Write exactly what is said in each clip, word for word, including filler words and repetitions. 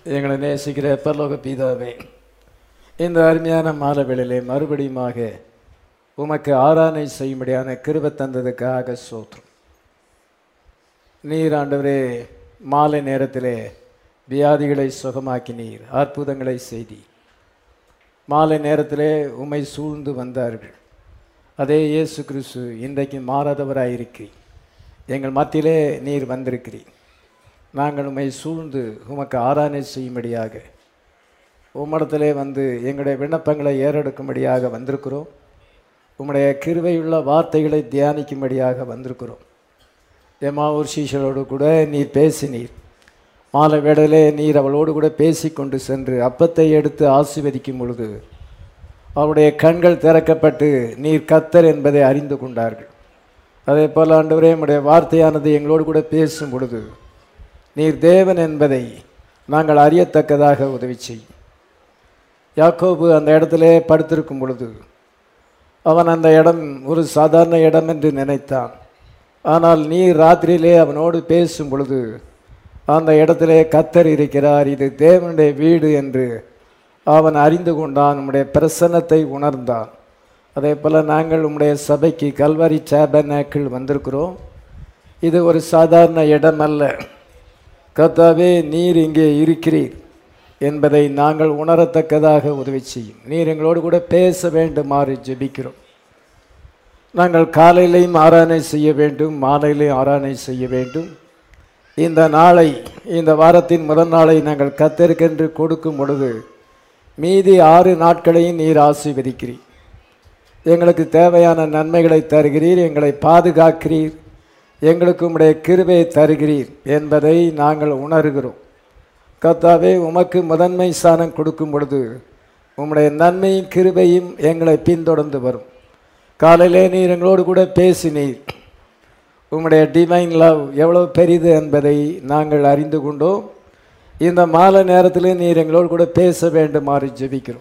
எங்களை நேசிக்கிற பரலோக பிதாவே, இந்த அருமையான மாலை வேளையிலே மறுபடியுமாக உமக்கு ஆராதனை செய்யும்படியான கிருபை தந்ததுக்காக ஸ்தோத்திரம். நீர் ஆண்டவரே மாலை நேரத்திலே வியாதிகளை சுகமாக்கினீர், அற்புதங்களை செய்தி. மாலை நேரத்திலே உம்மை சூழ்ந்து வந்தார்கள். அதே இயேசு கிறிஸ்து இன்றைக்கு மாறாதவராயிருக்கிறீர். எங்கள் மத்தியிலே நீர் வந்திருக்கிறீர். நாங்கள் உம்மை சூழ்ந்து உமக்கு ஆராதனை செய்யும்படியாக உம்மிடத்திலே வந்து எங்களுடைய விண்ணப்பங்களை ஏறெடுக்கும்படியாக வந்திருக்கிறோம். உம்முடைய கிருபையுள்ள வார்த்தைகளை தியானிக்கும்படியாக வந்திருக்கிறோம். எம்மாவூர் சீஷரோடு கூட நீர் பேசினீர். மாலை வேளையிலே நீர் அவளோடு கூட பேசி கொண்டு சென்று அப்பத்தை எடுத்து ஆசீர்வதிக்கும் பொழுது அவருடைய கண்கள் திறக்கப்பட்டு நீர் கர்த்தர் என்பதை அறிந்து கொண்டார்கள். அதே போல் ஆண்டவரே, உம்முடைய வார்த்தையானது எங்களோடு கூட பேசும் பொழுது நீர் தேவன் என்பதை நாங்கள் அறியத்தக்கதாக உதவி செய்யும். யாக்கோபு அந்த இடத்திலே படுத்திருக்கும் பொழுது அவன் அந்த இடம் ஒரு சாதாரண இடம் என்று நினைத்தான். ஆனால் நீர் ராத்திரியிலே அவனோடு பேசும் பொழுது அந்த இடத்திலே கர்த்தர் இருக்கிறார், இது தேவனுடைய வீடு என்று அவன் அறிந்து கொண்டான். உம்முடைய பிரசன்னத்தை உணர்ந்தான். அதே போல் நாங்கள் உம்முடைய சபைக்கு கல்வாரி டேபர்னக்கிள் வந்திருக்கிறோம். இது ஒரு சாதாரண இடம் அல்ல. கர்த்தாவே, நீர் இங்கே இருக்கிறீர் என்பதை நாங்கள் உணரத்தக்கதாக உதவி செய்யும். நீர் எங்களோடு கூட பேச வேண்டுமாறு ஜெபிக்கிறோம். நாங்கள் காலையிலையும் ஆராதனை செய்ய வேண்டும், மாலையிலையும் ஆராதனை செய்ய வேண்டும். இந்த நாளை, இந்த வாரத்தின் முதல் நாளை நாங்கள் கர்த்தருக்கென்று கொடுக்கும் பொழுது மீதி ஆறு நாட்களையும் நீர் ஆசீர்வதிக்கிறீர். எங்களுக்கு தேவையான நன்மைகளை தருகிறீர், எங்களை பாதுகாக்கிறீர், எங்களுக்கு உம்முடைய கிருபையை தருகிறீர் என்பதை நாங்கள் உணர்கிறோம். கர்த்தாவே, உமக்கு முதன்மை ஸ்தானம் கொடுக்கும் பொழுது உம்முடைய நன்மையும் கிருபையும் எங்களை பின்தொடர்ந்து வரும். காலையிலே நீர் எங்களோடு கூட பேசினீர். உம்முடைய டிவைன் லவ் எவ்வளவு பெரிது என்பதை நாங்கள் அறிந்து கொண்டோம். இந்த மாலை நேரத்தில் நீர் எங்களோடு கூட பேச வேண்டுமாறு ஜெபிக்கிறோம்.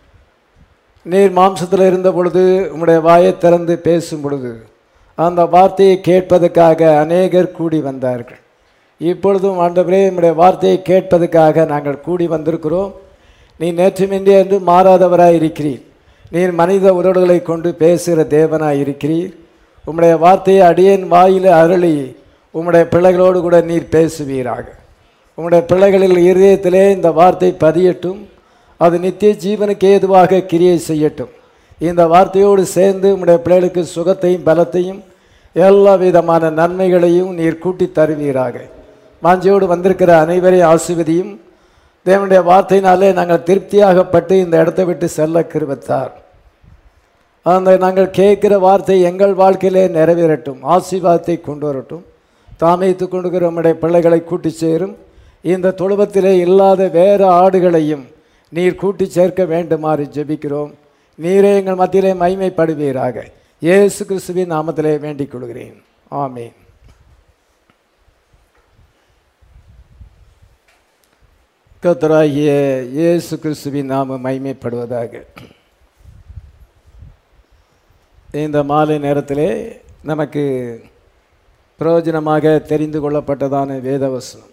நீர் மாம்சத்தில் இருந்த பொழுது உம்முடைய வாயை திறந்து பேசும் பொழுது அந்த வார்த்தையை கேட்பதற்காக அநேகர் கூடி வந்தார்கள். இப்பொழுதும் ஆண்டவரே, உம்முடைய வார்த்தையை கேட்பதற்காக நாங்கள் கூடி வந்திருக்கிறோம். நீ நேற்றுமின்றி என்று மாறாதவராய் இருக்கிறீர். நீர் மனித உறவுகளை கொண்டு பேசுகிற தேவனாய் இருக்கிறீர். உம்முடைய வார்த்தையை அடியேன் வாயில அருளி உம்முடைய பிள்ளைகளோடு கூட நீர் பேசுவீராக. உம்முடைய பிள்ளைகளில் இருதயத்திலே இந்த வார்த்தை பதியட்டும். அது நித்திய ஜீவனுக்கு ஏதுவாக கிரியை செய்யட்டும். இந்த வார்த்தையோடு சேர்ந்து உம்முடைய பிள்ளைகளுக்கு சுகத்தையும் பலத்தையும் எல்லா விதமான நன்மைகளையும் நீர் கூட்டி தருவீராக. வாஞ்சியோடு வந்திருக்கிற அனைவரையும் ஆசீர்வதியும். தேவனுடைய வார்த்தையினாலே நாங்கள் திருப்தியாகப்பட்டு இந்த இடத்தை விட்டு செல்ல கிருபைத்தார். அந்த நாங்கள் கேட்கிற வார்த்தை எங்கள் வாழ்க்கையிலே நிறைவேறட்டும், ஆசீர்வாதத்தை கொண்டு வரட்டும். தாமைத்து கொண்டுகிற நம்முடைய பிள்ளைகளை கூட்டி சேரும். இந்த தொழுவத்திலே இல்லாத வேறு ஆடுகளையும் நீர் கூட்டி சேர்க்க வேண்டுமாறு ஜெபிக்கிறோம். நீரே எங்கள் மத்தியிலே மகிமைப்படுவீராக. இயேசு கிறிஸ்துவின் நாமத்திலே வேண்டிக் கொள்கிறேன். ஆமென். கர்த்தராகிய இயேசு கிறிஸ்துவின் நாமம் மகிமைப்படுவதாக. இந்த மாலை நேரத்திலே நமக்கு பிரயோஜனமாக தெரிந்து கொள்ளப்பட்டதான வேதவசனம்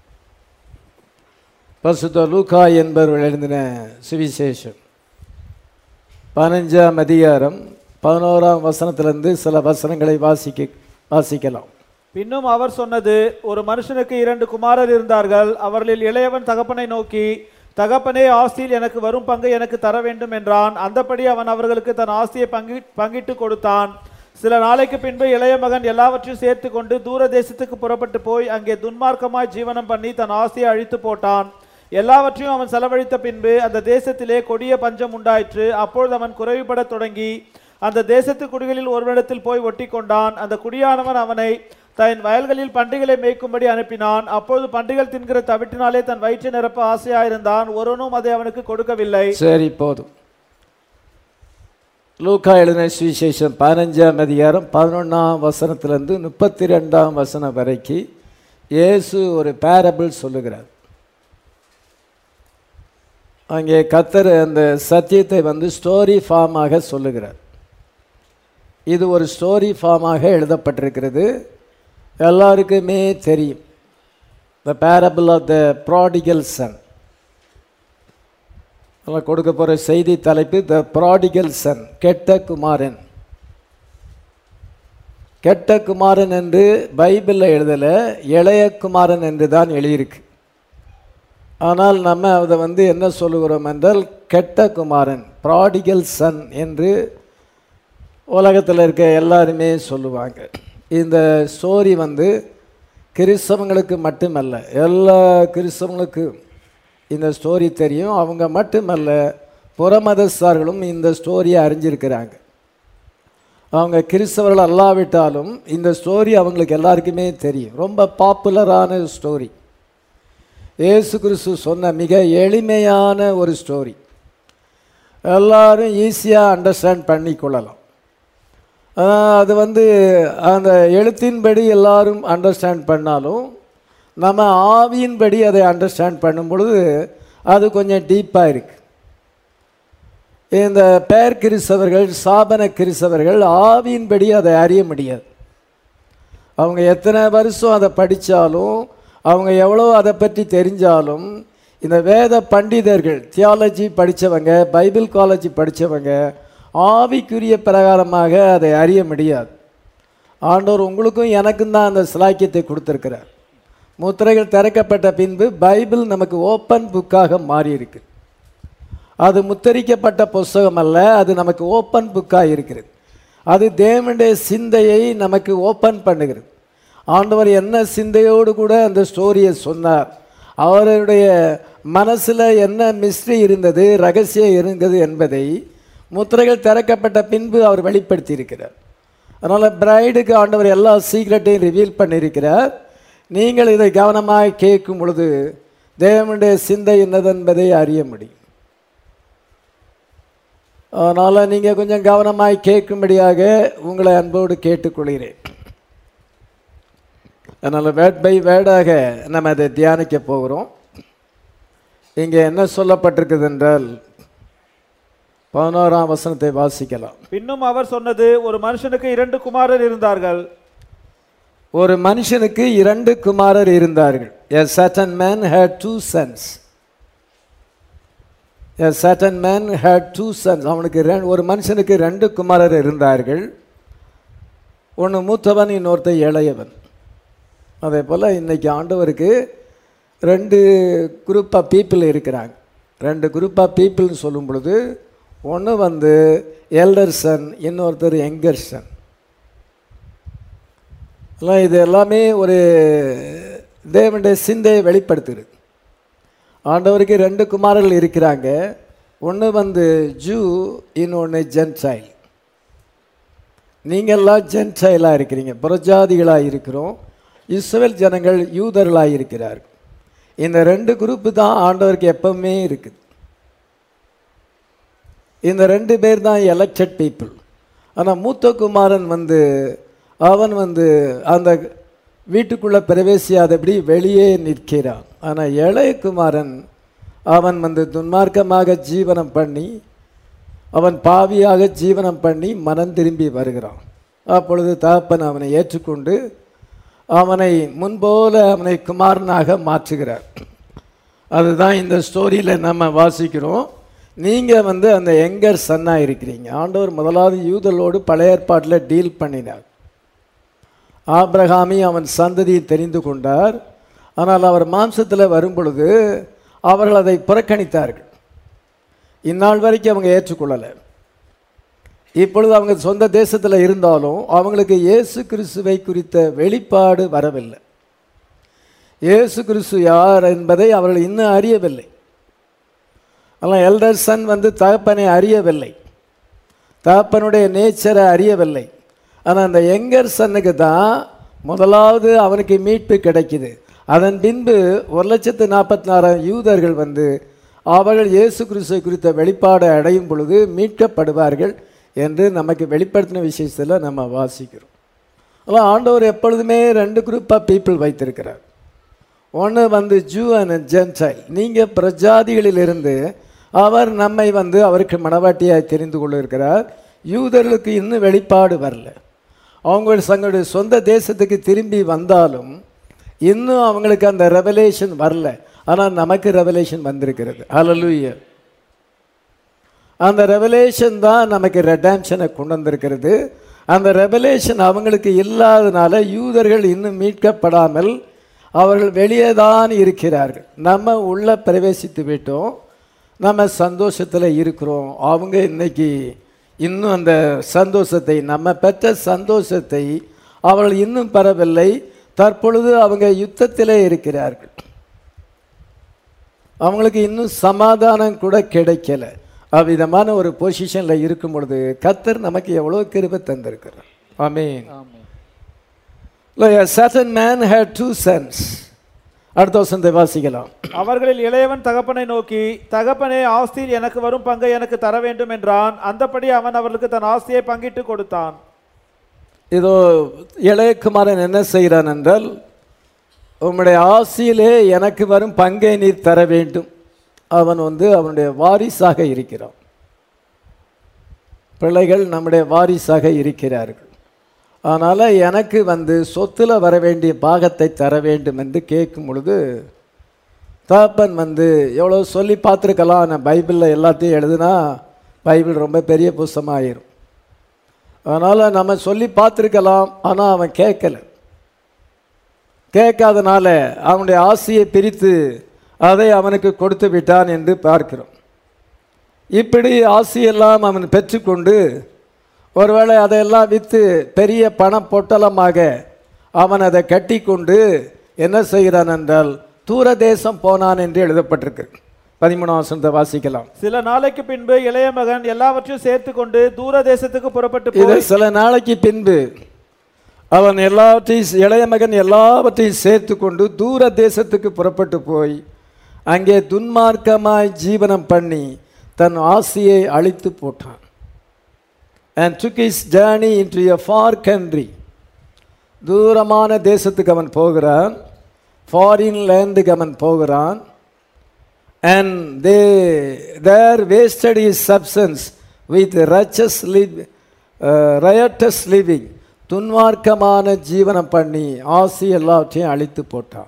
பரிசுத்த லூக்கா என்பவர்கள் எழுதின சுவிசேஷம் பதினஞ்சாம் அதிகாரம் பதினோராம் வசனத்திலிருந்து சில வசனங்களை வாசிக்க வாசிக்கலாம். பின்னும் அவர் சொன்னது, ஒரு மனுஷனுக்கு இரண்டு குமாரர் இருந்தார்கள். அவர்களில் இளையவன் தகப்பனை நோக்கி, தகப்பனே, ஆஸ்தியில் எனக்கு வரும் பங்கை எனக்கு தர வேண்டும் என்றான். அந்தபடி அவன் அவர்களுக்கு தன் ஆஸ்தியை பங்கி பங்கிட்டு கொடுத்தான். சில நாளைக்கு பின்பு இளைய மகன் எல்லாவற்றையும் சேர்த்து கொண்டு தூர தேசத்துக்கு புறப்பட்டு போய் அங்கே துன்மார்க்கமாய் ஜீவனம் பண்ணி தன் ஆஸ்தியை அழித்து போட்டான். எல்லாவற்றையும் அவன் செலவழித்த பின்பு அந்த தேசத்திலே கொடிய பஞ்சம் உண்டாயிற்று. அப்பொழுது அவன் குறைவுபட தொடங்கி அந்த தேசத்து குடிகளில் ஒருவரிடத்தில் போய் ஒட்டி கொண்டான். அந்த குடியானவன் அவனை தன் வயல்களில் பண்டிகளை மேய்க்கும்படி அனுப்பினான். அப்பொழுது பண்டிகள் தின்கிற தவிட்டினாலே தன் வயிற்றை நிரப்ப ஆசையாயிருந்தான். ஒருவனும் அதை அவனுக்கு கொடுக்கவில்லை. சரி, போதும். லூக்கா எழுதின சுவிசேஷம் பதினஞ்சாம் அதிகாரம் பதினொன்றாம் வசனத்திலிருந்து முப்பத்தி ரெண்டாம் வசனம் வரைக்கும் இயேசு ஒரு பேரபிள் சொல்லுகிறார். அங்கே கர்த்தர் அந்த சத்தியத்தை வந்து ஸ்டோரி ஃபார்மாக சொல்லுகிறார். இது ஒரு ஸ்டோரி ஃபார்மாக எழுதப்பட்டிருக்கிறது. எல்லாருக்குமே தெரியும். The parable of the prodigal son. அதில் கொடுக்க போகிற செய்தி தலைப்பு த ப்ராடிகல் சன், கெட்ட குமாரன். கெட்ட குமாரன் என்று பைபிளில் எழுதலை, இளைய குமாரன் என்று தான் எழுதியிருக்கு. ஆனால் நம்ம அதை வந்து என்ன சொல்லுகிறோம் என்றால் கெட்ட குமாரன், ப்ராடிகல் சன் என்று உலகத்தில் இருக்க எல்லாருமே சொல்லுவாங்க. இந்த ஸ்டோரி வந்து கிறிஸ்தவங்களுக்கு மட்டுமல்ல, எல்லா கிறிஸ்தவங்களுக்கும் இந்த ஸ்டோரி தெரியும். அவங்க மட்டுமல்ல, புறமதஸ்தார்களும் இந்த ஸ்டோரியை அறிஞ்சிருக்கிறாங்க. அவங்க கிறிஸ்தவர்கள் அல்லாவிட்டாலும் இந்த ஸ்டோரி அவங்களுக்கு எல்லாருக்குமே தெரியும். ரொம்ப பாப்புலரான ஸ்டோரி. இயேசு கிறிஸ்து சொன்ன மிக எளிமையான ஒரு ஸ்டோரி. எல்லாரும் ஈஸியாக அண்டர்ஸ்டாண்ட் பண்ணி கொள்ளலாம். அது வந்து அந்த எழுத்தின்படி எல்லாரும் அண்டர்ஸ்டாண்ட் பண்ணாலும் நம்ம ஆவியின்படி அதை அண்டர்ஸ்டாண்ட் பண்ணும் பொழுது அது கொஞ்சம் டீப்பாக இருக்குது. இந்த பேர் கிறிஸ்தவர்கள், சாபன கிறிஸ்தவர்கள் ஆவியின்படி அதை அறிய முடியாது. அவங்க எத்தனை வருஷம் அதை படித்தாலும், அவங்க எவ்வளோ அதை பற்றி தெரிஞ்சாலும், இந்த வேத பண்டிதர்கள், தியாலஜி படித்தவங்க, பைபிள் காலேஜ் படித்தவங்க ஆவிக்குரிய பிரகாரமாக அதை அறிய முடியாது. ஆண்டவர் உங்களுக்கும் எனக்கும் தான் அந்த சிலாக்கியத்தை கொடுத்துருக்கிறார். முத்திரைகள் திறக்கப்பட்ட பின்பு பைபிள் நமக்கு ஓப்பன் புக்காக மாறியிருக்கு. அது முத்தரிக்கப்பட்ட புஸ்தகம் அல்ல, அது நமக்கு ஓப்பன் புக்காக இருக்கிறது. அது தேவனுடைய சிந்தையை நமக்கு ஓப்பன் பண்ணுகிறது. ஆண்டவர் என்ன சிந்தையோடு கூட அந்த ஸ்டோரியை சொன்னார், அவருடைய மனசில் என்ன மிஸ்ட்ரி இருந்தது, ரகசியம் இருந்தது என்பதை முத்திரைகள் திறக்கப்பட்ட பின்பு அவர் வெளிப்படுத்தி இருக்கிறார். அதனால் பிரைடுக்கு ஆண்டவர் எல்லா சீக்ரெட்டையும் ரிவீல் பண்ணியிருக்கிறார். நீங்கள் இதை கவனமாக கேட்கும் பொழுது தேவனுடைய சிந்தை என்னது என்பதை அறிய முடியும். அதனால் நீங்கள் கொஞ்சம் கவனமாக கேட்கும்படியாக உங்களை அன்போடு கேட்டுக்கொள்கிறேன். அதனால் வேர்ட் பை வேர்டாக நம்ம அதை தியானிக்க போகிறோம். இங்கே என்ன சொல்லப்பட்டிருக்குது என்றால் பதினோராம் வசனத்தை வாசிக்கலாம். பின்னும் அவர் சொன்னது, ஒரு மனுஷனுக்கு இரண்டு குமாரர் இருந்தார்கள். ஒரு மனுஷனுக்கு இரண்டு குமாரர் இருந்தார்கள். A certain man had two sons. A certain man had two sons. அவனுக்கு ஒரு மனுஷனுக்கு ரெண்டு குமாரர் இருந்தார்கள். ஒன்று மூத்தவன், இன்னொருத்த இளையவன். அதே போல் இன்றைக்கி ஆண்டவருக்கு ரெண்டு குரூப் ஆஃப் பீப்புள் இருக்கிறாங்க. ரெண்டு குரூப் ஆஃப் பீப்புள்னு சொல்லும் பொழுது ஒன்று வந்து எல்டர் சன், இன்னொருத்தர் யங்கர் சன். இது எல்லாமே ஒரு தேவனுடைய சிந்தையை வெளிப்படுத்துது. ஆண்டவருக்கு ரெண்டு குமாரர்கள் இருக்கிறாங்க. ஒன்று வந்து ஜூ, இன்னொன்று ஜென்டைல். நீங்கள்லாம் ஜென்டைலாக இருக்கிறீங்க, புறஜாதிகளாக இருக்கிறோம். இஸ்ரவேல் ஜனங்கள் யூதர்களாக இருக்கிறார்கள். இந்த ரெண்டு குரூப்பு தான் ஆண்டவருக்கு எப்பவுமே இருக்குது. இந்த ரெண்டு பேர் தான் எலெக்டட் பீப்புள். ஆனால் மூத்த குமாரன் வந்து அவன் வந்து அந்த வீட்டுக்குள்ளே பிரவேசியாதபடி வெளியே நிற்கிறான். ஆனால் இளைய குமாரன் அவன் வந்து துன்மார்க்கமாக ஜீவனம் பண்ணி, அவன் பாவியாக ஜீவனம் பண்ணி மனம் திரும்பி வருகிறான். அப்பொழுது தகப்பன் அவனை ஏற்றுக்கொண்டு அவனை முன்போல அவனை குமாரனாக மாற்றுகிறார். அதுதான் இந்த ஸ்டோரியில் நம்ம வாசிக்கிறோம். நீங்கள் வந்து அந்த யங்கர் சன்னாக இருக்கிறீங்க. ஆண்டவர் முதலாவது யூதர்களோடு பழைய ஏற்பாட்டில் டீல் பண்ணினார். ஆபிரகாமி அவன் சந்ததியை தெரிந்து கொண்டார். ஆனால் அவர் மாம்சத்தில் வரும் பொழுது அவர்கள் அதை புறக்கணித்தார்கள். இந்நாள் வரைக்கும் அவங்க ஏற்றுக்கொள்ளலை. இப்பொழுது அவங்க சொந்த தேசத்தில் இருந்தாலும் அவங்களுக்கு இயேசு கிறிஸ்துவை குறித்த வெளிப்பாடு வரவில்லை. இயேசு கிறிஸ்து யார் என்பதை அவர்கள் இன்னும் அறியவில்லை. ஆனால் எல்டர் சன் வந்து தகப்பனை அறியவில்லை, தகப்பனுடைய நேச்சரை அறியவில்லை. ஆனால் அந்த யங்கர் சன்னுக்கு தான் முதலாவது அவனுக்கு மீட்பு கிடைக்குது. அதன் பின்பு ஒரு லட்சத்து நாற்பத்தி நாறாயிரம் யூதர்கள் வந்து அவர்கள் இயேசு கிறிஸ்துவை குறித்த வெளிப்பாடை அடையும் பொழுது மீட்கப்படுவார்கள் என்று நமக்கு வெளிப்படுத்தின விஷயத்தில் நம்ம வாசிக்கிறோம். அதனால் ஆண்டவர் எப்பொழுதுமே ரெண்டு குரூப் ஆஃப் பீப்புள் வைத்திருக்கிறார். ஒன்று வந்து ஜூ அண்ட் ஜென்டைல். நீங்கள் பிரஜாதிகளிலிருந்து அவர் நம்மை வந்து அவருக்கு மனவாட்டியாய் தெரிந்து கொள்ள இருக்கிறார். யூதர்களுக்கு இன்னும் வெளிப்பாடு வரல. அவங்க தங்களுடைய சொந்த தேசத்துக்கு திரும்பி வந்தாலும் இன்னும் அவங்களுக்கு அந்த ரெவலேஷன் வரல. ஆனால் நமக்கு ரெவலேஷன் வந்திருக்கிறது. ஹல்லேலூயா. அந்த ரெவலேஷன் தான் நமக்கு ரெடாம்ஷனை கொண்டு வந்திருக்கிறது. அந்த ரெவலேஷன் அவங்களுக்கு இல்லாதனால யூதர்கள் இன்னும் மீட்கப்படாமல் அவர்கள் வெளியே தான் இருக்கிறார்கள். நம்ம உள்ளே பிரவேசித்து விட்டோம், நம்ம சந்தோஷத்தில் இருக்கிறோம். அவங்க இன்னைக்கு இன்னும் அந்த சந்தோஷத்தை, நம்ம பெற்ற சந்தோஷத்தை அவர்கள் இன்னும் பெறவில்லை. தற்பொழுது அவங்க யுத்தத்திலே இருக்கிறார்கள். அவங்களுக்கு இன்னும் சமாதானம் கூட கிடைக்கல. அவ்விதமான ஒரு பொசிஷனில் இருக்கும் பொழுது கர்த்தர் நமக்கு எவ்வளோ கிருபை தந்திருக்கிறார். ஆமென். A certain man had two sons. அடுத்த வசனத்தை வாசிக்கலாம். அவர்களில் இளையவன் தகப்பனை நோக்கி, தகப்பனே, ஆஸ்தியில் எனக்கு வரும் பங்கை எனக்கு தர வேண்டும் என்றான். அந்தபடி அவன் அவர்களுக்கு தன் ஆஸ்தியை பங்கிட்டு கொடுத்தான். இதோ இளையகுமாரன் என்ன செய்கிறான் என்றால், உம்முடைய ஆசியிலே எனக்கு வரும் பங்கை நீர் தர வேண்டும். அவன் வந்து அவனுடைய வாரிசாக இருக்கிறான். பிள்ளைகள் நம்முடைய வாரிசாக இருக்கிறார்கள். அதனால் எனக்கு வந்து சொத்தில் வர வேண்டிய பாகத்தை தர வேண்டும் என்று கேட்கும் பொழுது தகப்பன் வந்து எவ்வளோ சொல்லி பார்த்துருக்கலாம். நான் பைபிளில் எல்லாத்தையும் எழுதுனா பைபிள் ரொம்ப பெரிய புஸ்தமாயிரும். அதனால் நம்ம சொல்லி பார்த்துருக்கலாம். ஆனால் அவன் கேட்கலை. கேட்காதனால அவனுடைய ஆசையை பிரித்து அதை அவனுக்கு கொடுத்து விட்டான் என்று பார்க்கிறோம். இப்படி ஆசையெல்லாம் அவன் பெற்றுக்கொண்டு ஒருவேளை அதையெல்லாம் விற்று பெரிய பண பொட்டலமாக அவன் அதை கட்டி கொண்டு என்ன செய்கிறான் என்றால் தூர தேசம் போனான் என்று எழுதப்பட்டிருக்கு. பதிமூணாம் வசனத்தை வாசிக்கலாம். சில நாளைக்கு பின்பு இளைய மகன் எல்லாவற்றையும் சேர்த்து கொண்டு தூர தேசத்துக்கு புறப்பட்டு இது சில நாளைக்கு பின்பு அவன் எல்லாவற்றையும் இளைய மகன் எல்லாவற்றையும் சேர்த்து கொண்டு தூர தேசத்துக்கு புறப்பட்டு போய் அங்கே துன்மார்க்கமாய் ஜீவனம் பண்ணி தன் ஆசையை அழித்து போட்டான். and took his journey into a far country. தூரமான தேசத்துக்கு அவன் போகிறான். ஃபாரின் லேண்டுக்கு அவன் போகிறான். and they there wasted his substance with righteous live, uh, riotous living. துன்மார்க்கமான ஜீவனம் பண்ணி ஆசி எல்லாவற்றையும் அழித்து போட்டான்.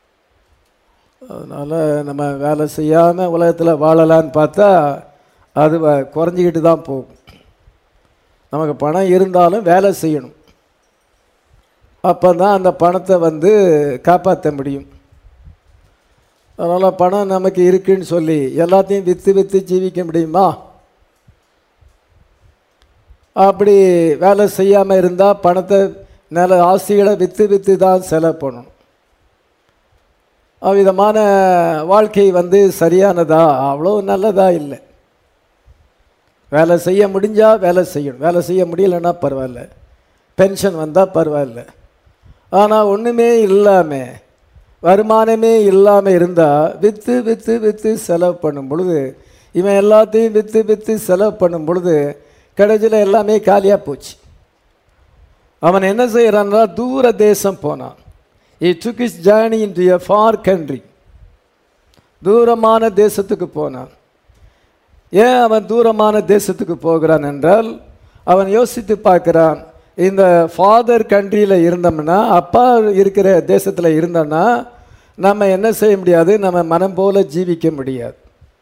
அதனால் நம்ம வேலை செய்யாமல் உலகத்தில் வாழலான்னு பார்த்தா அது குறைஞ்சிக்கிட்டு தான் போகும். நமக்கு பணம் இருந்தாலும் வேலை செய்யணும். அப்போ தான் அந்த பணத்தை வந்து காப்பாற்ற முடியும். அதனால் பணம் நமக்கு இருக்குன்னு சொல்லி எல்லாத்தையும் விற்று விற்று ஜீவிக்க முடியுமா? அப்படி வேலை செய்யாமல் இருந்தால் பணத்தை நல்ல ஆசைகளை விற்று விற்று தான் செலவு பண்ணணும். அவ்விதமான வாழ்க்கை வந்து சரியானதா? அவ்வளோ நல்லதா இல்லை. வேலை செய்ய முடிஞ்சால் வேலை செய்யணும், வேலை செய்ய முடியலைன்னா பரவாயில்ல, பென்ஷன் வந்தால் பரவாயில்ல. ஆனால் ஒன்றுமே இல்லாமல், வருமானமே இல்லாமல் இருந்தால் விற்று விற்று விற்று செலவு பண்ணும் பொழுது, இவன் எல்லாத்தையும் விற்று விற்று செலவு பண்ணும் பொழுது கடைசியில் எல்லாமே காலியாக போச்சு. அவன் என்ன செய்கிறான்னா தூர தேசம் போனான். He took his journey into a far country. தூரமான தேசத்துக்கு போனான். ஏன் அவன் தூரமான தேசத்துக்கு போகிறான் என்றால் அவன் யோசித்து பார்க்குறான், இந்த ஃபாதர் கண்ட்ரியில் இருந்தோம்னா, அப்பா இருக்கிற தேசத்தில் இருந்தோம்னா நம்ம என்ன செய்ய முடியாது, நம்ம மனம் போல ஜீவிக்க முடியாது.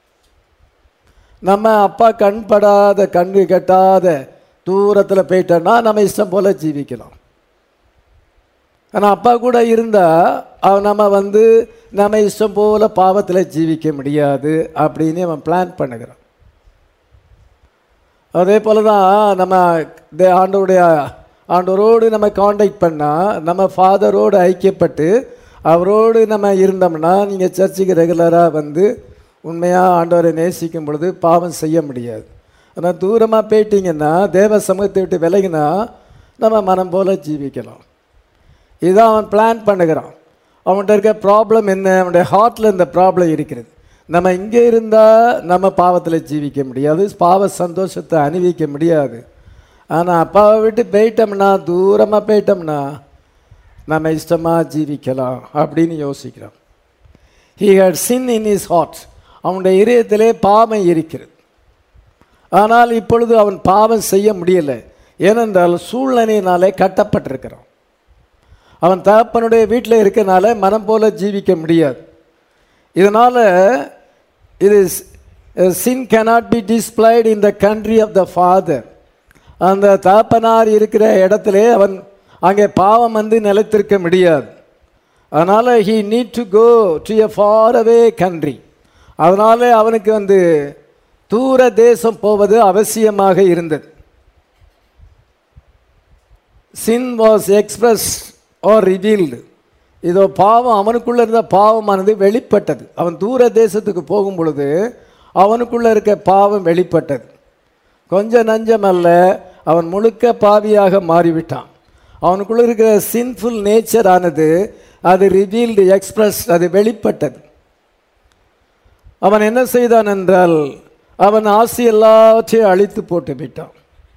நம்ம அப்பா கண்படாத கண்ணு கட்டாத தூரத்தில் போயிட்டோன்னா நம்ம இஷ்டம் போல் ஜீவிக்கலாம். ஆனால் அப்பா கூட இருந்தால் நம்ம வந்து நம்ம இஷ்டம் போல் பாவத்தில் ஜீவிக்க முடியாது அப்படின்னு அவன் பிளான் பண்ணுகிறான். அதே போல் தான் நம்ம ஆண்டோடைய ஆண்டவரோடு நம்ம காண்டாக்ட் பண்ணால், நம்ம ஃபாதரோடு ஐக்கியப்பட்டு அவரோடு நம்ம இருந்தோம்னா, நீங்கள் சர்ச்சுக்கு ரெகுலராக வந்து உண்மையாக ஆண்டவரை நேசிக்கும் பொழுது பாவம் செய்ய முடியாது. ஆனால் தூரமாக போயிட்டீங்கன்னா, தேவ சமூகத்தை விட்டு விலகினா நம்ம மனம் போல் ஜீவிக்கலாம். இதுதான் அவன் பிளான் பண்ணுகிறான். அவன்கிட்ட இருக்க ப்ராப்ளம் என்ன, அவனுடைய ஹார்ட்டில் இந்த ப்ராப்ளம் இருக்கிறது. நம்ம இங்கே இருந்தால் நம்ம பாவத்தில் ஜீவிக்க முடியாது, பாவ சந்தோஷத்தை அனுபவிக்க முடியாது. ஆனால் அப்பாவை விட்டு போயிட்டோம்னா, தூரமாக போயிட்டோம்னா நம்ம இஷ்டமாக ஜீவிக்கலாம் அப்படின்னு யோசிக்கிறான். he had sin in his heart. அவனுடைய இதயத்திலே பாவம் இருக்கிறது. ஆனால் இப்பொழுது அவன் பாவம் செய்ய முடியலை. ஏனென்றால் சூழ்நிலையினாலே கட்டப்பட்டிருக்கிறான். அவன் தகப்பனுடைய வீட்டில் இருக்கனால மனம் போல ஜீவிக்க முடியாது. இதனால் இது sin cannot be displayed in the country of the father. அந்த தாப்பனார் இருக்கிற இடத்திலே அவன் அங்கே பாவம் வந்து நிலைத்திருக்க முடியாது. அதனால் he need to go to a far away country. அதனால் அவனுக்கு வந்து தூர தேசம் போவது அவசியமாக இருந்தது. sin was expressed or revealed. இதோ பாவம் அவனுக்குள்ளே இருந்த பாவமானது வெளிப்பட்டது. அவன் தூர தேசத்துக்கு போகும் பொழுது அவனுக்குள்ளே இருக்க பாவம் வெளிப்பட்டது. கொஞ்சம் நஞ்சம் அல்ல, அவன் முழுக்க பாவியாக மாறிவிட்டான். அவனுக்குள்ளே இருக்கிற சின்ஃபுல் நேச்சர் ஆனது அது ரிவீல்டு, எக்ஸ்பிரஸ், அது வெளிப்பட்டது. அவன் என்ன செய்தான் என்றால் அவன் ஆசி எல்லாவற்றையும் அழித்து போட்டு விட்டான்.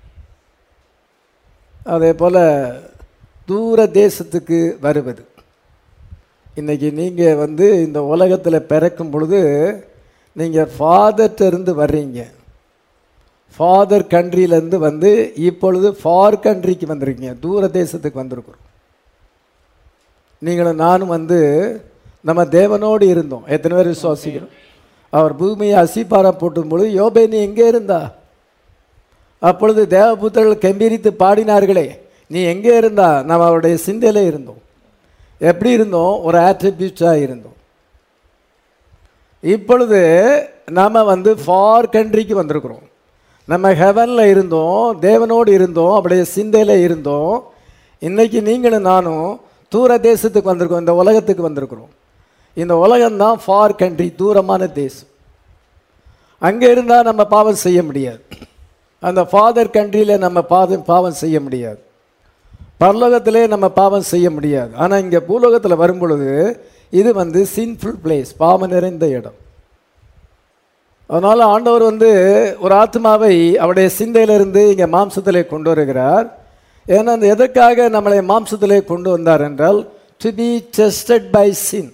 அதே போல் தூர தேசத்துக்கு வருவது. இன்றைக்கி நீங்கள் வந்து இந்த உலகத்தில் பிறக்கும் பொழுது நீங்கள் ஃபாதர்கிட்ட வர்றீங்க. ஃபாதர் கண்ட்ரியிலேருந்து வந்து இப்பொழுது ஃபார் கண்ட்ரிக்கு வந்திருக்கீங்க, தூர தேசத்துக்கு வந்திருக்கிறோம். நீங்களும் நானும் வந்து நம்ம தேவனோடு இருந்தோம். எத்தனை பேர் விசுவாசிக்கிறோம்? அவர் பூமியை அசிப்பாரம் போட்டும் பொழுது யோபே நீ எங்கே இருந்தா? அப்பொழுது தேவபுத்திரர்கள் கம்பீரித்து பாடினார்களே, நீ எங்கே இருந்தா? நம்ம அவருடைய சிந்தையில் இருந்தோம். எப்படி இருந்தோம்? ஒரு ஆட்ரிபியூட்டாக இருந்தோம். இப்பொழுது நாம் வந்து ஃபார் கண்ட்ரிக்கு வந்திருக்கிறோம். நம்ம ஹெவனில் இருந்தோம், தேவனோடு இருந்தோம், அப்படியே சிந்தையில் இருந்தோம். இன்றைக்கி நீங்களும் நானும் தூர தேசத்துக்கு வந்திருக்கோம், இந்த உலகத்துக்கு வந்திருக்கிறோம். இந்த உலகம்தான் ஃபார் கண்ட்ரி, தூரமான தேசம். அங்கே இருந்தால் நம்ம பாவம் செய்ய முடியாது. அந்த ஃபாதர் கண்ட்ரியில் நம்ம பாவம் பாவம் செய்ய முடியாது. பரலோகத்திலே நம்ம பாவம் செய்ய முடியாது. ஆனால் இங்கே பூலோகத்தில் வரும் பொழுது இது வந்து சின்ஃபுல் பிளேஸ், பாவம் நிறைந்த இடம். அதனால் ஆண்டவர் வந்து ஒரு ஆத்மாவை அவருடைய சிந்தையிலிருந்து இங்கே மாம்சத்திலே கொண்டு வருகிறார். ஏன்னா அந்த எதற்காக நம்மளை மாம்சத்திலே கொண்டு வந்தார் என்றால் to be tested by sin.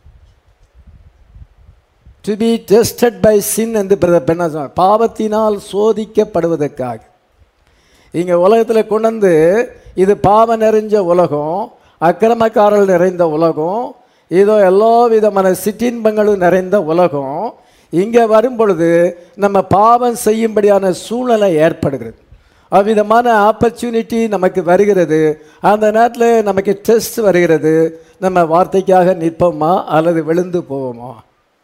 To be tested by sin என்று என்ன சொன்னார்? பாவத்தினால் சோதிக்கப்படுவதற்காக இங்கே உலகத்தில் கொண்டு வந்து, இது பாவம் நிறைஞ்ச உலகம், அக்கிரமக்காரர்கள் நிறைந்த உலகம், இதோ எல்லா விதமான சிற்றின்பங்களும் நிறைந்த உலகம். இங்கே வரும் பொழுது நம்ம பாவம் செய்யும்படியான சூழ்நிலை ஏற்படுகிறது. அவ்விதமான ஆப்பர்ச்சுனிட்டி நமக்கு வருகிறது. அந்த நேரத்தில் நமக்கு டெஸ்ட் வருகிறது. நம்ம வார்த்தைக்காக நிற்போமா அல்லது விழுந்து போவோமா?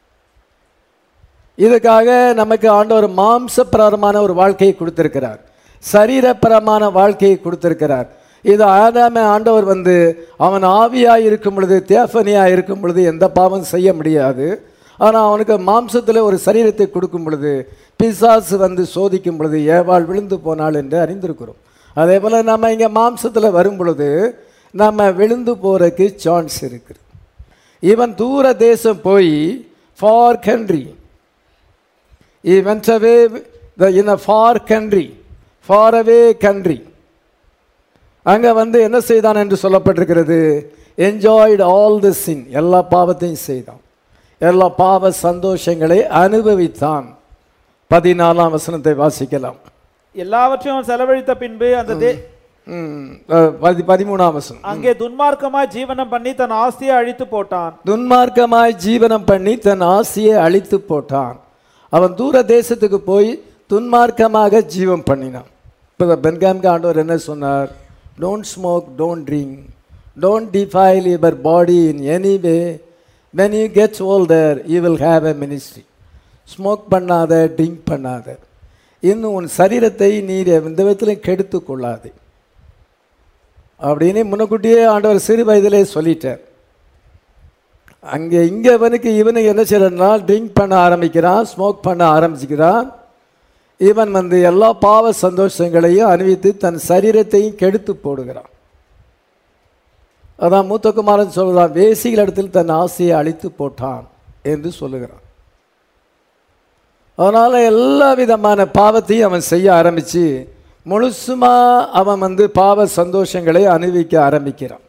இதுக்காக நமக்கு ஆண்டவர் மாம்சப்பிரமான ஒரு வாழ்க்கையை கொடுத்திருக்கிறார், சரீரப்பிரமான வாழ்க்கையை கொடுத்திருக்கிறார். இது ஆதாமே ஆண்டவர் வந்து அவன் ஆவியாக இருக்கும் பொழுது, தேஃபனியாக இருக்கும் பொழுது எந்த பாவம் செய்ய முடியாது. ஆனால் அவனுக்கு மாம்சத்தில் ஒரு சரீரத்தை கொடுக்கும் பொழுது பிசாசு வந்து சோதிக்கும் பொழுது ஏவாள் விழுந்து போனாள் என்று அறிந்திருக்கிறோம். அதே போல் நம்ம இங்கே மாம்சத்தில் வரும் பொழுது நம்ம விழுந்து போகிறதுக்கு சான்ஸ் இருக்குது. இவன் தூர தேசம் போய் far country, he went away the in a far country, far away country. அங்கே வந்து என்ன செய்தான் என்று சொல்லப்பட்டிருக்கிறது? enjoyed all the sin, எல்லா பாவத்தையும் செய்தான், எல்லா பாவ சந்தோஷங்களை அனுபவித்தான். பதினாலாம் வசனத்தை வாசிக்கலாம். எல்லாவற்றையும் செலவழித்த பின்பு அந்த பதிமூணாம் வசனம், அங்கே துன்மார்க்கமாய் ஜீவனம் பண்ணி தன் ஆஸ்தியை அழித்து போட்டான். துன்மார்க்கமாய் ஜீவனம் பண்ணி தன் ஆஸ்தியை அழித்து போட்டான். அவன் தூர தேசத்துக்கு போய் துன்மார்க்கமாக ஜீவம் பண்ணினான். இப்போ பென்காம்க்கு ஆண்டவர் என்ன சொன்னார்? Don't smoke, don't drink, don't defile your body in any way. when you get older you will have a ministry. Smoke பண்ணாத, ட்ரிங்க் பண்ணாத, இன்னும் உன் சரீரத்தை நீர் எந்த விதத்திலும் கெடுத்து கொள்ளாது அப்படின்னு முன்னக்கூட்டியே ஆண்டவர் சிறு வயதிலே சொல்லிட்டார். அங்கே இங்கே இவனுக்கு இவனுக்கு என்ன செய்யறதுனா ட்ரிங்க் பண்ண ஆரம்பிக்கிறான், ஸ்மோக் பண்ண ஆரம்பிச்சுக்கிறான். இவன் வந்து எல்லா பாவ சந்தோஷங்களையும் அனுபவித்து தன் சரீரத்தையும் கெடுத்து போடுகிறான். அதான் மூத்த குமாரன் சொல்கிறான், வேசிகள் இடத்தில் தன் ஆசையை அழித்து போட்டான் என்று சொல்லுகிறான். அதனால் எல்லா விதமான பாவத்தையும் அவன் செய்ய ஆரம்பித்து முழுசுமாக அவன் வந்து பாவ சந்தோஷங்களை அனுபவிக்க ஆரம்பிக்கிறான்.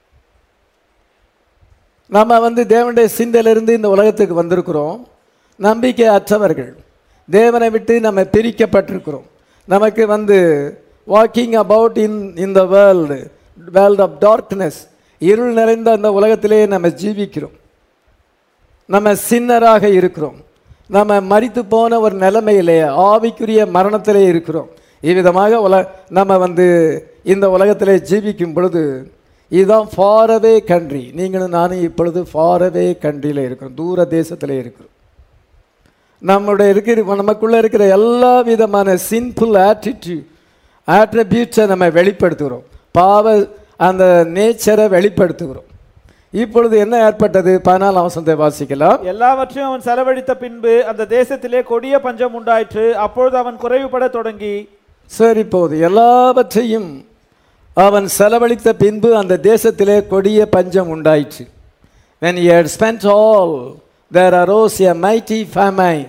நம்ம வந்து தேவனுடைய சிந்தையிலிருந்து இந்த உலகத்துக்கு வந்திருக்கிறோம். நம்பிக்கை அற்றவர்கள், தேவனை விட்டு நம்ம பிரிக்கப்பட்டிருக்கிறோம். நமக்கு வந்து walking about in in the world world of darkness, இருள் நிறைந்த அந்த உலகத்திலே நம்ம ஜீவிக்கிறோம். நம்ம சின்னராக இருக்கிறோம். நம்ம மரித்து போன ஒரு நிலைமையிலே ஆவிக்குரிய மரணத்திலே இருக்கிறோம். இவ்விதமாக உல நம்ம வந்து இந்த உலகத்திலே ஜீவிக்கும் பொழுது இதுதான் ஃபாரவே கண்ட்ரி. நீங்களும் நானும் இப்பொழுது ஃபாரவே கண்ட்ரியில் இருக்கிறோம், தூர தேசத்தில் இருக்கிறோம். நம்மளுடைய இருக்கிற நமக்குள்ளே இருக்கிற எல்லா விதமான சின்ஃபுல் ஆட்டிடியூட் ஆட்ரிபியூட்ஸை நம்ம வெளிப்படுத்துகிறோம், பாவ அந்த நேச்சரை வெளிப்படுத்துகிறோம். இப்பொழுது என்ன ஏற்பட்டது? பதினாலாம் வசனத்தை வாசிக்கலாம். எல்லாவற்றையும் அவன் செலவழித்த பின்பு அந்த தேசத்திலே கொடிய பஞ்சம் உண்டாயிற்று. அப்பொழுது அவன் குறைவுபட தொடங்கி. சரி, இப்போது எல்லாவற்றையும் அவன் செலவழித்த பின்பு அந்த தேசத்திலே கொடிய பஞ்சம் உண்டாயிற்று. When he had spent all, there arose a mighty famine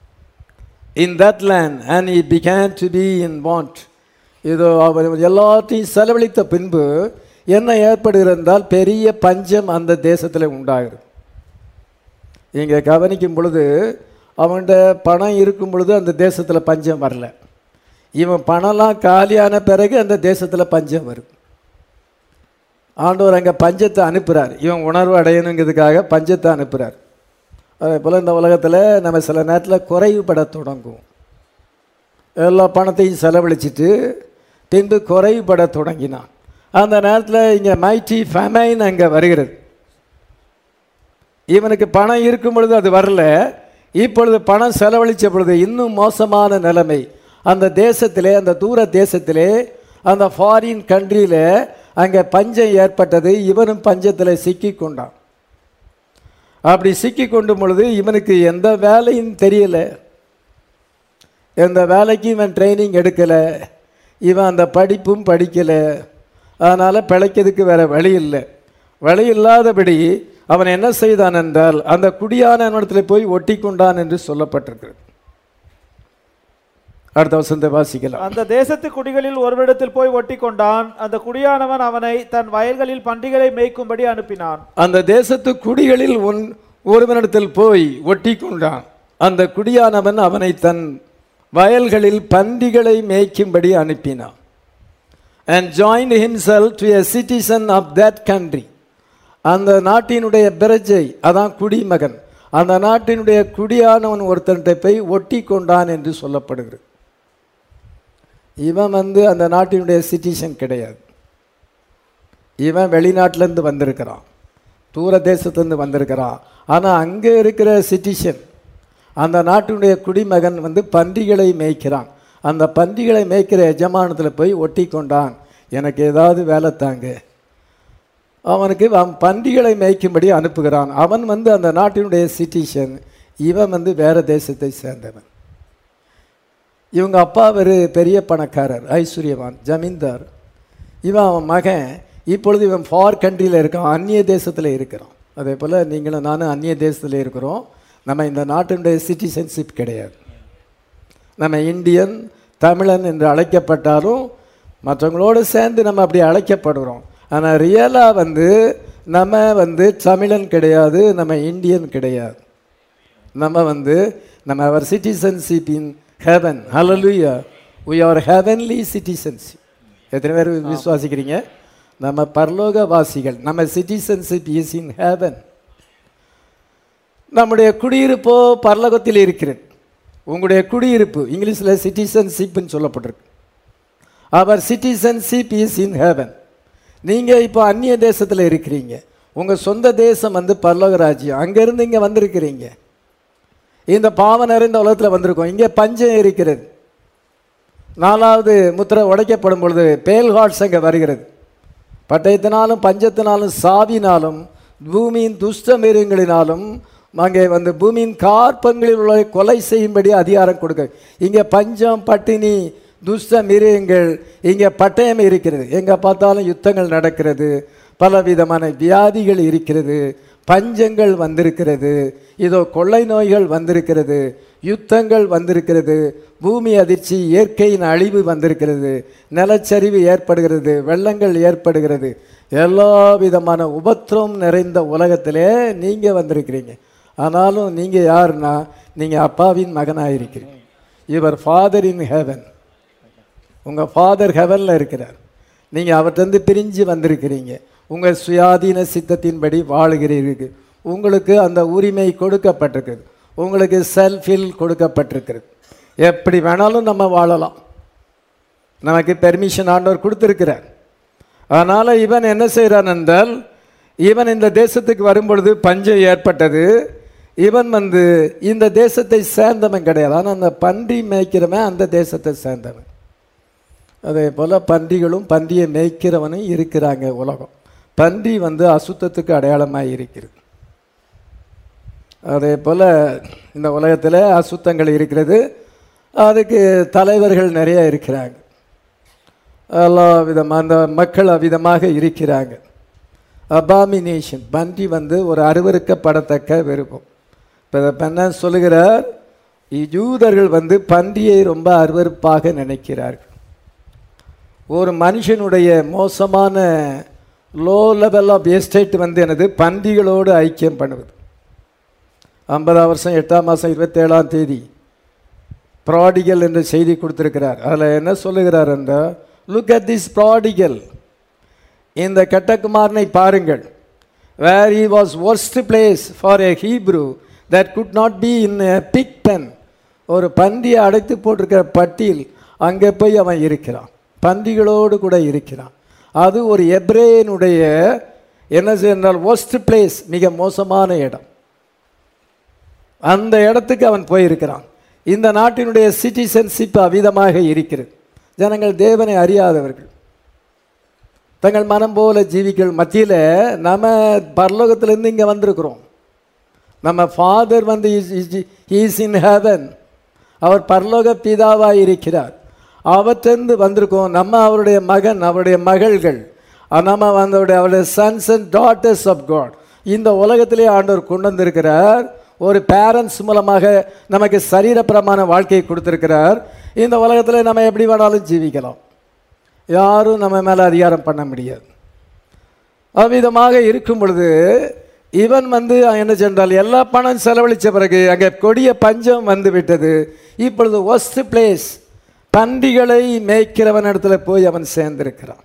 in that land and he began to be in want. இதோ அவர் எல்லாத்தையும் செலவழித்த பின்பு என்ன ஏற்படுகிறது என்றால் பெரிய பஞ்சம் அந்த தேசத்தில் உண்டாகிறது. இங்கே கவனிக்கும் பொழுது அவன்கிட்ட பணம் இருக்கும் பொழுது அந்த தேசத்தில் பஞ்சம் வரல. இவன் பணம்லாம் காலியான பிறகு அந்த தேசத்தில் பஞ்சம் வருது. ஆண்டவர் அங்கே பஞ்சத்தை அனுப்புகிறார், இவன் உணர்வு அடையணுங்கிறதுக்காக பஞ்சத்தை அனுப்புகிறார். அதே போல் இந்த உலகத்தில் நம்ம சில நேரத்தில் குறைவுபட தொடங்கும். எல்லா பணத்தையும் செலவழிச்சிட்டு பின்பு குறைவுபட தொடங்கினான். அந்த நேரத்தில் இங்கே மைட்டி ஃபெமைன் அங்கே வருகிறது. இவனுக்கு பணம் இருக்கும் பொழுது அது வரல, இப்பொழுது பணம் செலவழித்த பொழுது இன்னும் மோசமான நிலைமை அந்த தேசத்திலே, அந்த தூர தேசத்திலே, அந்த ஃபாரின் கண்ட்ரியில் அங்கே பஞ்சம் ஏற்பட்டது. இவனும் பஞ்சத்தில் சிக்கி கொண்டான். அப்படி சிக்கி கொண்டும் பொழுது இவனுக்கு எந்த வேலையும் தெரியலை, எந்த வேலைக்கும் இவன் ட்ரைனிங் எடுக்கலை, இவன் அந்த படிப்பும் படிக்கலை. அதனால் பிழைக்கிறதுக்கு வேறு வழி இல்லை. வழி இல்லாதபடி அவன் என்ன செய்தான் என்றால் அந்த குடியான இடத்துல போய் ஒட்டி கொண்டான் என்று சொல்லப்பட்டிருக்கிறது. அடுத்த வசனத்தை வாசிக்கலாம். அந்த தேசத்து குடிகளில் ஒருவரிடத்தில் போய் ஒட்டி கொண்டான். அந்த குடியானவன் அவனை தன் வயல்களில் பண்டிகளை மேய்க்கும்படி அனுப்பினான். அந்த தேசத்து குடிகளில் ஒன் ஒருவனிடத்தில் போய் ஒட்டி கொண்டான். அந்த குடியானவன் அவனை தன் வயல்களில் பண்டிகளை மேய்க்கும்படி அனுப்பினான். and joined himself to a citizen of that country. அந்த நாட்டினுடைய பிரஜை, அதான் குடிமகன், அந்த நாட்டினுடைய குடியானவன் ஒருத்தன்ட்ட போய் ஒட்டி கொண்டான் என்று சொல்லப்படுகிறது. இவன் வந்து அந்த நாட்டினுடைய சிட்டிசன் கிடையாது. இவன் வெளிநாட்டிலேருந்து வந்திருக்கிறான், தூர தேசத்துலேருந்து வந்திருக்கிறான். ஆனால் அங்கே இருக்கிற சிட்டிசன், அந்த நாட்டினுடைய குடிமகன் வந்து பன்றிகளை மேய்க்கிறான். அந்த பன்றிகளை மேய்க்கிற எஜமானத்தில் போய் ஒட்டி கொண்டான். எனக்கு ஏதாவது வேலை தாங்க. அவனுக்கு அவன் பன்றிகளை மேய்க்கும்படி அனுப்புகிறான். அவன் வந்து அந்த நாட்டினுடைய சிட்டிசன், இவன் வந்து வேறு தேசத்தை சேர்ந்தவன். இவங்க அப்பா ஒரு பெரிய பணக்காரர், ஐஸ்வர்யவான், ஜமீன்தார். இவன் அவன் மகன். இப்பொழுது இவன் ஃபார் கண்ட்ரியில் இருக்கான், அந்நிய தேசத்தில் இருக்கிறான். அதே போல் நீங்களும் நானும் அந்நிய தேசத்தில் இருக்கிறோம். நம்ம இந்த நாட்டினுடைய சிட்டிசன்ஷிப் கிடையாது. நம்ம இந்தியன், தமிழன் என்று அழைக்கப்பட்டாலும் மற்றவங்களோடு சேர்ந்து நம்ம அப்படி அழைக்கப்படுறோம். ஆனால் ரியலாக வந்து நம்ம வந்து தமிழன் கிடையாது, நம்ம இந்தியன் கிடையாது. நம்ம வந்து நம்ம அவர் citizenship in heaven. Hallelujah, we are heavenly citizenship. எத்தனை பேர் விசுவாசிக்கிறீங்க? நம்ம பரலோகவாசிகள். நம்ம சிட்டிசன்ஷிப் இஸ் இன் ஹெவன். நம்முடைய குடியிருப்போ பரலோகத்தில் இருக்கிறது. உங்களுடைய குடியிருப்பு இங்கிலீஷில் சிட்டிசன்ஷிப்னு சொல்லப்பட்டிருக்கு. அவர் சிட்டிசன்ஷிப் இஸ் இன் ஹெவன். நீங்கள் இப்போ அந்நிய தேசத்தில் இருக்கிறீங்க. உங்கள் சொந்த தேசம் வந்து பரலோக ராஜ்யம். அங்கேருந்து இங்கே வந்திருக்கிறீங்க. இந்த பாவ நிறைந்த உலகத்தில் வந்திருக்கோம். இங்கே பஞ்சம் இருக்கிறது. நாலாவது முத்திரை உடைக்கப்படும் பொழுது பேல் ஹார்ட்ஸ் அங்கே வருகிறது. பட்டயத்தினாலும் பஞ்சத்தினாலும் சாவினாலும் பூமியின் துஷ்ட மிருகங்களினாலும் அங்கே வந்து பூமியின் கார்பங்களில் உள்ள கொலை செய்யும்படி அதிகாரம் கொடுக்க. இங்கே பஞ்சம், பட்டினி, துஷ்ட மிருகங்கள், இங்கே பட்டயம் இருக்கிறது. எங்கே பார்த்தாலும் யுத்தங்கள் நடக்கிறது, பல விதமான வியாதிகள் இருக்கிறது, பஞ்சங்கள் வந்திருக்கிறது, இதோ கொள்ளை நோய்கள் வந்திருக்கிறது, யுத்தங்கள் வந்திருக்கிறது, பூமி அதிர்ச்சி, இயற்கையின் அழிவு வந்திருக்கிறது, நிலச்சரிவு ஏற்படுகிறது, வெள்ளங்கள் ஏற்படுகிறது. எல்லா விதமான உபத்திரம் நிறைந்த உலகத்திலே நீங்கள் வந்திருக்கிறீங்க. ஆனாலும் நீங்கள் யாருன்னா நீங்கள் அப்பாவின் மகனாக இருக்கிறீங்க. Your father in heaven. உங்கள் ஃபாதர் ஹெவனில் இருக்கிறார். நீங்கள் அவர்கிட்ட பிரிஞ்சு வந்திருக்கிறீங்க. உங்கள் சுயாதீன சித்தத்தின்படி வாழுகிறீர்கள். உங்களுக்கு அந்த உரிமை கொடுக்கப்பட்டிருக்குது. உங்களுக்கு செல்ஃபில் கொடுக்கப்பட்டிருக்கிறது. எப்படி வேணாலும் நம்ம வாழலாம், நமக்கு பெர்மிஷன் ஆண்டவர் கொடுத்துருக்கிறார். அதனால் இவன் என்ன செய்கிறான் என்றால், இவன் இந்த தேசத்துக்கு வரும்பொழுது பஞ்சம் ஏற்பட்டது. இவன் வந்து இந்த தேசத்தை சேர்ந்தவன் கிடையாது, ஆனால் அந்த பன்றி மேய்க்கிறவன் அந்த தேசத்தை சேர்ந்தவன். அதே போல் பன்றிகளும் பன்றியை மேய்க்கிறவனும் இருக்கிறாங்க உலகம். பன்றி வந்து அசுத்தத்துக்கு அடையாளமாக இருக்கிறது. அதே போல் இந்த உலகத்தில் அசுத்தங்கள் இருக்கிறது, அதுக்கு தலைவர்கள் நிறைய இருக்கிறாங்க, எல்லா விதமாக அந்த மக்கள் அவ்விதமாக இருக்கிறாங்க. அபாமினேஷன், பன்றி வந்து ஒரு அருவருக்கப்படத்தக்க விருப்பம். இப்போ என்ன சொல்லுகிறார், யூதர்கள் வந்து பன்றியை ரொம்ப அருவருப்பாக நினைக்கிறார்கள். ஒரு மனுஷனுடைய மோசமான லோ லெவல் ஆஃப் எஸ்டேட் வந்து எனது பன்றிகளோடு ஐக்கியம் பண்ணுவது. ஐம்பதாம் வருஷம் எட்டாம் மாதம் இருபத்தேழாம் தேதி ப்ராடிகல் என்ற செய்தி கொடுத்துருக்கிறார். அதில் என்ன சொல்லுகிறார் என்றால், லுக் அட் திஸ் ப்ராடிகல், இந்த கட்டகுமாரனை பாருங்கள். Where he was worst place for a Hebrew that could not be in a pig pen. ஒரு பன்றியை அடைத்து போட்டிருக்கிற பட்டியல் அங்கே போய் அவன் இருக்கிறான், பன்றிகளோடு கூட இருக்கிறான். அது ஒரு எப்ரேயனுடைய என்ன செய்தால் worst பிளேஸ், மிக மோசமான இடம். அந்த இடத்துக்கு அவன் போயிருக்கிறான். இந்த நாட்டினுடைய சிட்டிசன்ஷிப் அவ்விதமாக இருக்கிறது. ஜனங்கள் தேவனை அறியாதவர்கள், தங்கள் மனம் போல ஜீவிகள் மத்தியில் நம்ம பரலோகத்திலேருந்து இங்கே வந்திருக்கிறோம். நம்ம ஃபாதர் வந்து இஸ் இன் ஹெவன், அவர் பரலோக பிதாவாக இருக்கிறார், அவற்றிருந்து வந்திருக்கோம். நம்ம அவருடைய மகன், அவருடைய மகள்கள், நம்ம வந்தவருடைய அவருடைய sons and daughters of God. இந்த உலகத்திலே ஆண்டவர் கொண்டு வந்திருக்கிறார். ஒரு பேரண்ட்ஸ் மூலமாக நமக்கு சரீரப்பிரமான வாழ்க்கையை கொடுத்துருக்கிறார். இந்த உலகத்தில் நம்ம எப்படி வேணாலும் ஜீவிக்கலாம், யாரும் நம்ம மேலே அதிகாரம் பண்ண முடியாது. அவ்விதமாக இருக்கும் பொழுது இவன் வந்து என்ன சென்றால், எல்லா பணம் செலவழித்த பிறகு அங்கே கொடிய பஞ்சம் வந்து விட்டது. இப்பொழுது worst பிளேஸ், பன்றிகளை மேய்க்கிறவன் இடத்துல போய் அவன் சேர்ந்திருக்கிறான்.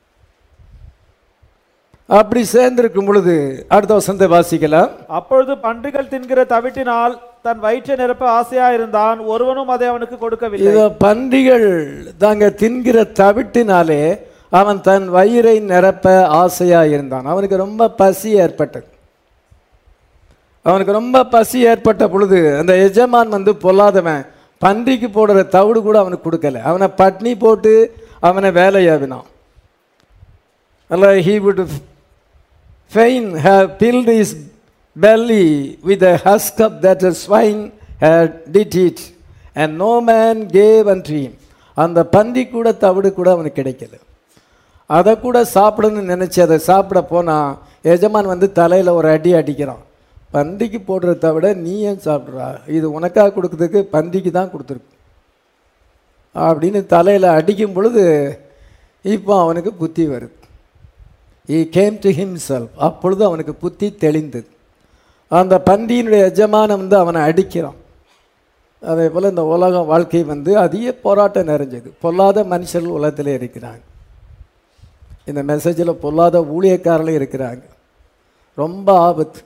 அப்படி சேர்ந்திருக்கும் பொழுது அடுத்த வசனத்தை வாசிக்கலாம். அப்பொழுது பன்றிகள் தின்கிற தவிட்டினால் தன் வயிற்றை நிரப்ப ஆசையா இருந்தான், ஒருவனும் அதை அவனுக்கு கொடுக்கவில்லை. இதோ பன்றிகள் தாங்க தின்கிற தவிட்டினாலே அவன் தன் வயிறை நிரப்ப ஆசையா இருந்தான். அவனுக்கு ரொம்ப பசி ஏற்பட்டது. அவனுக்கு ரொம்ப பசி ஏற்பட்ட பொழுது அந்த எஜமான் வந்து பொல்லாதவன், பன்றிக்கு போடுற தவிடு கூட அவனுக்கு கொடுக்கல. அவனை பட்னி போட்டு அவனை வேலையாவினான். அல்ல, he would fain have filled his belly with the husk of that a swine had did it, and no man gave unto him. அந்த பன்றி கூட தவிடு கூட அவனுக்கு கிடைக்கல. அதை கூட சாப்பிடணும்னு நினச்சி அதை சாப்பிட போனால் எஜமான் வந்து தலையில் ஒரு அடி அடிக்கிறான். பன்றிக்கு போடுறத தவிட நீ ஏன் சாப்பிட்றா, இது உனக்காக கொடுக்குறதுக்கு பன்றிக்கு தான் கொடுத்துருக்கு அப்படின்னு தலையில் அடிக்கும் பொழுது இப்போ அவனுக்கு புத்தி வருது. he came to himself. அப்பொழுது அவனுக்கு புத்தி தெளிந்தது. அந்த பன்றியினுடைய எஜமானம் வந்து அவனை அடிக்கிறான். அதே போல் இந்த உலக வாழ்க்கை வந்து அதிக போராட்டம் நிறைஞ்சது. பொல்லாத மனுஷர்கள் உலகத்தில் இருக்கிறாங்க. இந்த மெசேஜில் பொல்லாத ஊழியக்காரர்களும் இருக்கிறாங்க. ரொம்ப ஆபத்து.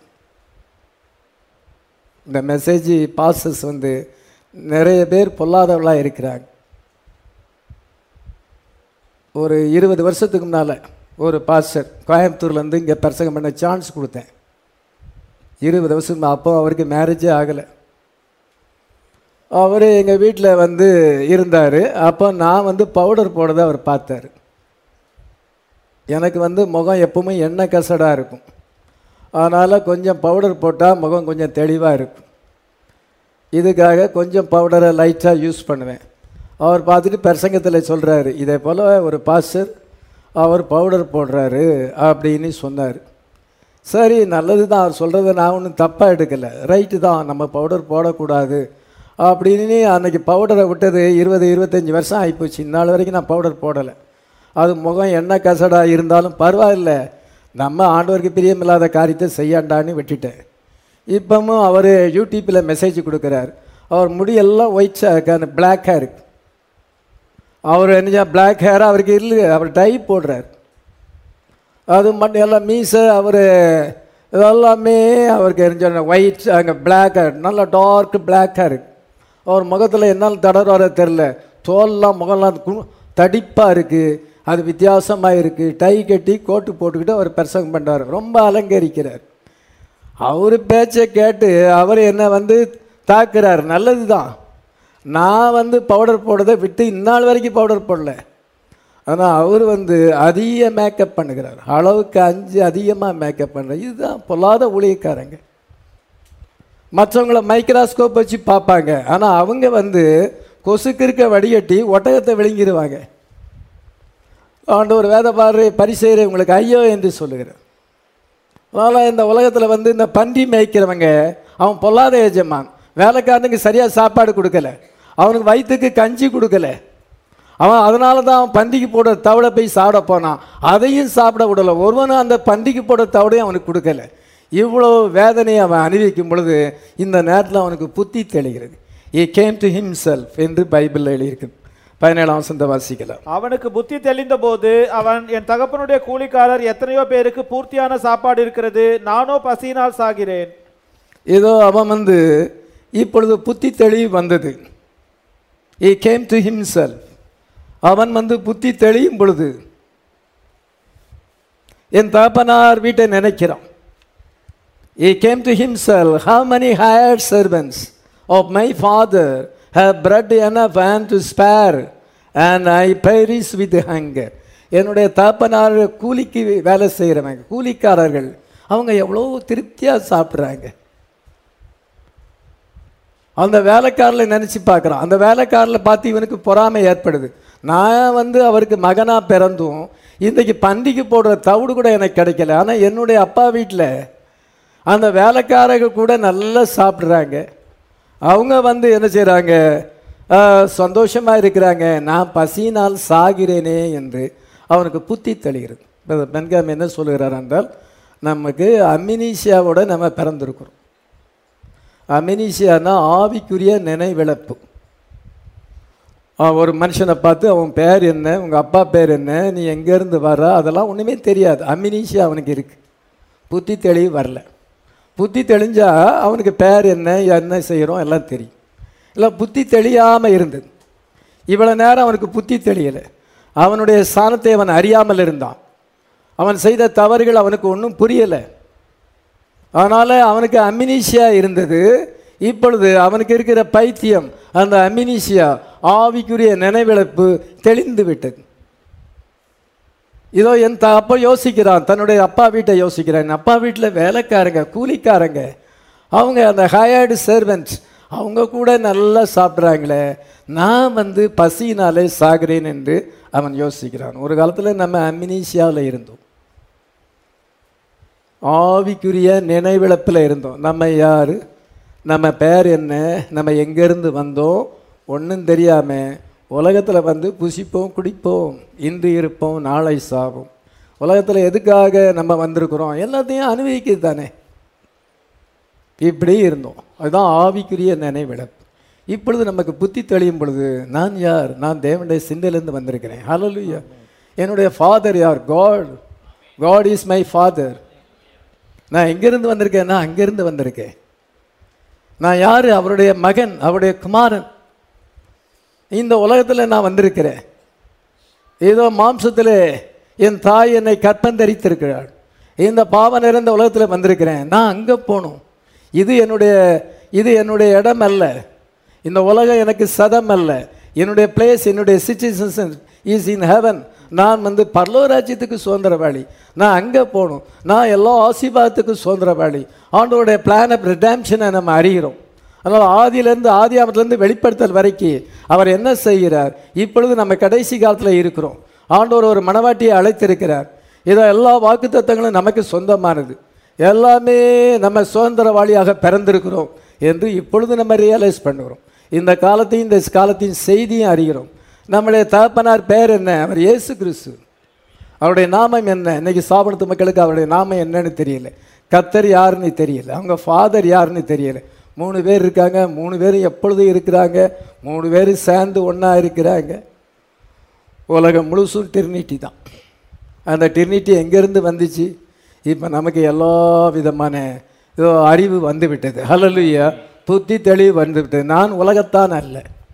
இந்த மெசேஜ் பாசஸ் வந்து நிறைய பேர் பொல்லாதவர்களாக இருக்கிறாங்க. ஒரு இருபது வருஷத்துக்கு முன்னால் ஒரு பாஸ்டர் கோயம்புத்தூர்லேருந்து இங்கே பிரசங்கம் பண்ண சான்ஸ் கொடுத்தேன். இருபது வருஷம் அப்போ அவருக்கு மேரேஜே ஆகலை. அவர் எங்கள் வீட்டில் வந்து இருந்தார். அப்போ நான் வந்து பவுடர் போடுறதை அவர் பார்த்தார். எனக்கு வந்து முகம் எப்பவுமே எண்ணெய் கசடாக இருக்கும். அதனால் கொஞ்சம் பவுடர் போட்டால் முகம் கொஞ்சம் தெளிவாக இருக்கும். இதுக்காக கொஞ்சம் பவுடரை லைட்டாக யூஸ் பண்ணுவேன். அவர் பார்த்துட்டு பிரசங்கத்தில் சொல்கிறாரு, இதே போல் ஒரு பாஸ்டர் அவர் பவுடர் போடுறாரு அப்படின்னு சொன்னார். சரி, நல்லது தான், அவர் சொல்கிறத நான் ஒன்றும் தப்பாக எடுக்கலை, ரைட்டு தான், நம்ம பவுடர் போடக்கூடாது அப்படின்னு. அன்றைக்கி பவுடரை விட்டது இருபது இருபத்தஞ்சி வருஷம் ஆகிப்போச்சு. இந்நாள் வரைக்கும் நான் பவுடர் போடலை. அது முகம் எண்ணெய் கசடாக இருந்தாலும் பரவாயில்ல, நம்ம ஆண்டவருக்கு பிரியமில்லாத காரியத்தை செய்யாண்டான்னு விட்டுட்டேன். இப்போவும் அவர் யூடியூப்பில் மெசேஜ் கொடுக்குறார். அவர் முடியெல்லாம் ஒயிட் பிளாக்காக இருக்குது. அவர் என்ன பிளாக் ஹேர் அவருக்கு இல்லை, அவர் டை போடுறார். அது மட்டும் எல்லாம் மீசை அவர் இதெல்லாமே அவருக்கு எரிஞ்ச ஒயிட் அங்கே பிளாக் ஹேர், நல்ல டார்க் பிளாக் ஹேர். அவர் முகத்தில் என்னால் தடவார தெரில, தோல்லாம் முகம்லாம் கு தடிப்பாக இருக்குது, அது வித்தியாசமாக இருக்குது. டை கட்டி கோட்டு போட்டுக்கிட்டு அவர் பிரசங்கம் பண்ணுறார், ரொம்ப அலங்கரிக்கிறார். அவர் பேச்சை கேட்டு அவர் என்னை வந்து தாக்குறார். நல்லது தான், நான் வந்து பவுடர் போடுறதை விட்டு இந்நாள் வரைக்கும் பவுடர் போடல. ஆனால் அவர் வந்து அதிக மேக்கப் பண்ணுகிறார், அளவுக்கு அஞ்சு அதிகமாக மேக்கப் பண்ணுறார். இதுதான் பொல்லாத ஊழியக்காரங்க. மற்றவங்கள மைக்ராஸ்கோப் வச்சு பார்ப்பாங்க, ஆனால் அவங்க வந்து கொசுக்கு இருக்க வடிகட்டி ஒட்டகத்தை விழுங்கிடுவாங்க. ஆண்டவர் வேத பாரு பரிசெயரை உங்களுக்கு ஐயோ என்று சொல்லுகிறார். அதனால் இந்த உலகத்தில் வந்து இந்த பன்றி மேய்க்கிறவங்க அவன் பொல்லாத எஜமான். வேலைக்காரனுக்கு சரியாக சாப்பாடு கொடுக்கல, அவனுக்கு வயிற்றுக்கு கஞ்சி கொடுக்கல. அவன் அதனால தான் அவன் பண்டிகை போடுற தவிடை போய் சாப்பிட போனான், அதையும் சாப்பிட விடலை. ஒருவனும் அந்த பண்டிகை போடுற தவிடையும் அவனுக்கு கொடுக்கல. இவ்வளோ வேதனையை அவன் அனுபவிக்கும் பொழுது இந்த நேரத்தில் அவனுக்கு புத்தி தெளிகிறது. he came to himself என்று பைபிளில் எழுதியிருக்கு. பதினேழாம் வசனத்தை வாசிக்கலாம். அவனுக்கு புத்தி தெளிந்த போது அவன், என் தகப்பனுடைய கூலிக்காரர் எத்தனையோ பேருக்கு பூர்த்தியான சாப்பாடு இருக்கிறது, நானோ பசியினால் சாகிறேன். ஏதோ அவன் வந்து இப்பொழுது புத்தி தெளிவு வந்தது. he came to himself. அவன் வந்து புத்தி தெளியும் பொழுது என் தகப்பனார் வீட்டை நினைக்கிறான். he came to himself. how many hired servants of my father have bread enough and to spare, and I perish with hunger. என்னுடைய தகப்பனார் கூலிக்கு வேலை செய்கிறவங்க, கூலிக்காரர்கள், அவங்க எவ்வளோ திருப்தியாக சாப்பிட்றாங்க. அந்த வேலைக்காரில் நினச்சி பார்க்குறான். அந்த வேலைக்காரில் பார்த்து இவனுக்கு பொறாமை ஏற்படுது. நான் வந்து அவருக்கு மகனாக பிறந்தும் இன்றைக்கு பண்டிகை போடுற தவிடு கூட எனக்கு கிடைக்கல. ஆனால் என்னுடைய அப்பா வீட்டில் அந்த வேலைக்காரர்கள் கூட நல்லா சாப்பிட்றாங்க. அவங்க வந்து என்ன செய்கிறாங்க, சந்தோஷமாக இருக்கிறாங்க. நான் பசியினால் சாகிறேனே என்று அவனுக்கு புத்தி தெளிகிறது. பென்காம் என்ன சொல்லுகிறார் என்றால், நமக்கு அமினீஷியாவோட நம்ம பிறந்திருக்கிறோம். அமினீஷியானா ஆவிக்குரிய நினைவிழப்பு. ஒரு மனுஷனை பார்த்து அவன் பேர் என்ன, உங்கள் அப்பா பேர் என்ன, நீ எங்கேருந்து வர, அதெல்லாம் ஒன்றுமே தெரியாது. அமினீஷியா அவனுக்கு இருக்குது, புத்தி தெளிவு வரல. புத்தி தெளிஞ்சால் அவனுக்கு பேர் என்ன, என்ன செய்கிறோம் எல்லாம் தெரியும். இல்லை, புத்தி தெளியாமல் இருந்தது. இவ்வளோ நேரம் அவனுக்கு புத்தி தெளியலை. அவனுடைய ஸ்தானத்தை அவன் அறியாமல் இருந்தான். அவன் செய்த தவறுகள் அவனுக்கு ஒன்றும் புரியலை. அதனால் அவனுக்கு அமினீஷியா இருந்தது. இப்பொழுது அவனுக்கு இருக்கிற பைத்தியம், அந்த அமினீஷியா, ஆவிக்குரிய நினைவிழப்பு தெளிந்து விட்டது. இதோ என் த அப்போ யோசிக்கிறான், தன்னுடைய அப்பா வீட்டை யோசிக்கிறான். அப்பா வீட்டில் வேலைக்காரங்க, கூலிக்காரங்க, அவங்க அந்த ஹயர்டு சர்வெண்ட்ஸ், அவங்க கூட நல்லா சாப்பிட்றாங்களே, நான் வந்து பசியினாலே சாகிறேன் என்று அவன் யோசிக்கிறான். ஒரு காலத்தில் நம்ம அமினீஷியாவில் இருந்தோம், ஆவிக்குரிய நினைவிழப்பில் இருந்தோம். நம்ம யார், நம்ம பேர் என்ன, நம்ம எங்கேருந்து வந்தோம் ஒன்றும் தெரியாமல் உலகத்தில் வந்து புசிப்போம், குடிப்போம், இன்று இருப்போம், நாளை சாவோம். உலகத்தில் எதுக்காக நம்ம வந்திருக்கிறோம், எல்லாத்தையும் அனுபவிக்கிறது தானே. இப்படி இருந்தோம். அதுதான் ஆவிக்குரிய நினைவிழப்பு. இப்பொழுது நமக்கு புத்தி தெளியும் பொழுது, நான் யார், நான் தேவனுடைய சிந்தையிலேருந்து வந்திருக்கிறேன். ஹல்லேலூயா. என்னுடைய ஃபாதர் யார், God. God is my father. நான் எங்கேருந்து வந்திருக்கேன், நான் அங்கேருந்து வந்திருக்கேன். நான் யார், அவருடைய மகன், அவருடைய குமாரன். இந்த உலகத்தில் நான் வந்திருக்கிறேன். ஏதோ மாம்சத்தில் என் தாய் என்னை கற்பந்தரித்திருக்கிறாள். இந்த பாவம் நிறைந்த உலகத்தில் வந்திருக்கிறேன். நான் அங்கே போகணும். இது என்னுடைய இது என்னுடைய இடம் அல்ல. இந்த உலகம் எனக்கு சதம் அல்ல. என்னுடைய பிளேஸ், என்னுடைய சிச்சுவேஷன் இஸ் இன் ஹெவன். நான் வந்து பரலோராஜ்யத்துக்கு சுதந்திரவாளி. நான் அங்கே போகணும். நான் எல்லா ஆசீர்வாதத்துக்கும் சுதந்திரவாளி. ஆண்டவருடைய பிளான் ஆஃப் ரிடம்ஷனை நம்ம அறிகிறோம். அதனால் ஆதியிலேருந்து, ஆதியாமத்திலேருந்து வெளிப்படுத்தல் வரைக்கும் அவர் என்ன செய்கிறார். இப்பொழுது நம்ம கடைசி காலத்தில் இருக்கிறோம். ஆண்டவர் ஒரு மனவாட்டியை அழைத்திருக்கிறார். இதோ எல்லா வாக்குத்தத்தங்களும் நமக்கு சொந்தமானது. எல்லாமே நம்ம சுதந்திரவாளியாக பிறந்திருக்கிறோம் என்று இப்பொழுது நம்ம ரியலைஸ் பண்ணுகிறோம். இந்த காலத்தையும் இந்த காலத்தின் செய்தியும் அறிகிறோம். நம்முடைய தகப்பனார் பேர் என்ன, அவர் இயேசு கிறிஸ்து. அவருடைய நாமம் என்ன, இன்றைக்கி சாபனத்து மக்களுக்கு அவருடைய நாமம் என்னன்னு தெரியல. கர்த்தர் யாருன்னு தெரியல, அவங்க ஃபாதர் யாருன்னு தெரியல. மூணு பேர் இருக்காங்க, மூணு பேரும் எப்பொழுதும் இருக்கிறாங்க, மூணு பேர் சேர்ந்து ஒன்றா இருக்கிறாங்க. உலகம் முழுசும் டிரினிட்டி தான். அந்த டிரினிட்டி எங்கேருந்து வந்துச்சு, இப்போ நமக்கு எல்லா விதமான இதோ அறிவு வந்து விட்டது. ஹல்லேலூயா. புத்தி தெளிவு வந்து விட்டது. நான் உலகத்தான் அல்ல,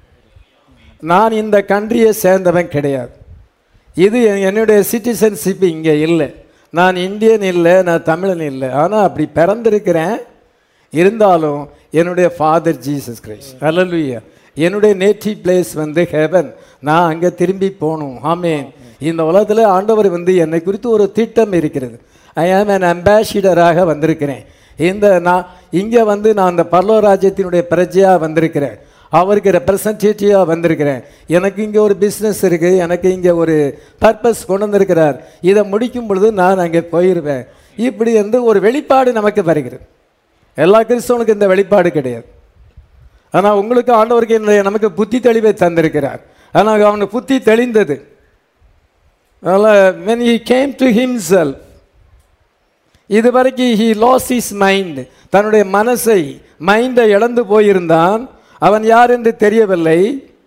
நான் இந்த கண்ட்ரியை சேர்ந்தவன் கிடையாது. இது என்னுடைய சிட்டிசன்ஷிப் இங்கே இல்லை. நான் இந்தியன் இல்லை, நான் தமிழன் இல்லை. ஆனால் அப்படி பிறந்திருக்கிறேன். இருந்தாலும் என்னுடைய ஃபாதர் ஜீசஸ் கிரைஸ்ட். ஹல்லேலூயா. என்னுடைய நேட்டிவ் பிளேஸ் வந்து ஹெவன். நான் அங்கே திரும்பி போகணும். ஆமென். இந்த உலகத்தில் ஆண்டவர் வந்து என்னை குறித்து ஒரு திட்டம் இருக்கிறது. ஐ ஆம் அன் அம்பாசிடராக வந்திருக்கிறேன். இந்த நான் இங்கே வந்து நான் அந்த பரலோக ராஜ்யத்தினுடைய பிரஜையாக வந்திருக்கிறேன். அவருக்கு ரெப்ரசன்டேட்டிவாக வந்திருக்கிறேன். எனக்கு இங்கே ஒரு பிஸ்னஸ் இருக்குது, எனக்கு இங்கே ஒரு பர்பஸ் கொண்டு வந்திருக்கிறார். இதை முடிக்கும் பொழுது நான் அங்கே போயிடுவேன். இப்படி வந்து ஒரு வெளிப்பாடு நமக்கு வருகிறது. எல்லா கிறிஸ்தவனுக்கு இந்த வெளிப்பாடு கிடையாது. ஆனால் உங்களுக்கு ஆண்டவருக்கு என்னுடைய நமக்கு புத்தி தெளிவை தந்திருக்கிறார். ஆனால் அவனுக்கு புத்தி தெளிந்தது. அதனால் when he came to himself, இது வரைக்கும் he lost his mind, தன்னுடைய மனசை மைண்டை இழந்து போயிருந்தான். அவன் யார் என்று தெரியவில்லை.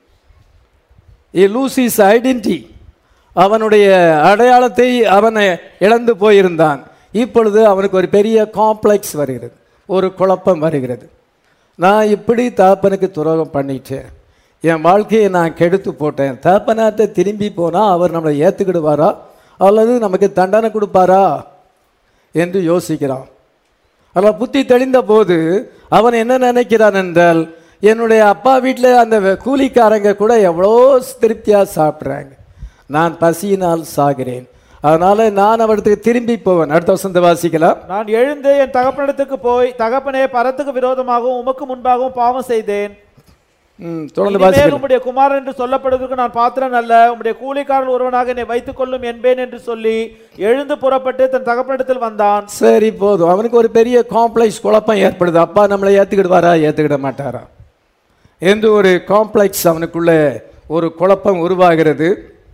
he lose his identity, அவனுடைய அடையாளத்தை அவனை இழந்து போயிருந்தான். இப்பொழுது அவனுக்கு ஒரு பெரிய காம்ப்ளெக்ஸ் வருகிறது, ஒரு குழப்பம் வருகிறது. நான் இப்படி தாப்பனுக்கு துரோகம் பண்ணிட்டேன், என் வாழ்க்கையை நான் கெடுத்து போட்டேன். தாப்பனாட்ட திரும்பி போனால் அவர் நம்மளை ஏற்றுக்கிடுவாரா அல்லது நமக்கு தண்டனை கொடுப்பாரா என்று யோசிக்கிறான். அதில் புத்தி தெளிந்த போது அவன் என்ன நினைக்கிறான் என்றால், என்னுடைய அப்பா வீட்டில் அந்த கூலிக்காரங்க கூட எவ்வளோ திருப்தியாக சாப்பிட்றாங்க, நான் பசியினால் சாகிறேன், அதனால நான் அவருக்கு திரும்பி போவேன். அடுத்த வசனத்தை வாசிக்கலாம். நான் எழுந்து என் தகப்பனிடத்துக்கு போய், தகப்பனே, பரத்துக்கு விரோதமாகவும் உமக்கு முன்பாகவும் பாவம் செய்தேன். தொடர்ந்து வாசிக்கலாம். உம்முடைய குமாரன் என்று சொல்லப்படுவதற்கு நான் பாத்திரன் அல்ல, உம்முடைய கூலிக்காரன் ஒருவனாக என்னை வைத்துக் கொள்ளும் என்பேன் என்று சொல்லி எழுந்து புறப்பட்டு தன் தகப்பனிடத்தில் வந்தான். சரி, போதும். அவனுக்கு ஒரு பெரிய காம்ப்ளெக்ஸ் குழப்பம் ஏற்படுது. அப்பா நம்மளை ஏற்றுக்கிடுவாரா ஏற்றுக்கிட மாட்டாரா என்று ஒரு காம்ப்ளெக்ஸ் அவனுக்குள்ள ஒரு குழப்பம் உருவாகிறது.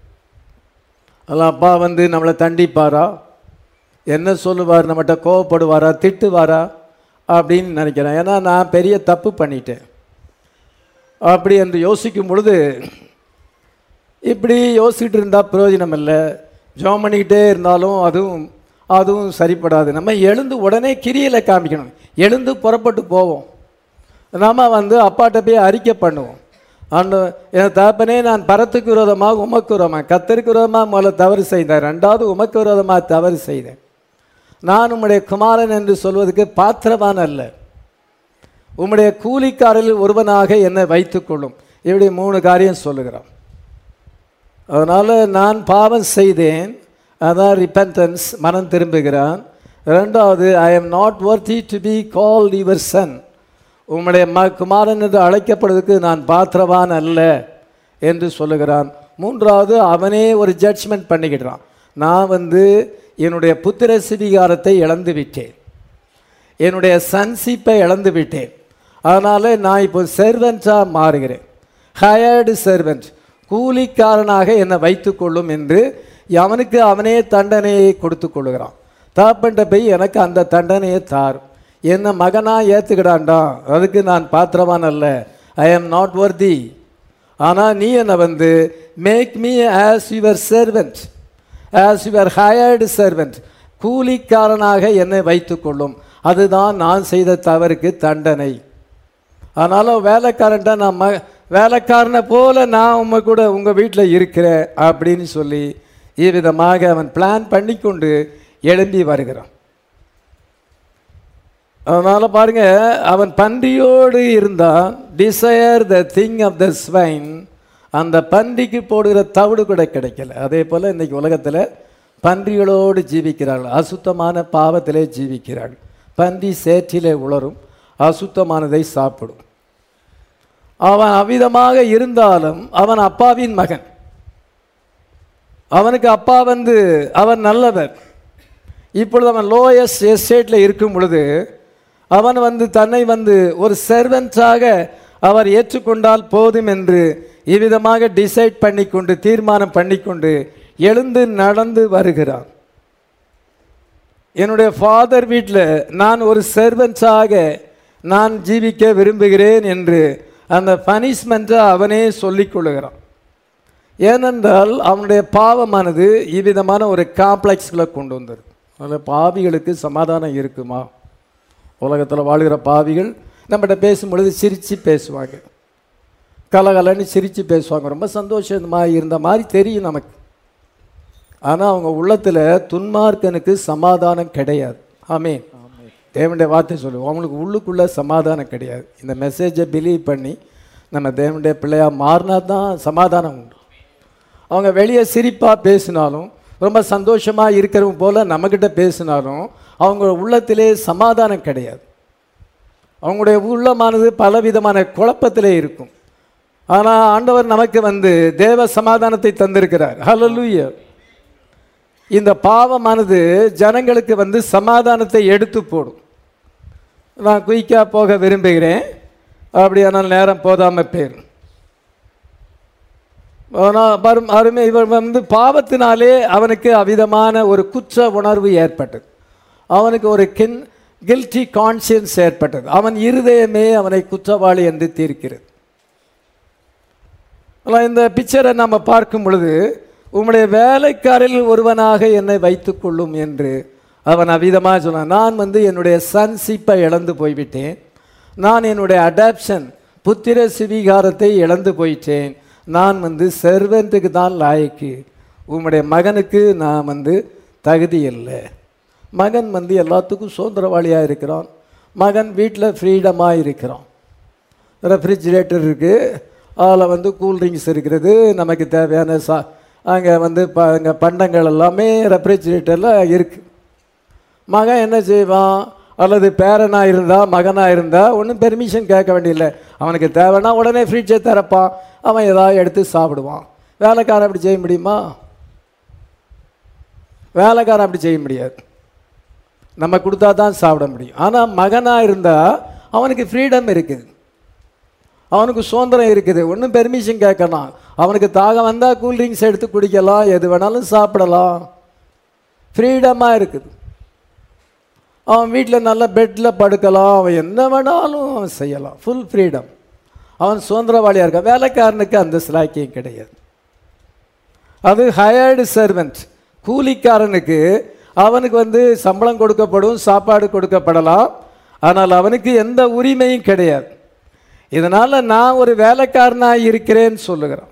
அதில் அப்பா வந்து நம்மளை தண்டிப்பாரா, என்ன சொல்லுவார், நம்மகிட்ட கோவப்படுவாரா, திட்டுவாரா அப்படின்னு நினைக்கிறேன். ஏன்னா நான் பெரிய தப்பு பண்ணிட்டேன் அப்படி என்று யோசிக்கும் பொழுது, இப்படி யோசிச்சுட்டு இருந்தால் பிரயோஜனம் இல்லை. ஜெபம் பண்ணிக்கிட்டே இருந்தாலும் அதுவும் அதுவும் சரிப்படாது. நம்ம எழுந்து உடனே கிரியில காமிக்கணும். எழுந்து புறப்பட்டு போவோம். நாம் வந்து அப்பாட்ட போய் அறிக்கை பண்ணுவோம். அண்டு என் தகப்பனே, நான் பரத்துக்கு விரோதமாக உமக்கு விரோதமாக, கத்தருக்கு விரோதமாக முதல்ல தவறு செய்தேன், ரெண்டாவது உமக்கு விரோதமாக தவறு செய்தேன். நான் உம்முடைய குமாரன் என்று சொல்வதற்கு பாத்திரவான் அல்ல, உம்முடைய கூலிக்காரில் ஒருவனாக என்னை வைத்துக்கொள்ளும். இப்படி மூணு காரியம் சொல்லுகிறான். அதனால் நான் பாவம் செய்தேன், அதான் ரிப்பென்டன்ஸ், மனம் திரும்புகிறான். ரெண்டாவது, I am not worthy to be called your son, உம்முடைய ம குமாரன் என்று அழைக்கப்படுவதற்கு நான் பாத்திரவான் அல்ல என்று சொல்லுகிறான். மூன்றாவது, அவனே ஒரு ஜட்ஜ்மெண்ட் பண்ணிக்கிட்டான். நான் வந்து என்னுடைய புத்திர சுவிகாரத்தை இழந்து விட்டேன், என்னுடைய சன்ஷிப்பை இழந்து விட்டேன், அதனால் நான் இப்போ சர்வெண்ட்டாக மாறுகிறேன், ஹயர்டு சர்வெண்ட், கூலிக்காரனாக என்னை வைத்து கொள்ளும் என்று அவனுக்கு அவனே தண்டனையை கொடுத்து கொள்ளுகிறான். தாப்பன்ட்ட போய் எனக்கு அந்த தண்டனையை தார், என்னை மகனாக ஏற்றுக்கிடாண்டா, அதுக்கு நான் பாத்திரவான் அல்ல, ஐ எம் நாட் வர்தி. ஆனால் நீ என்னை வந்து make me as your servant, as your hired servant, கூலிக்காரனாக என்னை வைத்து கொள்ளும், அதுதான் நான் செய்த தவறுக்கு தண்டனை. அதனால் வேலைக்காரன்ட்ட நான் ம வேலைக்காரனை போல நான் உங்க கூட உங்கள் வீட்டில் இருக்கிறேன் அப்படின்னு சொல்லி இவ்விதமாக அவன் பிளான் பண்ணி கொண்டு எழும்பி வருகிறான். அதனால் பாருங்கள், அவன் பன்றியோடு இருந்தான். Desire the thing of the swine, அந்த பன்றிக்கு போடுகிற தவிடு கூட கிடைக்கல. அதே போல் இன்றைக்கி உலகத்தில் பன்றிகளோடு ஜீவிக்கிறார்கள், அசுத்தமான பாவத்திலே ஜீவிக்கிறார்கள். பன்றி சேற்றிலே உளரும், அசுத்தமானதை சாப்பிடும். அவன் அவ்விதமாக இருந்தாலும் அவன் அப்பாவின் மகன். அவனுக்கு அப்பா வந்து அவன் நல்லவர். இப்பொழுது அவன் லோயஸ்ட் எஸ்டேட்டில் இருக்கும் பொழுது அவன் வந்து தன்னை வந்து ஒரு சர்வெண்ட்டாக அவர் ஏற்றுக்கொண்டால் போதும் என்று இவ்விதமாக டிசைட் பண்ணி கொண்டு தீர்மானம் பண்ணி கொண்டு எழுந்து நடந்து வருகிறான். என்னுடைய ஃபாதர் வீட்டில் நான் ஒரு சர்வெண்ட்டாக நான் ஜீவிக்க விரும்புகிறேன் என்று அந்த பனிஷ்மெண்ட்டை அவனே சொல்லிக் கொள்ளுகிறான். ஏனென்றால் அவனுடைய பாவமானது இவ்விதமான ஒரு காம்ப்ளெக்ஸ்களை கொண்டு வந்தது. அதில் பாவிகளுக்கு சமாதானம் இருக்குமா? உலகத்தில் வாழ்கிற பாவிகள் நம்மகிட்ட பேசும் பொழுது சிரித்து பேசுவாங்க, கலகலன்னு சிரித்து பேசுவாங்க, ரொம்ப சந்தோஷமாக இருந்த மாதிரி தெரியும் நமக்கு. ஆனால் அவங்க உள்ளத்தில் துன்மார்க்கனுக்கு சமாதானம் கிடையாது. ஆமென். தேவனுடைய வார்த்தை சொல்லுவோம், அவங்களுக்கு உள்ளுக்குள்ளே சமாதானம் கிடையாது. இந்த மெசேஜை பிலீவ் பண்ணி நம்ம தேவனுடைய பிள்ளையாக மாறினா தான் சமாதானம் உண்டு. அவங்க வெளியே சிரிப்பாக பேசினாலும், ரொம்ப சந்தோஷமாக இருக்கிறவங்க போல் நம்மக்கிட்ட பேசினாலும் அவங்க உள்ளத்திலே சமாதானம் கிடையாது. அவங்களுடைய உள்ளமானது பலவிதமான குழப்பத்திலே இருக்கும். ஆனால் ஆண்டவர் நமக்கு வந்து தேவ சமாதானத்தை தந்திருக்கிறார். ஹல்லேலூயா. இந்த பாவமானது ஜனங்களுக்கு வந்து சமாதானத்தை எடுத்து போடும். நான் குயிக்காக போக விரும்புகிறேன், அப்படியானால் நேரம் போதாமல் போயிடும். ஆனால் அருமை, இவர் வந்து பாவத்தினாலே அவனுக்கு அவிதமான ஒரு குற்ற உணர்வு ஏற்பட்டது. அவனுக்கு ஒரு கின் கில்ட்டி கான்சியன்ஸ் ஏற்பட்டது. அவன் இருதயமே அவனை குற்றவாளி என்று தீர்க்கிறது. இந்த பிக்சரை நம்ம பார்க்கும் பொழுது, உம்முடைய வேலைக்காரில் ஒருவனாக என்னை வைத்துக் கொள்ளும் என்று அவன் அவிதமாக சொன்னான். நான் வந்து என்னுடைய சன்ஷிப்பை இழந்து போய்விட்டேன், நான் என்னுடைய அடாப்ஷன் புத்திர சுவீகாரத்தை இழந்து போயிட்டேன், நான் வந்து சர்வெண்ட்டுக்கு தான் லாய்க்கு, உம்முடைய மகனுக்கு நான் வந்து தகுதி இல்லை. மகன் வந்து எல்லாத்துக்கும் சுதந்திரவாளியாக இருக்கிறான், மகன் வீட்டில் ஃப்ரீடமாக இருக்கிறான், ரெஃப்ரிஜிரேட்டர் இருக்குது, அதில் வந்து கூல்ட்ரிங்க்ஸ் இருக்கிறது, நமக்கு தேவையான சா அங்கே வந்து ப அங்கே பண்டங்கள் எல்லாமே ரெஃப்ரிஜிரேட்டரில் இருக்குது. மகன் என்ன செய்வான்? அல்லது பேரனாக இருந்தால் மகனாக இருந்தால் ஒன்றும் பெர்மிஷன் கேட்க வேண்டியதில்லை, அவனுக்கு தேவைன்னா உடனே ஃப்ரிட்ஜை திறப்பான், அவன் ஏதாவது எடுத்து சாப்பிடுவான். வேலைக்காரன் அப்படி செய்ய முடியுமா? வேலைக்காரன் அப்படி செய்ய முடியாது, நம்ம கொடுத்தா தான் சாப்பிட முடியும். ஆனால் மகனாக இருந்தால் அவனுக்கு ஃப்ரீடம் இருக்குது, அவனுக்கு சுதந்திரம் இருக்குது, ஒன்றும் பெர்மிஷன் கேட்கலாம். அவனுக்கு தாகம் வந்தால் கூல்ட்ரிங்க்ஸ் எடுத்து குடிக்கலாம், எது வேணாலும் சாப்பிடலாம், ஃப்ரீடமாக இருக்குது. அவன் வீட்டில் நல்ல பெட்டில் படுக்கலாம், அவன் என்ன வேணாலும் அவன் செய்யலாம், ஃபுல் ஃப்ரீடம், அவன் சுதந்திரவாளியாக இருக்கான். வேலைக்காரனுக்கு அந்த சிலாக்கியம் கிடையாது. அது ஹயர்டு சர்வெண்ட், கூலிக்காரனுக்கு அவனுக்கு வந்து சம்பளம் கொடுக்கப்படும், சாப்பாடு கொடுக்கப்படலாம், ஆனால் அவனுக்கு எந்த உரிமையும் கிடையாது. இதனால் நான் ஒரு வேலைக்காரனாக இருக்கிறேன்னு சொல்லுகிறான்.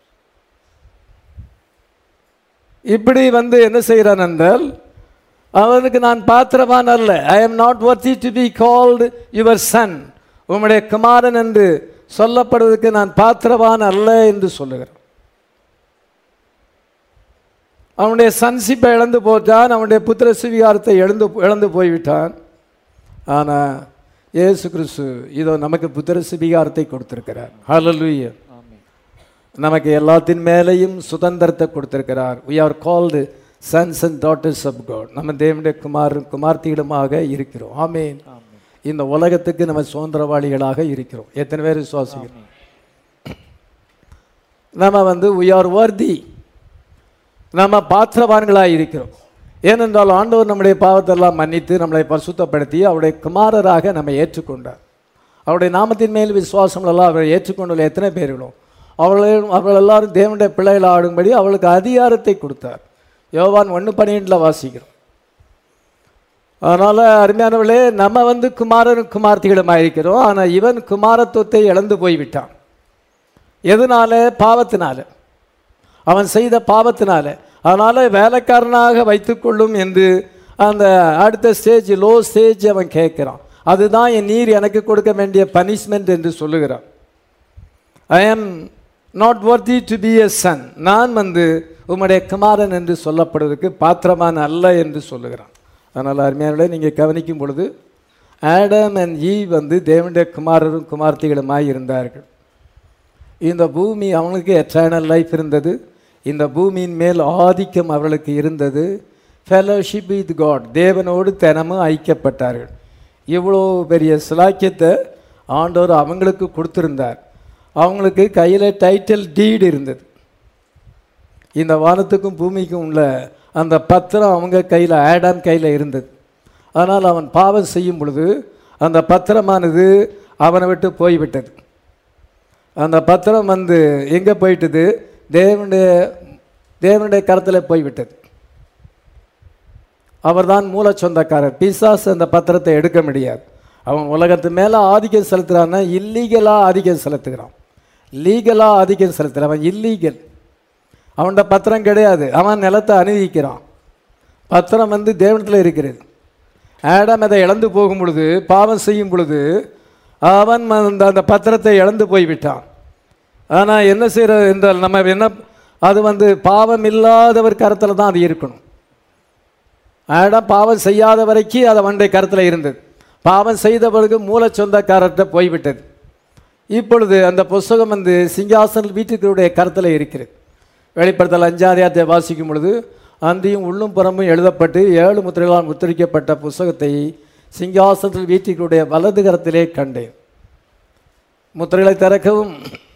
இப்படி வந்து என்ன செய்கிறான் என்றால், அவனுக்கு நான் பாத்திரவான் அல்ல, I am not worthy to be called your son, உம்முடைய குமாரன் என்று சொல்லப்படுவதற்கு நான் பாத்திரவான் அல்ல என்று சொல்லுகிறான். அவனுடைய சன்ஷிப்பை இழந்து போட்டான், அவனுடைய புத்திர சுவீகாரத்தை இழந்து இழந்து போய்விட்டான். ஆனால் இயேசு கிறிஸ்து இதோ நமக்கு புத்திர சுவீகாரத்தை கொடுத்திருக்கிறார். ஹல்லேலூயா. நமக்கு எல்லாத்தின் மேலேயும் சுதந்திரத்தை கொடுத்திருக்கிறார். we are called sons and daughters of God. நம்ம தேவனுடைய குமார் குமார்த்திகளுமாக இருக்கிறோம். ஆமென். இந்த உலகத்துக்கு நம்ம சுதந்திரவாளிகளாக இருக்கிறோம். எத்தனை பேர் விசுவாசிக்கிறோம்? நம்ம வந்து we are worthy, நம்ம பாத்திரவான்களாக இருக்கிறோம். ஏனென்றால் ஆண்டவர் நம்முடைய பாவத்தெல்லாம் மன்னித்து நம்மளை பரிசுத்தப்படுத்தி அவருடைய குமாரராக நம்ம ஏற்றுக்கொண்டார். அவருடைய நாமத்தின் மேல் விசுவாசம் எல்லாம் அவரை ஏற்றுக்கொண்டுள்ள எத்தனை பேர்களும் அவர்கள் அவர்கள் எல்லாரும் தேவனுடைய பிள்ளைகள் ஆடும்படி அவளுக்கு அதிகாரத்தை கொடுத்தார். யோவான் ஒன்று பன்னிரெண்டில் வாசிக்கிறோம். அதனால் அருமையானவர்களே, நம்ம வந்து குமாரன் குமார்த்திகளுமாக இருக்கிறோம். ஆனால் இவன் குமாரத்துவத்தை இழந்து போய்விட்டான். எதனால? பாவத்தினால, அவன் செய்த பாவத்தினால. அதனால் வேலைக்காரனாக வைத்துக்கொள்ளும் என்று அந்த அடுத்த ஸ்டேஜ், லோ ஸ்டேஜ் அவன் கேட்குறான். அதுதான் என் நீர் எனக்கு கொடுக்க வேண்டிய பனிஷ்மெண்ட் என்று சொல்லுகிறான். I am not worthy to be a son, நான் வந்து உம்முடைய குமாரன் என்று சொல்லப்படுவதற்கு பாத்திரமான அல்ல என்று சொல்லுகிறான். அதனால் அருமையானவர்களே, நீங்கள் கவனிக்கும் பொழுது ஆடம் அண்ட் ஈவ் வந்து தேவனுடைய குமாரரும் குமார்த்திகளுமாய் இருந்தார்கள். இந்த பூமி அவங்களுக்கு எட்டர்னல் லைஃப் இருந்தது, இந்த பூமியின் மேல் ஆதிக்கம் அவர்களுக்கு இருந்தது. ஃபெலோஷிப் வித் காட், தேவனோடு தினமும் ஐக்கியப்பட்டார்கள். இவ்வளோ பெரிய சிலாக்கியத்தை ஆண்டவர் அவங்களுக்கு கொடுத்துருந்தார். அவங்களுக்கு கையில் டைட்டில் டீடு இருந்தது. இந்த வானத்துக்கும் பூமிக்கும் உள்ள அந்த பத்திரம் அவங்க கையில், ஆடாம் கையில் இருந்தது. ஆனால் அவன் பாவம் செய்யும் பொழுது அந்த பத்திரமானது அவனை விட்டு போய்விட்டது. அந்த பத்திரம் வந்து எங்கே போயிட்டது? தேவனுடைய தேவனுடைய கரத்தில் போய்விட்டது. அவர்தான் மூல சொந்தக்காரர். பிசாசு அந்த பத்திரத்தை எடுக்க முடியாது. அவன் உலகத்து மேலே ஆதிக்கம் செலுத்துகிறான்னா இல்லீகலாக ஆதிக்கம் செலுத்துகிறான். லீகலாக ஆதிக்கம் செலுத்துகிறான். அவன் இல்லீகல். அவன்கிட்ட பத்திரம் கிடையாது. அவன் நிலத்தை அனுபவிக்கிறான். பத்திரம் வந்து தேவனத்தில் இருக்கிறது. ஆடம் அதை இழந்து போகும் பொழுது, பாவம் செய்யும் பொழுது அவன் அந்த அந்த பத்திரத்தை இழந்து போய்விட்டான். ஆனால் என்ன செய்கிற என்றால் நம்ம என்ன, அது வந்து பாவம் இல்லாதவர் கருத்தில் தான் அது இருக்கணும். ஆடம் பாவம் செய்யாத வரைக்கும் அது அவனுடைய கருத்தில் இருந்தது. பாவம் செய்த பிறகு மூல சொந்தக்காரர்கிட்ட போய்விட்டது. இப்பொழுது அந்த புஸ்தகம் வந்து சிங்காசன வீட்டுக்களுடைய கருத்தில் இருக்கிறது. வெளிப்படுத்தல் அஞ்சாதியாத்தை வாசிக்கும் பொழுது அந்தியும் உள்ளும் புறமும் எழுதப்பட்டு ஏழு முத்திரைகளால் முத்திரிக்கப்பட்ட புஸ்தகத்தை சிங்காசனத்தில் வீட்டுக்களுடைய வலது கரத்திலே கண்டேன். முத்திரைகளை திறக்கவும்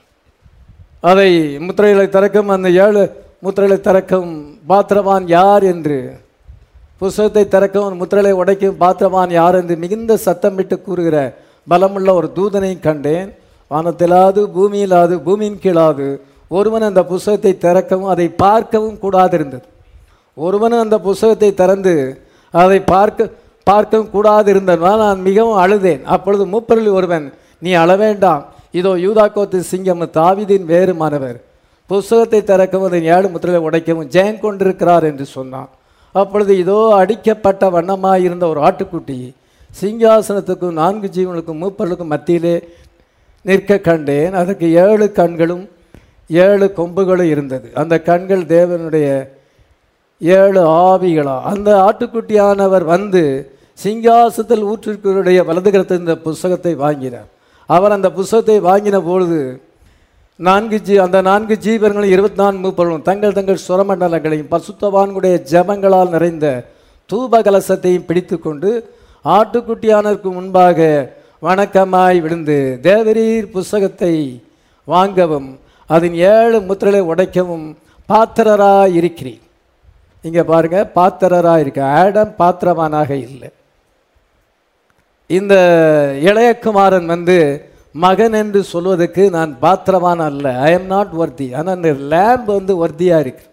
அதை முத்திரைகளை திறக்கும் அந்த ஏழு முத்திரைகளை திறக்கவும் பாத்திரவான் யார் என்று, புஸ்தகத்தை திறக்கவும் முத்திரைகளை உடைக்கும் பாத்திரவான் யார் என்று மிகுந்த சத்தம் விட்டு கூறுகிற பலமுள்ள ஒரு தூதனையும் கண்டேன். வானத்திலாது பூமியிலாது பூமியின் கீழாது ஒருவன் அந்த புஸ்தகத்தை திறக்கவும் அதை பார்க்கவும் கூடாது இருந்தது. ஒருவனும் அந்த புஸ்தகத்தை திறந்து அதை பார்க்க பார்க்கவும் கூடாது இருந்ததுனால் நான் மிகவும் அழுதேன். அப்பொழுது மூப்பரில் ஒருவன், நீ அழ வேண்டாம், இதோ யூதாக்கோத்து சிங்கம் தாவீதின் வேறுமானவர் புஸ்தகத்தை திறக்கவும் அதை ஏழு முத்திரையை உடைக்கவும் ஜெயம் கொண்டிருக்கிறார் என்று சொன்னான். அப்பொழுது இதோ அடிக்கப்பட்ட வண்ணமாக இருந்த ஒரு ஆட்டுக்குட்டி சிங்காசனத்துக்கும் நான்கு ஜீவனுக்கும் மூப்பர்களுக்கும் மத்தியிலே நிற்க கண்டேன். அதற்கு ஏழு கண்களும் ஏழு கொம்புகளும் இருந்தது. அந்த கண்கள் தேவனுடைய ஏழு ஆவிகளா. அந்த ஆட்டுக்குட்டியானவர் வந்து சிங்காசனத்தில் ஊற்றுக்களுடைய வலதுகரத்தில் இந்த புஸ்தகத்தை வாங்கினார். அவர் அந்த புஸ்தகத்தை வாங்கின பொழுது நான்கு ஜீ அந்த நான்கு ஜீவர்களும் இருபத்தி நான்கு மூப்பர்களும் தங்கள் தங்கள் சுரமண்டலங்களையும் பசுத்தவான்களுடைய ஜபங்களால் நிறைந்த தூப கலசத்தையும் பிடித்து கொண்டு ஆட்டுக்குட்டியானருக்கு முன்பாக வணக்கமாய் விழுந்து, தேவரீர் புஸ்தகத்தை வாங்கவும் அதன் ஏழு முத்திரைகளை உடைக்கவும் பாத்திரராய் இருக்கிறீர். இங்கே பாருங்க, பாத்திரராக இருக்க. ஆடம் பாத்திரவானாக இல்லை. இந்த இளையகுமாரன் வந்து மகன் என்று சொல்வதற்கு நான் பாத்திரவான் அல்ல, ஐ எம் நாட் வர்தி. ஆனால் இந்த லேம்ப் வந்து வர்த்தியாக இருக்கு.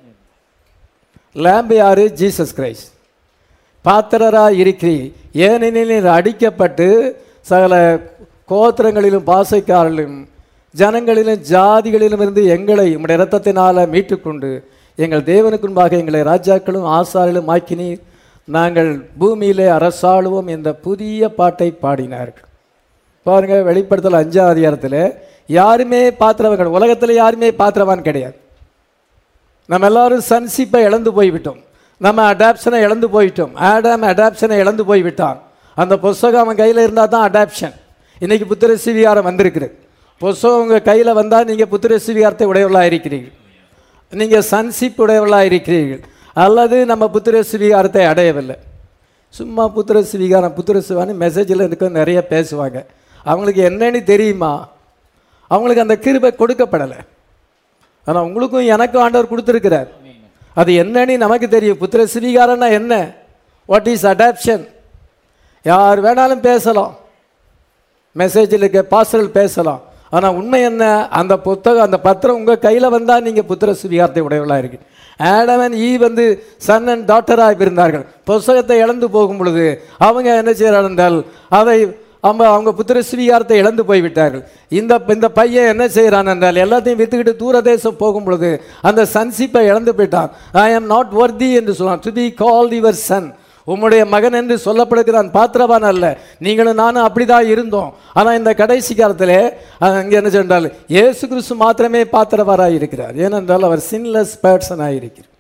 லேம்பு யாரு? Jesus Christ. பாத்திரராக இருக்கிறீர் ஏனெனில் அடிக்கப்பட்டு சகல கோத்திரங்களிலும் பாசைக்காரர்களும் ஜனங்களிலும் ஜாதிகளிலும் இருந்து எங்களை உம்முடைய இரத்தத்தினால மீட்டுக்கொண்டு எங்கள் தேவனுக்கு முன்பாக எங்களை ராஜாக்களும் ஆசாரிலும் ஆக்கினீர், நாங்கள் பூமியிலே அரசாளுவோம் என்ற புதிய பாட்டை பாடினார்கள். பாருங்க, வெளிப்படுத்தல் அஞ்சாம் அதிகாரத்தில் யாருமே பாத்திரவான், உலகத்தில் யாருமே பாத்திரவான் கிடையாது. நம்ம எல்லாரும் சன்ஷிப்பை இழந்து போய்விட்டோம். நம்ம அடாப்ஷனை இழந்து போயிட்டோம். ஆடம் அடாப்ஷனை இழந்து போய்விட்டான். அந்த புஸ்தகம் அவன் கையில் இருந்தால் தான் அடாப்ஷன். இன்னைக்கு புத்திர சுவிகாரம் வந்திருக்கிறது. புஸ்தகம் உங்கள் கையில் வந்தால் நீங்கள் புத்திர சுவிகாரத்தை உடையவர்களாக இருக்கிறீர்கள், நீங்கள் சன்ஷிப் உடையவர்களாக இருக்கிறீர்கள். அல்லது நம்ம புத்திர சுவிகாரத்தை அடையவில்லை. சும்மா புத்திர சுவிகாரம் புத்திர சுவானி மெசேஜில் இருக்க நிறைய பேசுவாங்க. அவங்களுக்கு என்னன்னு தெரியுமா? அவங்களுக்கு அந்த கிருபை கொடுக்கப்படலை. ஆனால் உங்களுக்கும் எனக்கும் ஆண்டவர் கொடுத்துருக்கிறார். அது என்னன்னு நமக்கு தெரியும். புத்திர சுவிகாரம்னா என்ன? What is adoption? யார் வேணாலும் பேசலாம், மெசேஜில் இருக்க பாஸ்டர்கள் பேசலாம். ஆனால் உண்மை என்ன? அந்த புத்தகம் அந்த பத்திரம் உங்கள் கையில் வந்தால் நீங்கள் புத்திர சுவிகாரத்தை உடையவர்களாக இருக்கு. ஆடவன் ஈ வந்து சன் அண்ட் டாட்டராக இருந்தார்கள். புஸ்தகத்தை இழந்து போகும் பொழுது அவங்க என்ன செய்கிறார்கள் என்றால் அதை அவங்க அவங்க புத்திர சுவிகாரத்தை இழந்து போய்விட்டார்கள். இந்த இந்த பையன் என்ன செய்கிறான் என்றால் எல்லாத்தையும் வித்துக்கிட்டு தூரதேசம் போகும் பொழுது அந்த சன்ஷிப்பை இழந்து போயிட்டான். ஐ ஆம் நாட் வர்தி என்று சொன்னான். To be called your son, உம்முடைய மகன் என்று சொல்லப்படுகிறான். பாத்திரவான் அல்ல. நீங்களும் நானும் அப்படிதான் இருந்தோம். ஆனால் இந்த கடைசி காலத்தில் அங்கே என்ன சொன்னால் இயேசு கிறிஸ்து மாத்திரமே பாத்திரவாராக இருக்கிறார். ஏனென்றால் அவர் சின்லெஸ் பர்சனாக இருக்கிறார்.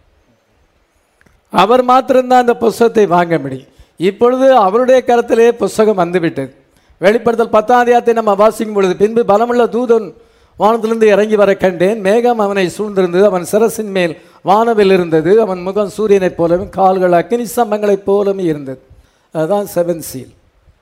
அவர் மாத்திரம்தான் அந்த புஸ்தகத்தை வாங்க முடியும். இப்பொழுது அவருடைய கருத்திலே புஸ்தகம் வந்துவிட்டது. வெளிப்படுத்தல் பத்தாம் அதிகாரத்தை நம்ம வாசிக்கும் பொழுது, பின்பு பலமுள்ள தூதன் வானத்திலிருந்து இறங்கி வர கண்டேன். மேகம் அவனை சூழ்ந்திருந்தது. அவன் சிரசின் மேல் வானவில் இருந்தது. அவன் முகம் சூரியனைப் போலவும் கால்கள் அக்கினி ஸ்தம்பங்களைப் போலவும் இருந்தது. அதுதான் செவன் சீல்.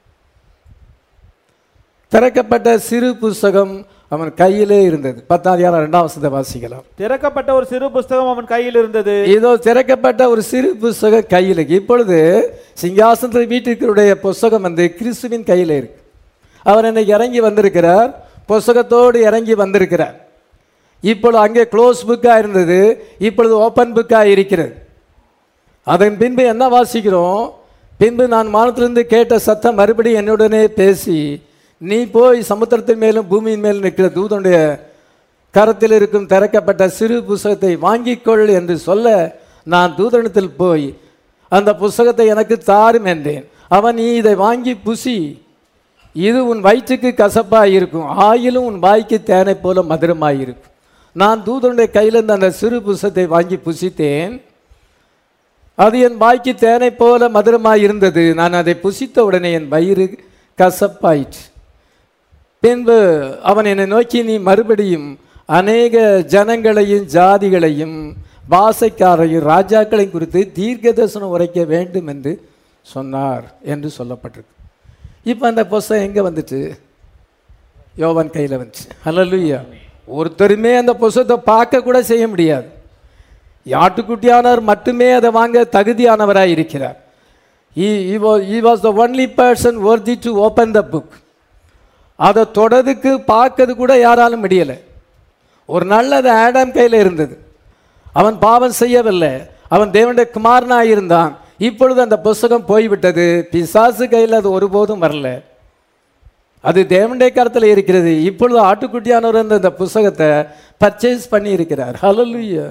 திறக்கப்பட்ட சிறு புஸ்தகம் அவன் கையிலே இருந்தது. பத்தாம் அதிகாரம் இரண்டாம் வசனத்தை வாசிக்கலாம். திறக்கப்பட்ட ஒரு சிறு புஸ்தகம் அவன் கையில் இருந்தது. இதோ திறக்கப்பட்ட ஒரு சிறு புஸ்தகம் கையில். இப்பொழுது சிங்காசனத்தில் வீட்டிற்குடைய புஸ்தகம் வந்து கிறிஸ்துவின் கையில் இருக்கு. அவர் இன்னைக்கு இறங்கி வந்திருக்கிறார், புஸ்தகத்தோடு இறங்கி வந்திருக்கிறார். இப்பொழுது அங்கே க்ளோஸ் புக்காக இருந்தது, இப்பொழுது ஓப்பன் புக்காக இருக்கிறது. அதன் பின்பு என்ன வாசிக்கிறோம்? பின்பு நான் வானத்திலிருந்து கேட்ட சத்தம் மறுபடியும் என்னுடனே பேசி, நீ போய் சமுத்திரத்தின் மேலும் பூமியின் மேலும் நிற்கிற தூதனுடைய கரத்தில் இருக்கும் திறக்கப்பட்ட சிறு புஸ்தகத்தை வாங்கிக்கொள் என்று சொல்ல, நான் தூதனிடத்தில் போய் அந்த புஸ்தகத்தை எனக்கு தாரும் என்றேன். அவன், நீ இதை வாங்கி புசி, இது உன் வயிற்றுக்கு கசப்பாக இருக்கும், ஆயிலும் உன் வாய்க்கு தேனை போல மதுரமாக இருக்கும். நான் தூதனுடைய கையிலிருந்து அந்த சிறு புஸ்தகத்தை வாங்கி புசித்தேன். அது என் வாய்க்கு தேனை போல மதுரமாக இருந்தது. நான் அதை புசித்த உடனே என் வயிறு கசப்பாயிற்று. பின்பு அவன் என்னை நோக்கி, நீ மறுபடியும் அநேக ஜனங்களையும் ஜாதிகளையும் பாசைக்காரையும் ராஜாக்களையும் குறித்து தீர்க்க தரிசனம் உரைக்க வேண்டும் என்று சொன்னார் என்று சொல்லப்பட்டிருக்கு. இப்போ அந்த புஸ்தகம் எங்கே வந்துச்சு? யோவான் கையில் வந்துச்சு. ஹல்லேலூயா. ஒருத்தருமே அந்த புஸ்தகத்தை பார்க்க கூட செய்ய முடியாது. ஆட்டுக்குட்டியானவர் மட்டுமே அதை வாங்க தகுதியானவராக இருக்கிறார். he was the only person worthy to open the book. அதை தொடதுக்கு பார்க்கறது கூட யாராலும் முடியலை. ஒரு நாள் அது ஆடாம் கையில் இருந்தது. அவன் பாவம் செய்யவில்லை, அவன் தேவனுடைய குமாரனாக இருந்தான். இப்பொழுது அந்த புஸ்தகம் போய்விட்டது. பிசாசு கையில் அது ஒருபோதும் வரல, அது தேவனுடைய கருத்தில் இருக்கிறது. இப்பொழுது ஆட்டுக்குட்டியானவர் அந்த புஸ்தகத்தை பர்ச்சேஸ் பண்ணி இருக்கிறார். ஹல்லேலூயா.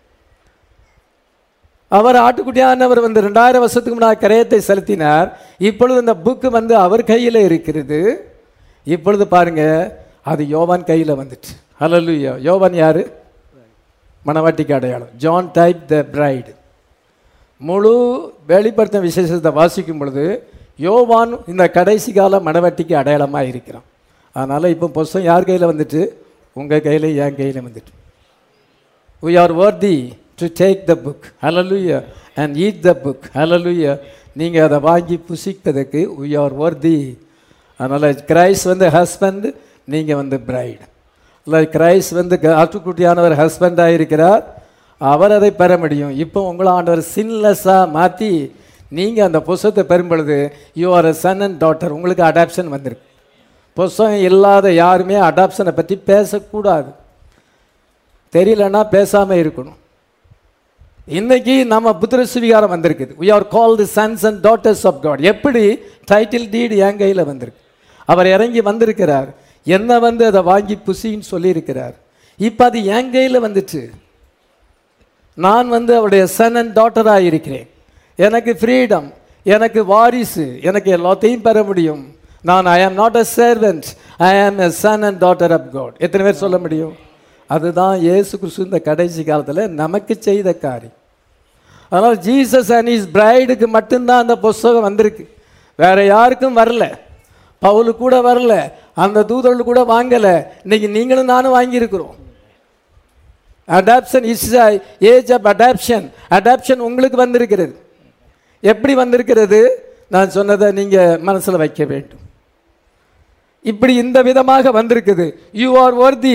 அவர் ஆட்டுக்குட்டியானவர் வந்து ரெண்டாயிரம் வருஷத்துக்கு முன்னாடி கரையத்தை செலுத்தினார். இப்பொழுது அந்த புக்கு வந்து அவர் கையில் இருக்கிறது. இப்பொழுது பாருங்க, அது யோவான் கையில் வந்துட்டு. ஹல்லேலூயா. யோவான் யாரு? மணவாட்டிக்கு அடையாளம். John type the bride. முழு வெளிப்படுத்த விசேஷத்தை வாசிக்கும் பொழுது யோவான் இந்த கடைசி கால மணவாட்டிக்கு அடையாளமாக இருக்கிறான். அதனால் இப்போ புஸ்தகம் யார் கையில் வந்துட்டு? உங்கள் கையில், என் கையில் வந்துட்டு. we are worthy to take the book, hallelujah, and eat the book, hallelujah. நீங்கள் அதை வாங்கி புசிப்பதற்கு we are worthy. அதனால் கிரைஸ்ட் வந்து ஹஸ்பண்ட், நீங்கள் வந்து பிரைடு. இல்லை, கிரைஸ்ட் வந்து ஆட்டுக்குட்டியானவர் ஹஸ்பண்டாக இருக்கிறார், அவர் அதை பெற முடியும். இப்போ உங்களை ஆண்டவர் சின்லெஸ்ஸாக மாற்றி நீங்கள் அந்த புஸ்தகத்தை பெறும் பொழுது you are a son and daughter. உங்களுக்கு அடாப்ஷன் வந்திருக்கு. புஸ்தகம் இல்லாத யாருமே அடாப்ஷனை பற்றி பேசக்கூடாது. தெரியலன்னா பேசாமல் இருக்கணும். இன்னைக்கு நம்ம புத்திர சுவிகாரம் வந்திருக்குது. we are called the sons and daughters of God. எப்படி டைட்டில் டீட் என் கையில் வந்திருக்கு. அவர் இறங்கி வந்திருக்கிறார், என்ன வந்து அதை வாங்கி புசின்னு சொல்லியிருக்கிறார். இப்போ அது என் கையில் வந்துச்சு. நான் வந்து அவருடைய சன் அண்ட் டாட்டராக இருக்கிறேன். எனக்கு ஃப்ரீடம், எனக்கு வாரிசு, எனக்கு எல்லாத்தையும் பெற முடியும். நான் ஐ am not a servant, I am a son and daughter of God. எத்தனை பேர் சொல்ல முடியும்? அதுதான் இயேசு கிறிஸ்து இந்த கடைசி காலத்தில் நமக்கு செய்த காரியம். அதனால் ஜீசஸ் அண்ட் ஹிஸ் பிரைடுக்கு மட்டும்தான் அந்த புஸ்தகம் வந்திருக்கு, வேற யாருக்கும் வரல. பவுலு கூட வரல, அந்த தூதர்கள் கூட வாங்கலை. இன்னைக்கு நீங்களும் நானும் வாங்கியிருக்கிறோம். Adoption is age of adoption. Adoption உங்களுக்கு வந்திருக்கிறது. எப்படி வந்திருக்கிறது? நான் சொன்னதை நீங்கள் மனசில் வைக்க வேண்டும். இப்படி இந்த விதமாக வந்திருக்குது. You are worthy.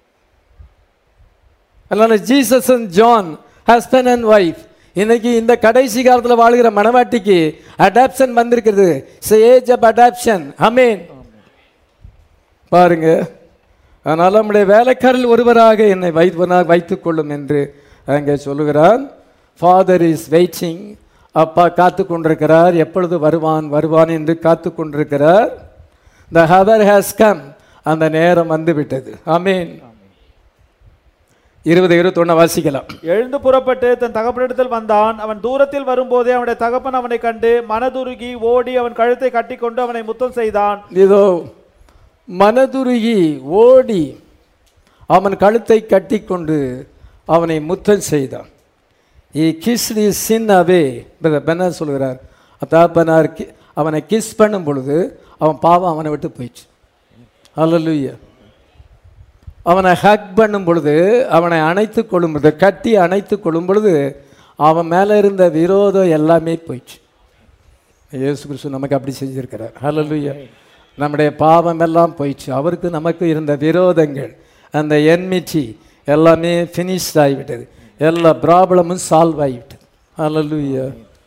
அதனால Jesus and John, husband and wife, இன்னைக்கு இந்த கடைசி காலத்தில் வாழ்கிற மணவாட்டிக்கு அடாப்ஷன் வந்திருக்கிறது. Age of adoption. ஆமென். பாருங்க, அதனால் நம்முடைய வேலைக்காரில் ஒருவராக என்னை வைத்துவனாக வைத்துக் கொள்ளும் என்று அங்கே சொல்லுகிறான். Father is waiting. அப்பா காத்து கொண்டிருக்கிறார், எப்பொழுது வருவான் வருவான் என்று காத்து கொண்டிருக்கிறார். The hour has come. அந்த நேரம் வந்து விட்டது. ஆமென். இருபது இருபத்தி ஒன்று வாசிக்கலாம். எழுந்து புறப்பட்டு தன் தகப்பனிடத்தில் வந்தான். அவன் தூரத்தில் வரும்போதே அவனுடைய தகப்பன் அவனை கண்டு மனதுருகி ஓடி அவன் கழுத்தை கட்டிக்கொண்டு அவனை முத்தம் செய்தான். இதோ மனதுருகி ஓடி அவன் கழுத்தை கட்டிக்கொண்டு அவனை முத்தம் செய்தான். he kissed his sin away. பெனர் சொல்கிறார், தகப்பனார் அவனை கிஸ் பண்ணும் பொழுது அவன் பாவம் அவனை விட்டு போயிடுச்சு. ஹல்லேலூயா. அவனை ஹக் பண்ணும் பொழுது, அவனை அணைத்து கொள்ளும் பொழுது, கட்டி அணைத்து கொள்ளும் பொழுது அவன் மேலே இருந்த விரோதம் எல்லாமே போயிடுச்சு. இயேசு கிறிஸ்து நமக்கு அப்படி செஞ்சிருக்கிறார். ஹல்லேலூயா. நம்முடைய பாவம் எல்லாம் போயிடுச்சு. அவருக்கு நமக்கு இருந்த விரோதங்கள், அந்த என்மிட்டி எல்லாமே ஃபினிஷ்ட் ஆகிவிட்டது. எல்லா ப்ராப்ளமும் சால்வ் ஆகிவிட்டது. ஹல்லேலூயா.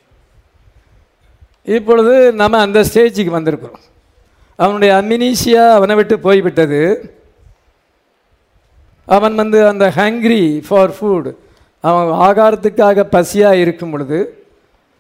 இப்பொழுது நம்ம அந்த ஸ்டேஜுக்கு வந்திருக்கிறோம். அவனுடைய அமினீஷியா அவனை விட்டு போய்விட்டது. அவன் வந்து அந்த ஹங்க்ரி ஃபார் ஃபுட், அவன் ஆகாரத்துக்காக பசியாக இருக்கும் பொழுது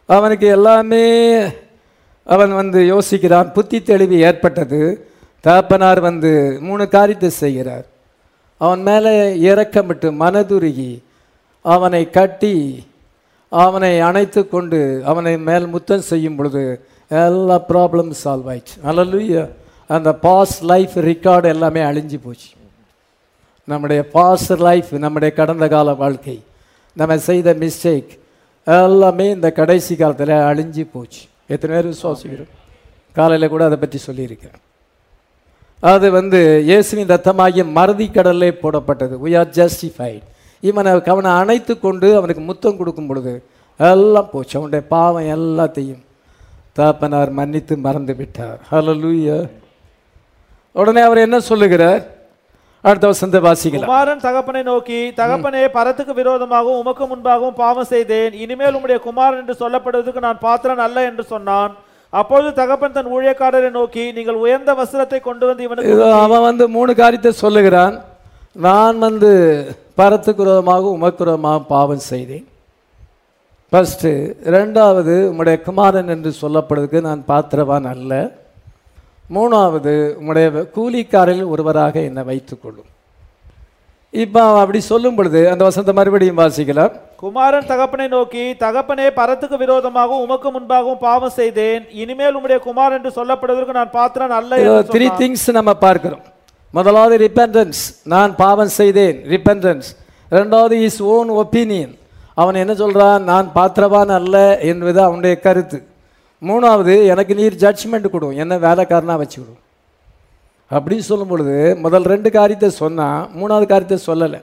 அவனுக்கு எல்லாமே அவன் வந்து யோசிக்கிறான். புத்தி தெளிவு ஏற்பட்டது. தகப்பனார் வந்து மூணு காரியத்தை செய்கிறார். அவன் மேலே இரக்கமிட்டு மனதுருகி அவனை கட்டி அவனை அணைத்து கொண்டு அவனை மேல் முத்தம் செய்யும் பொழுது எல்லா ப்ராப்ளம் சால்வ் ஆயிடுச்சு. அல்லேலூயா. அந்த பாஸ் லைஃப் ரெக்கார்டு எல்லாமே அழிஞ்சு போச்சு. நம்முடைய பாஸ் லைஃப், நம்முடைய கடந்த கால வாழ்க்கை, நம்ம செய்த மிஸ்டேக் எல்லாமே இந்த கடைசி காலத்தில் அழிஞ்சு போச்சு. எத்தனை பேர் விசுவாசிக்கிறோம்? காலையில் கூட அதை பற்றி சொல்லியிருக்கிறேன். அது வந்து இயேசுவின் ரத்தமாகிய மறதி கடல்லே போடப்பட்டது. we are justified. இவனை அவனை அணைத்து கொண்டு அவனுக்கு முத்தம் கொடுக்கும் பொழுது எல்லாம் போச்சு. அவனுடைய பாவம் எல்லாத்தையும் தகப்பனார் மன்னித்து மறந்து விட்டார். ஹல்லேலூயா. உடனே அவர் என்ன சொல்லுகிறார்? அடுத்த வசந்த வாசிக்கலாம். குமாரன் தகப்பனை நோக்கி, தகப்பனே, பரத்துக்கு விரோதமாகவும் உமக்கு முன்பாகவும் பாவம் செய்தேன். இனிமேல் உம்முடைய குமாரன் என்று சொல்லப்படுவதற்கு நான் பாத்திரன் அல்ல என்று சொன்னான். அப்பொழுது தகப்பன் தன் ஊழியக்காரரை நோக்கி, நீங்கள் உயர்ந்த வஸ்திரத்தை கொண்டு வந்து இவனுக்கு. அவன் வந்து மூணு காரியத்தை சொல்லுகிறான். நான் வந்து பரத்துக்கு விரோதமாகவும் உமக்கு விரோதமாகவும் பாவம் செய்தேன். ஃபர்ஸ்ட்டு. ரெண்டாவது, உம்முடைய குமாரன் என்று சொல்லப்படுவதற்கு நான் பாத்திரவான் அல்ல. மூணாவது, உம்முடைய கூலிக்காரில் ஒருவராக என்னை வைத்துக்கொள்ளும். இப்போ அப்படி சொல்லும் பொழுது அந்த வசனத்தை மறுபடியும் வாசிக்கலாம். குமாரன் தகப்பனை நோக்கி, தகப்பனே, பரத்துக்கு விரோதமாகவும் உமக்கு முன்பாகவும் பாவம் செய்தேன். இனிமேல் உம்முடைய குமாரன் என்று சொல்லப்படுவதற்கு நான் பாத்திரன் அல்ல. த்ரீ திங்ஸ் நம்ம பார்க்கிறோம். முதலாவது ரிப்பெண்டன்ஸ், நான் பாவம் செய்தேன், ரிப்பெண்டன்ஸ். ரெண்டாவது இஸ் ஓன் ஒப்பீனியன், அவன் என்ன சொல்றான், நான் பாத்திரவான் அல்ல என்பது அவனுடைய கருத்து. மூணாவது, எனக்கு நீர் ஜட்ஜ்மெண்ட் கொடும், என்ன வேலைக்காரனா வச்சுக்கிடும். அப்படின்னு சொல்லும் பொழுது முதல் ரெண்டு காரியத்தை சொன்னான், மூணாவது காரியத்தை சொல்லலை.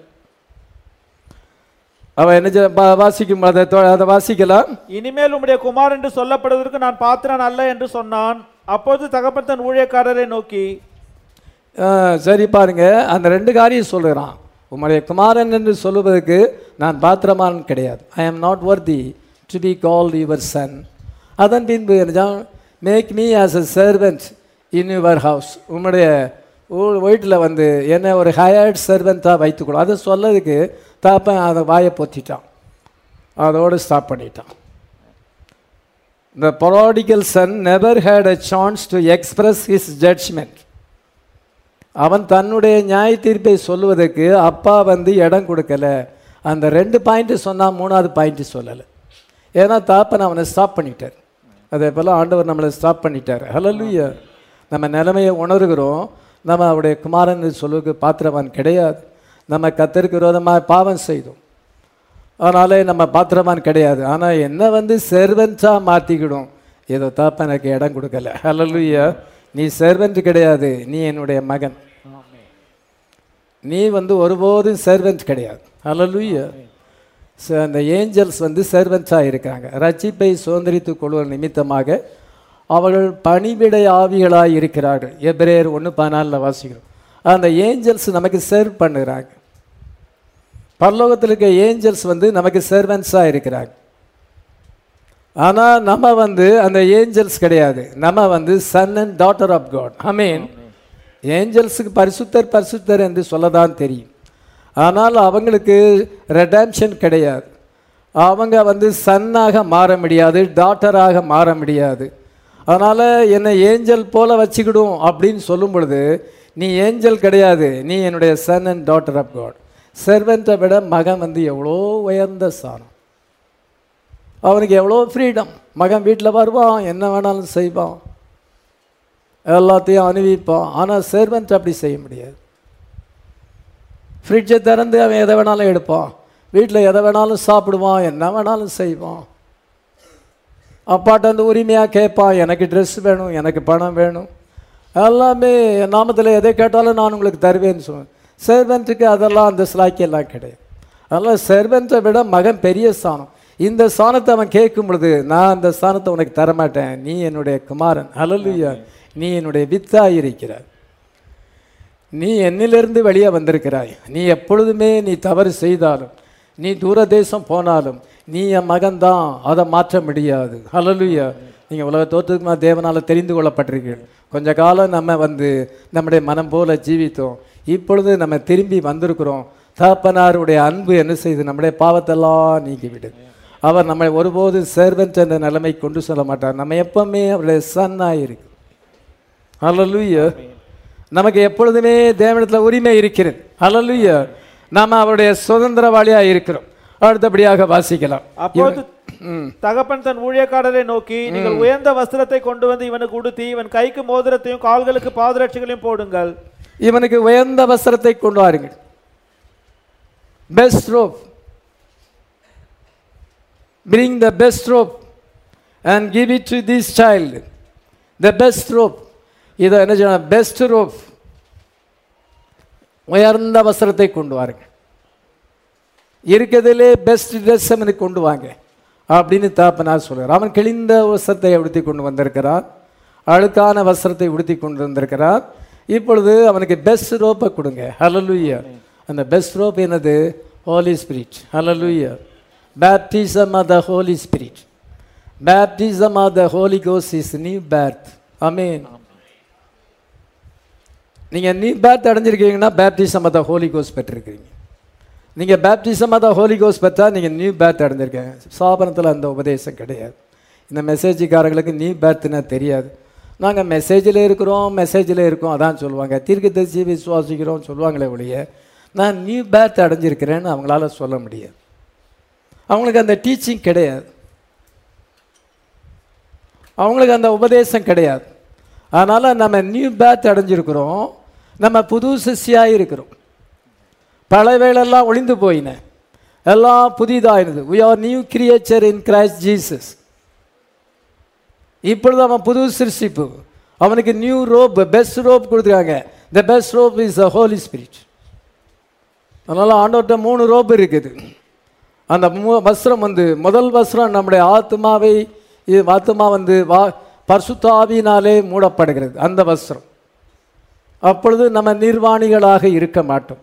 அவன் என்ன வாசிக்கும் அதை அதை வாசிக்கலாம். இனிமேல் உம்முடைய குமாரன் என்று சொல்லப்படுவதற்கு நான் பாத்திரன் அல்ல என்று சொன்னான். அப்போது தகப்பன் தன் ஊழியக்காரரை நோக்கி. சரி பாருங்க, அந்த ரெண்டு காரியம் சொல்லுறான். உம்முடைய குமாரன் என்று சொல்லுவதற்கு நான் பாத்திரமான் கிடையாது. I am not worthy to be called your son. அதன் பின்பு make me as a servant in your house. உம்முடைய வீட்டில் வந்து என்ன ஒரு ஹயர்ட் சர்வெண்ட்டாக வைத்துக்கொள்ளும். அதை சொல்லதுக்கு தாப்பன் அதை வாயை பொத்திட்டான், அதோடு ஸ்டாப் பண்ணிட்டான். The prodigal son never had a chance to express his judgment. அவன் தன்னுடைய நியாய தீர்ப்பை சொல்லுவதற்கு அப்பா வந்து இடம் கொடுக்கல. அந்த ரெண்டு பாயிண்ட்டு சொன்னால் மூணாவது பாயிண்ட்டு சொல்லலை. ஏன்னா தாப்பன் அவனை ஸ்டாப் பண்ணிட்டார். அதே போல் ஆண்டவர் நம்மளை ஸ்டாப் பண்ணிட்டார். ஹல்லேலூயா. நம்ம நிலைமையை உணர்கிறோம். நம்ம அவருடைய குமாரன் சொல்லுக்கு பாத்திரவான் கிடையாது. நம்ம கர்த்தருக்கு விரோதமாக பாவம் செய்தோம், அதனாலே நம்ம பாத்திரவான் கிடையாது. ஆனால் என்ன வந்து செர்வெண்ட்டாக மாற்றிக்கிடும். ஏதோ தாப்பன் எனக்கு இடம் கொடுக்கல. ஹல்லேலூயா. நீ செர்வெண்ட் கிடையாது, நீ என்னுடைய மகன். நீ வந்து ஒருபோதும் செர்வெண்ட் கிடையாது. ஹல்லேலூயா. அந்த ஏஞ்சல்ஸ் வந்து செர்வெண்ட்ஸாக இருக்காங்க. ரட்சிப்பை சுதந்திரித்து கொள்வதன் நிமித்தமாக அவர்கள் பணிவிடை ஆவிகளாக இருக்கிறார்கள். எபிரேயர் ஒன்று பதினாலில் வாசிக்கிறோம். அந்த ஏஞ்சல்ஸ் நமக்கு சர்வ் பண்ணுறாங்க. பரலோகத்தில் இருக்க ஏஞ்சல்ஸ் வந்து நமக்கு சர்வெண்ட்ஸாக இருக்கிறாங்க. ஆனால் நம்ம வந்து அந்த ஏஞ்சல்ஸ் கிடையாது. நம்ம வந்து son and daughter of God. Amen. ஏஞ்சல்ஸுக்கு பரிசுத்தர் பரிசுத்தர் என்று சொல்லதான் தெரியும். ஆனால் அவங்களுக்கு ரெடம்ஷன் கிடையாது. அவங்க வந்து சன்னாக மாற முடியாது, டாட்டராக மாற முடியாது. அதனால் என்னை ஏஞ்சல் போல வச்சுக்கிடும் அப்படின்னு சொல்லும் பொழுது நீ ஏஞ்சல் கிடையாது, நீ என்னுடைய son and daughter of God. சர்வெண்ட்டை விட மகன் வந்து எவ்வளோ உயர்ந்த ஸ்தானம். அவனுக்கு எவ்வளோ ஃப்ரீடம். மகன் வீட்டில் வருவான், என்ன வேணாலும் செய்வான், எல்லாத்தையும் அனுபவிப்பான். ஆனால் சர்வெண்ட் அப்படி செய்ய முடியாது. ஃப்ரிட்ஜை திறந்து அவன் எதை வேணாலும் எடுப்பான், வீட்டில் எதை வேணாலும் சாப்பிடுவான், என்ன வேணாலும் செய்வான். அப்பாட்ட வந்து உரிமையாக கேட்பான், எனக்கு ட்ரெஸ் வேணும், எனக்கு பணம் வேணும், எல்லாமே என் நாமத்தில் எதை கேட்டாலும் நான் உங்களுக்கு தருவேன்னு சொல்லுவேன். சர்வெண்ட்டுக்கு அதெல்லாம் அந்த ஸ்லாக்கியெல்லாம் கிடையாது. அதனால் சர்வெண்ட்டை விட மகன் பெரிய ஸ்தானம். இந்த ஸ்தானத்தை அவன் கேட்கும் பொழுது நான் அந்த ஸ்தானத்தை உனக்கு தரமாட்டேன், நீ என்னுடைய குமாரன். ஹல்லேலூயா. நீ என்னுடைய வித்தாக இருக்கிறாய், நீ என்னிலிருந்து வெளியே வந்திருக்கிறாய். நீ எப்பொழுதுமே நீ தவறு செய்தாலும், நீ தூர தேசம் போனாலும் நீ என் மகன்தான், அதை மாற்ற முடியாது. ஹல்லேலூயா. நீங்கள் உலக தோற்றத்துக்கு தேவனால் தெரிந்து கொள்ளப்பட்டிருக்கீர்கள். கொஞ்ச காலம் நம்ம வந்து நம்முடைய மனம் போல ஜீவித்தோம். இப்பொழுது நம்ம திரும்பி வந்திருக்கிறோம். தகப்பனாருடைய அன்பு என்ன செய்து நம்முடைய பாவத்தெல்லாம் நீக்கிவிடுது. அவர் நம்மை ஒருபோது சர்வெண்ட் என்ற நிலைமை கொண்டு செல்ல மாட்டார். நம்ம எப்பவுமே அவருடைய சன்னாக இருக்கு. ஹல்லேலூயா. நமக்கு எப்பொழுதுமே தேவனிடத்தில் உரிமை இருக்கிறது. ஹல்லேலூயா. நாம் அவருடைய சுதந்திரவாளியாக இருக்கிறோம். அடுத்தபடியாக வாசிக்கலாம். அப்போது தகப்பன் தன் ஊழியக்காரரை நோக்கி, நீங்கள் உயர்ந்த வஸ்திரத்தை கொண்டு வந்து இவனுக்கு உடுத்தி இவன் கைக்கு மோதிரத்தையும் கால்களுக்கு பாதரட்சிகளையும் போடுங்கள். இவனுக்கு உயர்ந்த வஸ்திரத்தை கொண்டு வாருங்கள். Best robe, bring the best rope and give it to this child. The best rope. இதை என்ன செய்யணும்? பெஸ்ட் ரோப், உயர்ந்த வஸ்திரத்தை கொண்டு வாருங்க. இருக்கிறதுலே பெஸ்ட் ட்ரெஸ் அவனுக்கு கொண்டு வாங்க அப்படின்னு தாப்பனார் சொல்கிறார். அவன் கிழிந்த வஸ்திரத்தை உடுத்தி கொண்டு வந்திருக்கிறான், அழுக்கான வஸ்திரத்தை உடுத்தி கொண்டு வந்திருக்கிறார். இப்பொழுது அவனுக்கு பெஸ்ட் ரோப்பை கொடுங்க. ஹல்லேலூயா. அந்த பெஸ்ட் ரோப் என்னது? Holy spirit. Hallelujah. Baptism of the Holy Spirit. Baptism of the Holy Ghost is new birth. Amen. நீங்கள் நியூ பேர்த் அடைஞ்சிருக்கீங்கன்னா baptism of the holy ghost பெற்றிருக்கிறீங்க. நீங்கள் baptism of the holy ghost பெற்றா நீங்கள் new birth அடைஞ்சிருக்கீங்க. சாபனத்தில் அந்த உபதேசம் கிடையாது. இந்த மெசேஜுக்காரங்களுக்கு நியூ பேர்த்துனா தெரியாது. நாங்கள் மெசேஜில் இருக்கிறோம் மெசேஜில் இருக்கோம் அதான் சொல்லுவாங்க. தீர்க்கதரிசி விசுவாசிக்கிறோம் சொல்லுவாங்களே ஒழிய நான் நியூ பேர்த் அடைஞ்சிருக்கிறேன்னு அவங்களால சொல்ல முடியாது. அவங்களுக்கு அந்த டீச்சிங் கிடையாது, அவங்களுக்கு அந்த உபதேசம் கிடையாது. அதனால் நம்ம நியூ பேர்த் அடைஞ்சிருக்கிறோம், நம்ம புது சிஷ்யாக இருக்கிறோம். பழையவைகளெல்லாம் ஒளிந்து போயின, எல்லாம் புதிதாயினது. we are new creature in Christ Jesus. இப்பொழுது அவன் புது சிருஷ்டிப்பு. அவனுக்கு நியூ ரோப், பெஸ்ட் ரோப் கொடுத்துருக்காங்க. the best rope is the Holy Spirit. அதனால் ஆண்டவர்கிட்ட மூணு ரோப் இருக்குது. அந்த மூ வஸ்திரம் வந்து முதல் வஸ்திரம் நம்முடைய ஆத்மாவை, ஆத்மா வந்து வா பரிசுத்தாவியினாலே மூடப்படுகிறது அந்த வஸ்திரம். அப்பொழுது நம்ம நிர்வாணிகளாக இருக்க மாட்டோம்.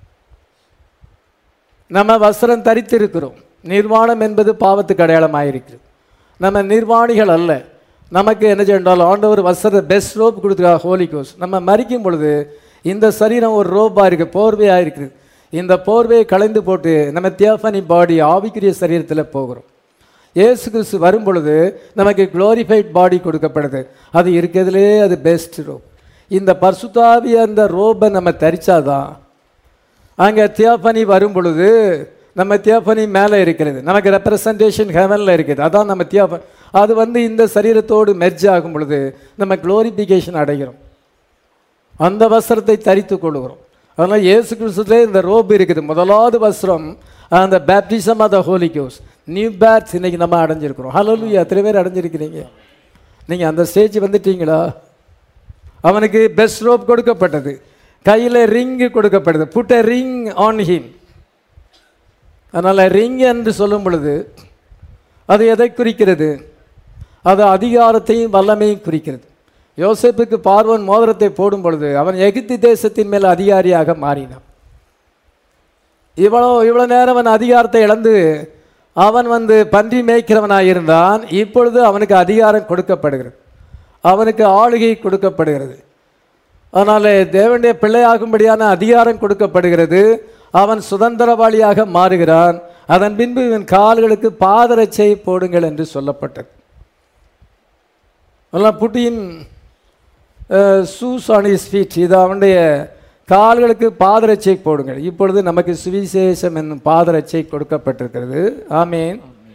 நம்ம வஸ்திரம் தரித்திருக்கிறோம். நிர்வாணம் என்பது பாவத்துக்கு அடையாளமாயிருக்கிறது. நம்ம நிர்வாணிகள் அல்ல. நமக்கு என்ன செய்யணும்? ஆண்டவர் வஸ்திர பெஸ்ட் ரோப் கொடுத்துருக்கா ஹோலி கோஸ்ட். நம்ம மரிக்கும் பொழுது இந்த சரீரம் ஒரு ரோப்பாக இருக்குது, போர்வையாக இருக்குது. இந்த போர்வையை களைந்து போட்டு நம்ம தியோஃபனி பாடி ஆவிக்குரிய சரீரத்தில் போகிறோம். இயேசு கிறிஸ்து வரும் பொழுது நமக்கு குளோரிஃபைட் பாடி கொடுக்கப்படுது. அது இருக்கிறதுலே அது பெஸ்ட் ரோப். இந்த பரிசுத்தாவிய அந்த ரோப்பை நம்ம தரிச்சாதான் அங்கே தியோஃபனி வரும் பொழுது நம்ம தியோஃபனி மேலே இருக்கிறது, நமக்கு ரெப்ரசன்டேஷன் ஹெவனில் இருக்குது. அதான் நம்ம தியோஃபனி. அது வந்து இந்த சரீரத்தோடு மெர்ஜ் ஆகும் பொழுது நம்ம குளோரிஃபிகேஷன் அடைகிறோம், அந்த வஸ்திரத்தை தரித்து கொள்கிறோம். அதனால் இயேசு கிறிஸ்துலே இந்த ரோப் இருக்குது. முதலாவது வஸ்திரம் அந்த baptism of the holy ghost, new birth இன்னைக்கு நம்ம அடைஞ்சிருக்கிறோம். ஹல்லேலூயா. எத்தனை பேர் அடைஞ்சிருக்கிறீங்க? நீங்கள் அந்த ஸ்டேஜ் வந்துட்டீங்களா? அவனுக்கு பெஸ்ட் ரோப் கொடுக்கப்பட்டது, கையில் ரிங்கு கொடுக்கப்படுது. Put a ring on him. அதனால் ரிங் என்று சொல்லும் பொழுது அது எதை குறிக்கிறது? அது அதிகாரத்தையும் வல்லமையும் குறிக்கிறது. யோசேப்புக்கு பார்வோன் மோதிரத்தை போடும் பொழுது அவன் எகிப்து தேசத்தின் மேல் அதிகாரியாக மாறினான். இவ்வளோ இவ்வளோ நேரம் அவன் அதிகாரத்தை இழந்து அவன் வந்து பன்றி மேய்க்கிறவனாக இருந்தான். இப்பொழுது அவனுக்கு அதிகாரம் கொடுக்கப்படுகிறது, அவனுக்கு ஆளுகை கொடுக்கப்படுகிறது. அதனால் தேவனுடைய பிள்ளையாகும்படியான அதிகாரம் கொடுக்கப்படுகிறது. அவன் சுதந்திரவாளியாக மாறுகிறான். அதன் பின்பு இவன் கால்களுக்கு பாதரட்சை போடுங்கள் என்று சொல்லப்பட்டது. அதெல்லாம் புட்டியின் ஷூஸ் ஆன் ஹிஸ் ஃபீட், இது அவனுடைய கால்களுக்கு பாதரட்சை போடுங்கள். இப்பொழுது நமக்கு சுவிசேஷம் என்னும் பாதரட்சை கொடுக்கப்பட்டிருக்கிறது. ஆமேன்.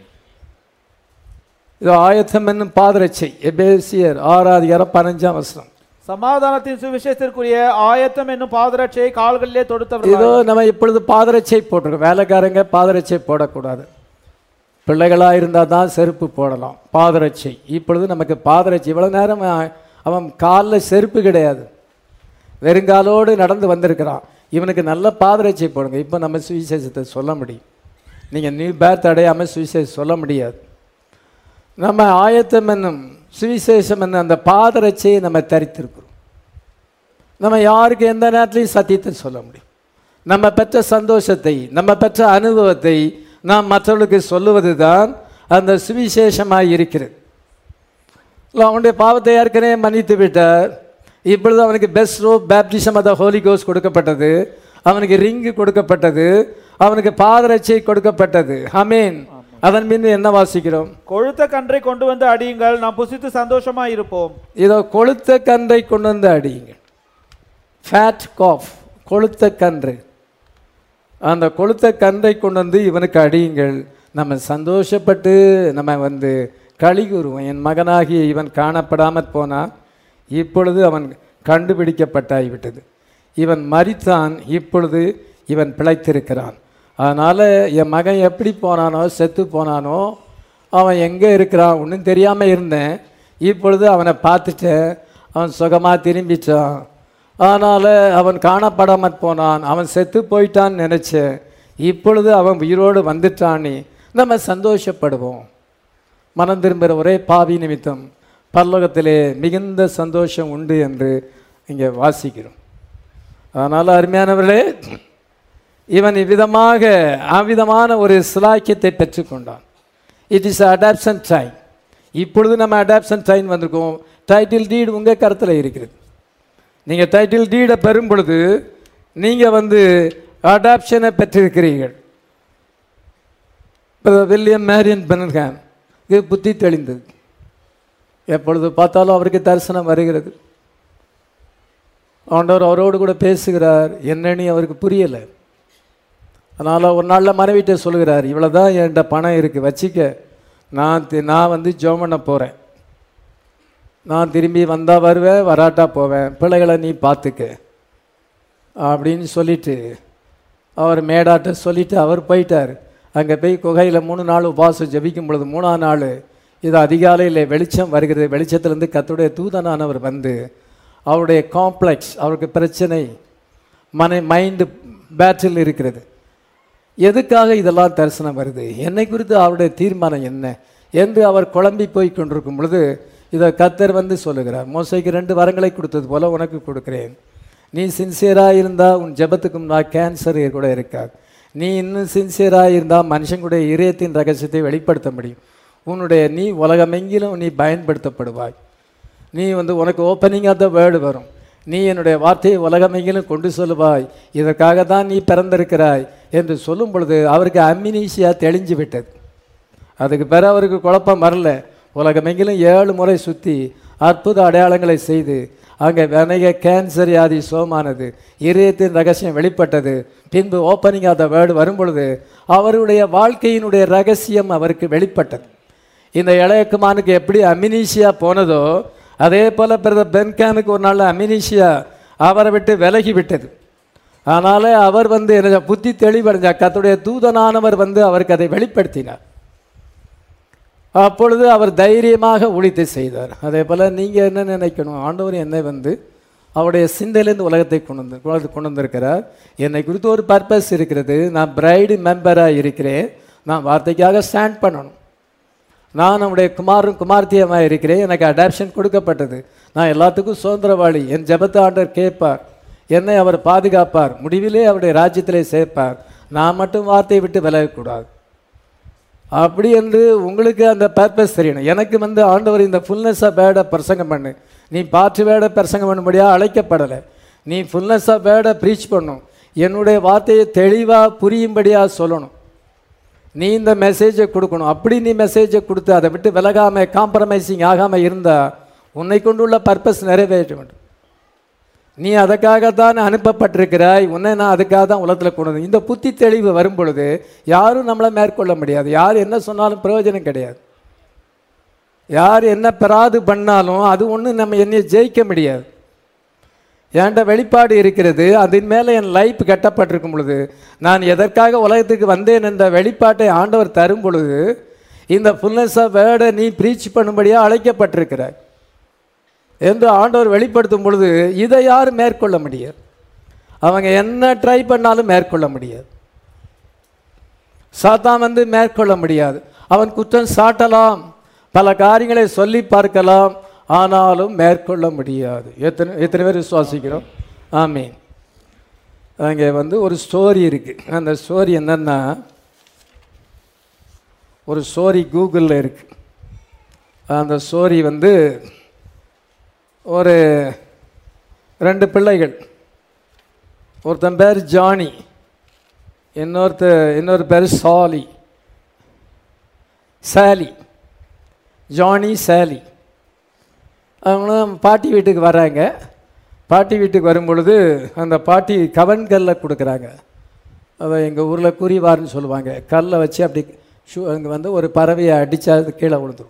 இது ஆயத்தம் என்னும் பாதரட்சை. எபேசியர் ஆறாவது அதிகாரம் பதினஞ்சாம் வசனம். சமாதானத்தின் சுவிசேஷத்திற்குரிய ஆயத்தம் என்னும் பாதரட்சையை கால்களிலே தொடுத்தவர். இதோ நம்ம இப்பொழுது பாதரட்சை போட்டிருக்கோம். வேலைக்காரங்க பாதரட்சை போடக்கூடாது, பிள்ளைகளாக இருந்தால் தான் செருப்பு போடலாம். பாதரட்சை இப்பொழுது நமக்கு பாதரட்சை. இவ்வளோ நேரம் அவன் காலில் செருப்பு கிடையாது, வெறுங்காலோடு நடந்து வந்திருக்கிறான். இவனுக்கு நல்ல பாதரட்சை போடுங்க. இப்போ நம்ம சுவிசேஷத்தை சொல்ல முடியும். நீங்கள் நியூ பேர்த் அடையாமல் சுவிசேஷம் சொல்ல முடியாது. நம்ம ஆயத்தம் என்னும் சுவிசேஷம் என்ன அந்த பாதரட்சையை நம்ம தரித்திருக்கிறோம். நம்ம யாருக்கு எந்த நேரத்துலையும் சத்தியத்தை சொல்ல முடியும். நம்ம பெற்ற சந்தோஷத்தை, நம்ம பெற்ற அனுபவத்தை நாம் மற்றவர்களுக்கு சொல்லுவது தான் அந்த சுவிசேஷமாக இருக்கிறது. அவனுடைய பாவத்தை ஏற்கனவே மன்னித்து விட்டார். இப்பொழுது அவனுக்கு best robe baptism of the holy ghost கொடுக்கப்பட்டது, அவனுக்கு ரிங்கு கொடுக்கப்பட்டது, அவனுக்கு பாதரட்சை கொடுக்கப்பட்டது. ஆமென். அதன் பின்பு என்ன வாசிக்கிறோம்? கொழுத்த கன்றை கொண்டு வந்து அடியுங்கள், நாம் புசித்து சந்தோஷமா இருப்போம். இதோ கொழுத்த கன்றை கொண்டு வந்து அடியுங்கள். ஃபேட் காஃப், கொழுத்த கன்று. அந்த கொழுத்த கன்றை கொண்டு வந்து இவனுக்கு அடியுங்கள், நம்ம சந்தோஷப்பட்டு நம்ம வந்து களி கூறுவோம். என் மகனாகிய இவன் காணப்படாமற் போனான், இப்பொழுது அவன் கண்டுபிடிக்கப்பட்டாய்விட்டது. இவன் மரித்தான், இப்பொழுது இவன் பிழைத்திருக்கிறான். அதனால் என் மகன் எப்படி போனானோ, செத்து போனானோ, அவன் எங்கே இருக்கிறான் ஒன்றும் தெரியாமல் இருந்தேன். இப்பொழுது அவனை பார்த்துட்டேன், அவன் சுகமாக திரும்பிச்சான். அதனால் அவன் காணப்படாமற் போனான், அவன் செத்து போயிட்டான்னு நினச்சேன். இப்பொழுது அவன் உயிரோடு வந்துட்டானே, நம்ம சந்தோஷப்படுவோம். மனம் திரும்புகிற ஒரே பாவி நிமித்தம் பரலோகத்திலே மிகுந்த சந்தோஷம் உண்டு என்று இங்கே வாசிக்கிறோம். அதனால் அருமையானவர்களே, இவன் இவ்விதமாக அவ்விதமான ஒரு சிலாக்கியத்தை பெற்றுக்கொண்டான். It is adoption time. இப்பொழுது நம்ம அடாப்ஷன் டைம் வந்திருக்கோம். டைட்டில் டீடு உங்கள் கருத்தில் இருக்கிறது. நீங்கள் டைட்டில் டீடை பெறும் பொழுது நீங்கள் வந்து அடாப்ஷனை பெற்றிருக்கிறீர்கள். இப்போ வில்லியம் மேரியன் பென்ஹாம் இது புத்தி தெளிந்தது. எப்பொழுது பார்த்தாலும் அவருக்கு தரிசனம் வருகிறது. ஆண்டவர் அவரோடு கூட பேசுகிறார். என்னன்னு அவருக்கு புரியலை. அதனால் ஒரு நாளில் மனைவிட்ட சொல்கிறார், இவ்வளோ தான் என்கிட்ட பணம் இருக்குது, வச்சிக்க, நான் நான் வந்து ஜெபம் பண்ண போகிறேன். நான் திரும்பி வந்தால் வருவேன், வராட்டா போவேன், பிள்ளைகளை நீ பார்த்துக்க அப்படின்னு சொல்லிவிட்டு அவர் மேடாட்ட சொல்லிவிட்டு அவர் போயிட்டார். அங்கே போய் குகையில் மூணு நாள் உபாசம் ஜபிக்கும் பொழுது மூணாம் நாள் இது அதிகாலையில் வெளிச்சம் வருகிறது. வெளிச்சத்திலேருந்து கர்த்தருடைய தூதனானவர் வந்து அவருடைய காம்ப்ளெக்ஸ், அவருக்கு பிரச்சனை, மனை மைண்டு பேட்டில் இருக்கிறது. எதுக்காக இதெல்லாம் தரிசனம் வருது, என்னை குறித்து அவருடைய தீர்மானம் என்ன என்று அவர் குழம்பி போய் கொண்டிருக்கும் பொழுது இதை கர்த்தர் வந்து சொல்லுகிறார், மோசைக்கு ரெண்டு வரங்களை கொடுத்தது போல உனக்கு கொடுக்குறேன். நீ சின்சியராக இருந்தால் உன் ஜெபத்துக்கும் நான் கேன்சர் கூட இருக்காது. நீ இன்னும் சின்சியராக இருந்தால் மனுஷங்களுடைய இதயத்தின் ரகசியத்தை வெளிப்படுத்த முடியும். உன்னுடைய நீ உலகமெங்கிலும் நீ பயன்படுத்தப்படுவாய். நீ வந்து உனக்கு ஓப்பனிங் ஆஃப் த வேர்டு வரும். நீ என்னுடைய வார்த்தையை உலகமெங்கிலும் கொண்டு சொல்லுவாய். இதற்காக தான் நீ பிறந்திருக்கிறாய் என்று சொல்லும் பொழுது அவருக்கு அம்னீசியா தெளிஞ்சு விட்டது. அதுக்கு பிறகு அவருக்கு குழப்பம் வரல. உலகமெங்கிலும் ஏழு முறை சுற்றி அற்புத அடையாளங்களை செய்து அங்கே அநேக கேன்சர் வியாதி சோமானது, இதயத்தின் ரகசியம் வெளிப்பட்டது. பின்பு ஓப்பனிங் ஆஃப் த வேர்டு வரும் பொழுது அவருடைய வாழ்க்கையினுடைய ரகசியம் அவருக்கு வெளிப்பட்டது. இந்த இளையக்குமானுக்கு எப்படி அம்னீசியா போனதோ அதே போல் பிரதர் பென்ஹாமுக்கு ஒரு நாள் அம்னீசியா அவரை விட்டு விலகி விட்டது. அதனால் அவர் வந்து என்ன புத்தி தெளிவடைஞ்சார். கர்த்தருடைய தூதனானவர் வந்து அவருக்கு அதை வெளிப்படுத்தினார். அப்பொழுது அவர் தைரியமாக ஊழியத்தை செய்தார். அதே போல் நீங்கள் என்ன நினைக்கணும், ஆண்டவர் என்னை வந்து அவருடைய சிந்தையிலேருந்து உலகத்தை கொண்டு வந்து கொண்டு வந்திருக்கிறார். என்னை குறித்து ஒரு பர்பஸ் இருக்கிறது. நான் பிரைடு மெம்பராக இருக்கிறேன். நான் வார்த்தைக்காக ஸ்டாண்ட் பண்ணணும். நான் நம்முடைய குமாரும் குமார்த்தியமாக இருக்கிறேன். எனக்கு அடாப்ஷன் கொடுக்கப்பட்டது. நான் எல்லாத்துக்கும் சுதந்திரவாளி. என் ஜெபத்தை ஆண்டவர் கேட்பார், என்னை அவர் பாதுகாப்பார், முடிவிலே அவருடைய ராஜ்யத்திலே சேர்ப்பார். நான் மட்டும் வார்த்தையை விட்டு விலகக்கூடாது. அப்படி என்று உங்களுக்கு அந்த பர்பஸ் தெரியணும். எனக்கு வந்து ஆண்டவர் இந்த ஃபுல்னஸ் ஆஃப் வேர்டை பிரசங்கம் பண்ணு, நீ பாற்று வேர்டை பிரசங்கம் பண்ணும்படியாக அழைக்கப்படலை. நீ ஃபுல்னஸ் ஆஃப் வேர்டை ப்ரீச் பண்ணும், என்னுடைய வார்த்தையை தெளிவாக புரியும்படியாக சொல்லணும். நீ இந்த மெசேஜை கொடுக்கணும். அப்படி நீ மெசேஜை கொடுத்து அதை விட்டு விலகாமல் காம்ப்ரமைசிங் ஆகாமல் இருந்தால் உன்னை கொண்டுள்ள பர்பஸ் நிறைவேற்ற வேண்டும். நீ அதுக்காகத்தான் அனுப்பப்பட்டிருக்கிறாய். உன்னை நான் அதுக்காக தான் உலகத்தில் கொண்டு வந்து இந்த புத்தி தெளிவு வரும் பொழுது யாரும் நம்மளை மேற்கொள்ள முடியாது. யார் என்ன சொன்னாலும் பிரயோஜனம் கிடையாது. யார் என்ன பெறாது பண்ணாலும் அது ஒன்று நம்ம என்னை ஜெயிக்க முடியாது. என்கிட்ட வெளிப்பாடு இருக்கிறது, அதன் மேலே என் லைஃப் கட்டப்பட்டிருக்கும் பொழுது நான் எதற்காக உலகத்துக்கு வந்தேன் என்ற வெளிப்பாட்டை ஆண்டவர் தரும் பொழுது இந்த ஃபுல்னஸ் ஆஃப் வேர்டை நீ ப்ரீச் பண்ணும்படியாக அழைக்கப்பட்டிருக்கிறாய் என்று ஆண்டவர் வெளிப்படுத்தும் பொழுது இதை யாரும் மேற்கொள்ள முடியாது. அவங்க என்ன ட்ரை பண்ணாலும் மேற்கொள்ள முடியாது. சாத்தான் வந்து மேற்கொள்ள முடியாது. அவன் குற்றம் சாட்டலாம், பல காரியங்களை சொல்லி பார்க்கலாம், ஆனாலும் மேற்கொள்ள முடியாது. எத்தனை எத்தனை பேர் விசுவாசிக்கிறோம்? ஆமீன். அங்கே வந்து ஒரு ஸ்டோரி இருக்குது. அந்த ஸ்டோரி என்னன்னா, ஒரு ஸ்டோரி கூகுளில் இருக்குது. அந்த ஸ்டோரி வந்து ஒரு ரெண்டு பிள்ளைகள், ஒருத்தன் பேர் ஜானி, இன்னொருத்த இன்னொரு பேர் சாலி. சாலி, ஜானி சாலி. அவங்களும் பாட்டி வீட்டுக்கு வராங்க. பாட்டி வீட்டுக்கு வரும்பொழுது அந்த பாட்டி கவன்கல்லை கொடுக்குறாங்க. அதை எங்கள் ஊரில் குறிவார்னு சொல்லுவாங்க. கல்லை வச்சு அப்படி ஷூ அங்கே வந்து ஒரு பறவையை அடித்தா அது கீழே விழுந்துடும்.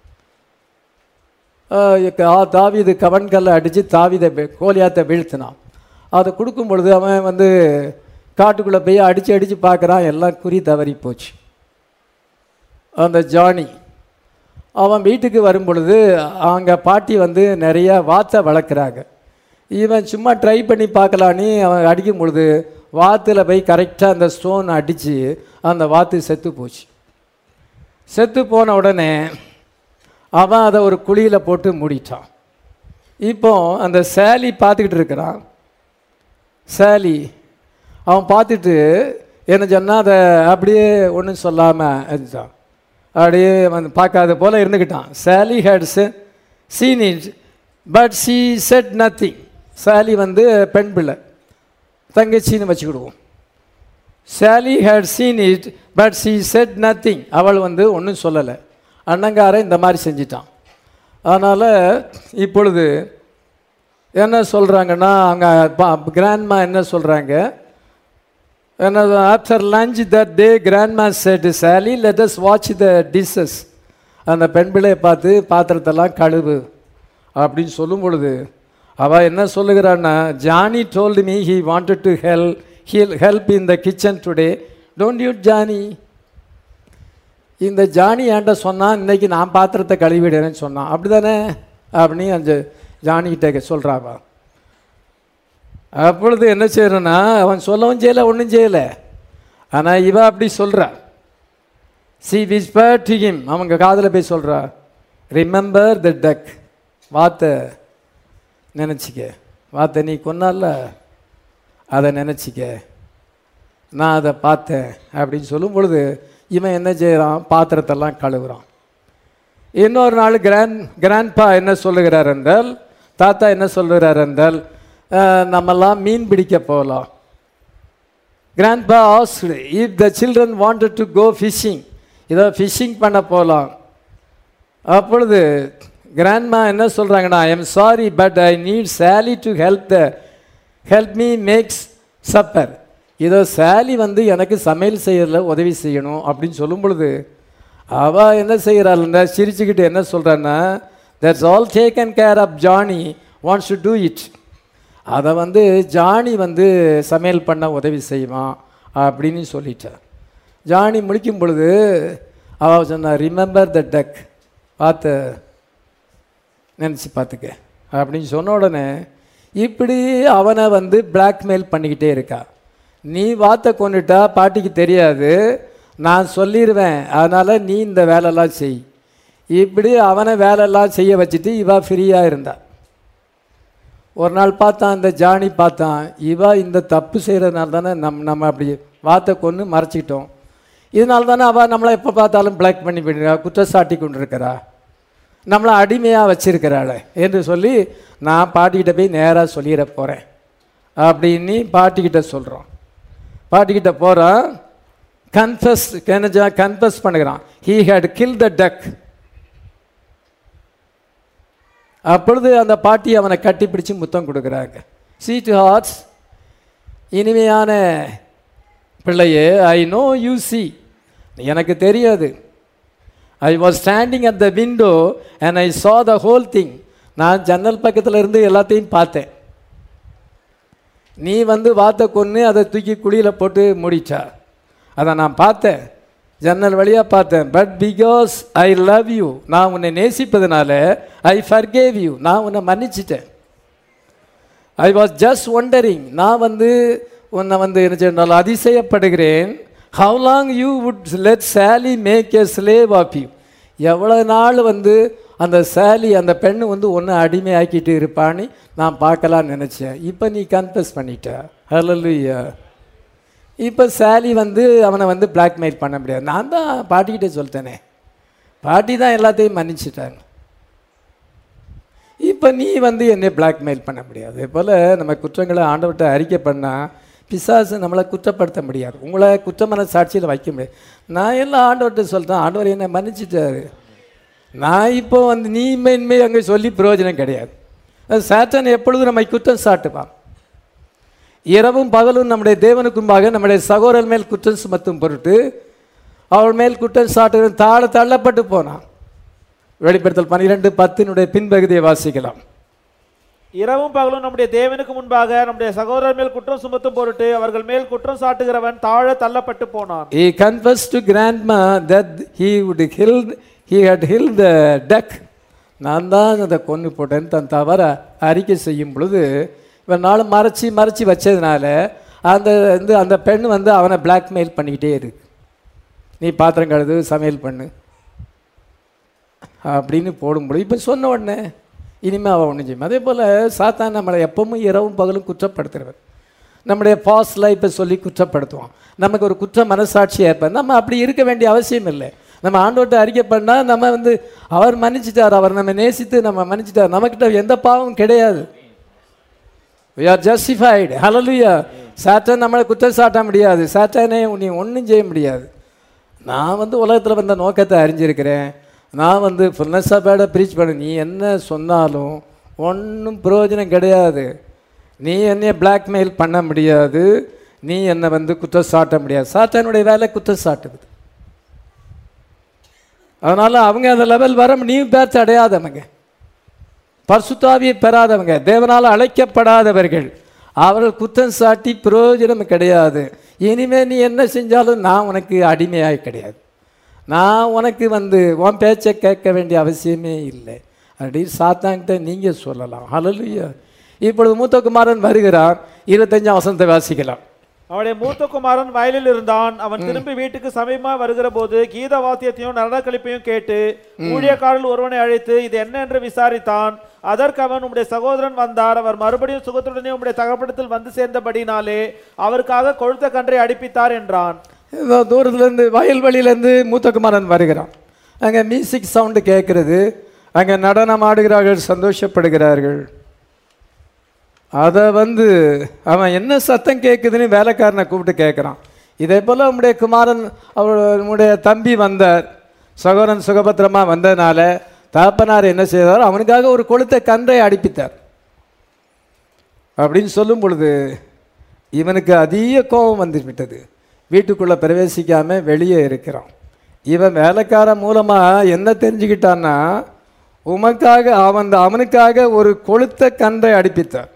தாவீது கவன்கல்லை அடித்து தாவீதை கோலியாத்தை வீழ்த்தினான். அதை கொடுக்கும் பொழுது அவன் வந்து காட்டுக்குள்ளே போய் அடித்து அடித்து பார்க்குறான். எல்லாம் குறி தவறி போச்சு. அந்த ஜானி அவன் வீட்டுக்கு வரும் பொழுது அங்கே பாட்டி வந்து நிறையா வாத்தை வளர்க்குறாங்க. இவன் சும்மா ட்ரை பண்ணி பார்க்கலான்னு அவன் அடிக்கும் பொழுது வாத்தில் போய் கரெக்டாக அந்த ஸ்டோன் அடித்து அந்த வாத்து செத்து போச்சு. செத்து போன உடனே அவன் அதை ஒரு குழியில் போட்டு மூடிட்டான். இப்போ அந்த சாலி பார்த்துக்கிட்டு இருக்கிறான். சாலி அவன் பார்த்துட்டு என்ன சொன்னால் அதை அப்படியே ஒன்றும் சொல்லாமல் இருந்துட்டான். அப்படியே வந்து பார்க்காத போல் இருந்துக்கிட்டான். Sally had seen it but she said nothing. Sally வந்து பெண் பிள்ளை, தங்கச்சின்னு வச்சுக்கிடுவோம். Sally had seen it but she said nothing. அவள் வந்து ஒன்றும் சொல்லலை. அண்ணங்காரன் இந்த மாதிரி செஞ்சிட்டான். அதனால் இப்பொழுது என்ன சொல்கிறாங்கன்னா அங்கே கிராண்ட்மா என்ன சொல்கிறாங்க, என்ன after lunch that day grandma said Sally let us watch the dishes. அந்த பெண் பிள்ளையை பார்த்து பாத்திரத்தெல்லாம் கழுவு அப்படின்னு சொல்லும் பொழுது அவள் என்ன சொல்லுகிறான்னா, Johnny told me he wanted to help he'll help in the kitchen today don't you Johnny. இந்த ஜானி ஏன்ட்ட சொன்னான், இன்றைக்கி நான் பாத்திரத்தை கழுவிடுறேன்னு சொன்னான். அப்படி தானே அப்படின்னு அந்த ஜானிகிட்ட சொல்கிறாவா. அப்பொழுது என்ன செய்யறேன்னா அவன் சொல்லவும் செய்யலை, ஒன்றும் செய்யலை. ஆனால் இவ அப்படி சொல்கிறா. She whispered to him. அவங்க காதில் போய் சொல்கிறா, ரிமெம்பர் த டக். வாத்தை நினச்சிக்க, வாத்தை நீ கொன்னால அதை நினச்சிக்க, நான் அதை பார்த்தேன் அப்படின்னு சொல்லும் பொழுது இவன் என்ன செய்கிறான், பாத்திரத்தெல்லாம் கழுவுறான். இன்னொரு நாள் கிராண்ட் கிராண்ட்பா என்ன சொல்லுகிறார் என்றால், தாத்தா என்ன சொல்லுகிறார் என்றால், நம்மெல்லாம் மீன் பிடிக்க போகலாம். Grandpa asked if the children wanted to go fishing. இதோ ஃபிஷ்ஷிங் பண்ண போகலாம். அப்பொழுது கிராண்ட்மா என்ன சொல்கிறாங்கன்னா, I am sorry but I need Sally to help the help me make supper. இதோ சாலி வந்து எனக்கு சமையல் செய்யறதுல உதவி செய்யணும் அப்படின்னு சொல்லும் பொழுது அவள் என்ன செய்கிறாள்னா சிரிச்சுக்கிட்டு என்ன சொல்கிறான்னா, that's all taken care of Johnny wants to do it. அதை வந்து ஜானி வந்து சமையல் பண்ண உதவி செய்வான் அப்படின்னு சொல்லிட்டார். ஜானி முடிக்கும் பொழுது அவள் சொன்னா, ரிமெம்பர் த டக். பார்த்து நினச்சி பார்த்துக்க அப்படின்னு சொன்ன உடனே இப்படி அவனை வந்து பிளாக்மெயில் பண்ணிக்கிட்டே இருக்கா. நீ வாத்தை கொண்டுட்டா பாட்டிக்கு தெரியாது, நான் சொல்லிடுவேன், அதனால் நீ இந்த வேலையெல்லாம் செய். இப்படி அவனை வேலையெல்லாம் செய்ய வச்சுட்டு இவா ஃப்ரீயாக இருந்தா. ஒரு நாள் பார்த்தான், இந்த ஜானி பார்த்தான், இவா இந்த தப்பு செய்கிறதுனால தானே நம் நம்ம அப்படி வாத்தை கொண்டு மறைச்சிக்கிட்டோம். இதனால தானே அவள் நம்மளை எப்போ பார்த்தாலும் பிளாக் பண்ணி பண்ணிருக்கா, குற்றச்சாட்டி கொண்டு இருக்கிறா, நம்மளை அடிமையாக வச்சிருக்கிறாள் என்று சொல்லி நான் பாட்டிக்கிட்ட போய் நேராக சொல்லிட போகிறேன் அப்படின்னு பாட்டிக்கிட்ட சொல்கிறோம். பாட்டிக்கிட்ட போகிறான், கன்ஃபஸ் கெனஜா கன்ஃபஸ் பண்ணுகிறான், he had kill the duck. அப்பொழுது அந்த பாட்டி அவனை கட்டி பிடிச்சி முத்தம் கொடுக்குறாங்க. ஸ்வீட் ஹார்ட்ஸ், இனிமையான பிள்ளையே, ஐ நோ யூ சி, எனக்கு தெரியாது. I was standing at the window and I saw the whole thing. நான் ஜன்னல் பக்கத்தில் இருந்து எல்லாத்தையும் பார்த்தேன். நீ வந்து வாத்தை கொன்று அதை தூக்கி குழியில் போட்டு முடிச்சா, அதை நான் பார்த்தேன், ஜன்னல் வழியாக பார்த்தேன். But because I love you, நான் உன்னை நேசிப்பதுனால ஐ ஃபர்கேவ் யூ, நான் உன்னை மன்னிச்சிட்டேன். ஐ வாஸ் ஜஸ்ட் ஒண்டரிங், நான் வந்து உன்னை வந்து என்ன சொன்னாலும் அதிசயப்படுகிறேன். How long you would let Sally make a slave of you. எவ்வளோ நாள் வந்து அந்த சாலி அந்த பெண்ணு வந்து ஒன்று அடிமையாக்கிட்டு இருப்பான்னு நான் பார்க்கலான்னு நினச்சேன். இப்போ நீ கன்ஃபஸ் பண்ணிட்ட. ஹல்லேலூயா. இப்போ சாலி வந்து அவனை வந்து பிளாக்மெயில் பண்ண முடியாது. நான் தான் பாட்டிக்கிட்டே சொல்லிட்டேனே, பாட்டி தான் எல்லாத்தையும் மன்னிச்சிட்டாங்க. இப்போ நீ வந்து என்னை பிளாக்மெயில் பண்ண முடியாது. போல் நம்ம குற்றங்களை ஆண்டவர்கிட்ட அறிக்கை பண்ணால் பிசாசு நம்மளை குற்றப்படுத்த முடியாது, உங்களை குற்றமான சாட்சியில் வைக்க முடியாது. நான் எல்லாம் ஆண்டவர்கிட்ட சொல்கிறேன், ஆண்டவர் என்னை மன்னிச்சிட்டாரு, நான் இப்போ வந்து நீ இன்மை அங்கே சொல்லி பிரயோஜனம் கிடையாது. சாத்தான் எப்பொழுதும் நம்மை குற்றம் சாட்டுவான். இரவும் பகலும் நம்முடைய தேவனுக்கும்பாக நம்முடைய சகோதரன் மேல் குற்றம் சுமத்தும் பொருட்டு அவள் மேல் குற்றம் சாட்டு தாழ தள்ளப்பட்டு போனான். வெளிப்படுத்தல் பன்னிரெண்டு பத்தினுடைய பின்பகுதியை வாசிக்கலாம். இரவும் பகலும் நம்முடைய தேவனுக்கு முன்பாக நம்முடைய சகோதரர் மேல் குற்றம் சுமத்தும் பொருட்டு அவர்கள் மேல் குற்றம் சாட்டுகிறவன் தாழ தள்ளப்பட்டு போனான். He confessed to grandma that he would kill, he had killed the duck. நான் தான் அதை கொன்று போட்டேன்னு தன் தவற அறிக்கை செய்யும் பொழுது இவன் நாள் மறைச்சி மறைச்சி வச்சதுனால அந்த வந்து அந்த பெண் வந்து அவனை பிளாக்மெயில் பண்ணிக்கிட்டே இருக்கு. நீ பாத்திரம் கழுது, சமையல் பண்ணு அப்படின்னு போடும்பொழுது இப்போ சொன்ன உடனே இனிமேல் அவன் ஒன்றும் செய்யும். அதே போல் சாத்தான் நம்மளை எப்பவும் இரவும் பகலும் குற்றப்படுத்துகிறவர். நம்முடைய பாஸ்ட் லைஃப்பை சொல்லி குற்றப்படுத்துவான். நமக்கு ஒரு குற்ற மனசாட்சி ஏற்ப நம்ம அப்படி இருக்க வேண்டிய அவசியம் இல்லை. நம்ம ஆண்டவர்கிட்ட அறிக்கை பண்ணால் நம்ம வந்து அவர் மன்னிச்சிட்டார், அவர் நம்ம நேசித்து நம்ம மன்னிச்சிட்டார், நம்மக்கிட்ட எந்த பாவமும் கிடையாது. we are justified. hallelujah. சாத்தான் நம்மளை குற்றம் சாட்ட முடியாது, சாத்தானே நீ ஒன்றும் செய்ய முடியாது. நான் வந்து உலகத்தில் வந்த நோக்கத்தை அறிஞ்சிருக்கிறேன். நான் வந்து ஃபுல்னஸ் ஆஃப் காடை ப்ரீச் பண்ண, நீ என்ன சொன்னாலும் ஒன்றும் பிரயோஜனம் கிடையாது. நீ என்னை பிளாக்மெயில் பண்ண முடியாது, நீ என்னை வந்து குற்றம் சாட்ட முடியாது. சாத்தானுடைய வேலை குற்றம் சாட்டுது. அதனால் அவங்க அந்த லெவல் வர நீ பேர்த்து அடையாதவங்க, பரிசுத்தாவியை பெறாதவங்க, தேவனால் அழைக்கப்படாதவர்கள், அவர்கள் குற்றம் சாட்டி பிரயோஜனம் கிடையாது. இனிமேல் நீ என்ன செஞ்சாலும் நான் உனக்கு அடிமையாய் கிடையாது, நான் உனக்கு வந்து உன் பேச்சை கேட்க வேண்டிய அவசியமே இல்லை அப்படின்னு சாத்தான்கிட்ட நீங்கள் சொல்லலாம். ஹல்லேலூயா. இப்பொழுது மூத்த குமாரன் வருகிறார். இருபத்தஞ்சாம் வசனத்தை வாசிக்கலாம். அவனுடைய மூத்த குமாரன் வயலில் இருந்தான். அவன் திரும்பி வீட்டுக்கு சமீபமா வருகிற போது கீத வாத்தியத்தையும் நடனக்களிப்பையும் கேட்டு ஊழியக்காரர்கள் ஒருவனை அழைத்து இது என்ன என்று விசாரித்தான். அதற்கு அவன், உம்முடைய சகோதரன் வந்தார், அவர் மறுபடியும் சுகத்துடனே உம்முடைய தகப்படத்தில் வந்து சேர்ந்தபடினாலே அவருக்காக கொழுத்த கன்றை அடிப்பித்தார் என்றான். தூரத்துலேருந்து வயல்வெளியிலேருந்து மூத்த குமாரன் வருகிறான். அங்கே மியூசிக் சவுண்டு கேட்குறது, அங்கே நடனம் ஆடுகிறார்கள், சந்தோஷப்படுகிறார்கள். அதை வந்து அவன் என்ன சத்தம் கேட்குதுன்னு வேலைக்காரனை கூப்பிட்டு கேட்குறான். இதே போல் உம்முடைய குமாரன் அவருடைய தம்பி வந்தார், சகோதரன் சுகபத்திரமாக வந்ததுனால தகப்பனார் என்ன செய்தார், அவனுக்காக ஒரு கொழுத்த கன்றை அடிப்பித்தார் அப்படின்னு சொல்லும் பொழுது இவனுக்கு அதிக கோபம் வந்து விட்டது. வீட்டுக்குள்ளே பிரவேசிக்காமல் வெளியே இருக்கிறான். இவன் வேலைக்காரன் மூலமாக என்ன தெரிஞ்சுக்கிட்டான்னா, உமக்காக அவன் அவனுக்காக ஒரு கொழுத்த கன்றை அடிப்பித்தார்.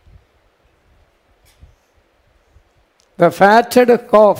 The fatted calf,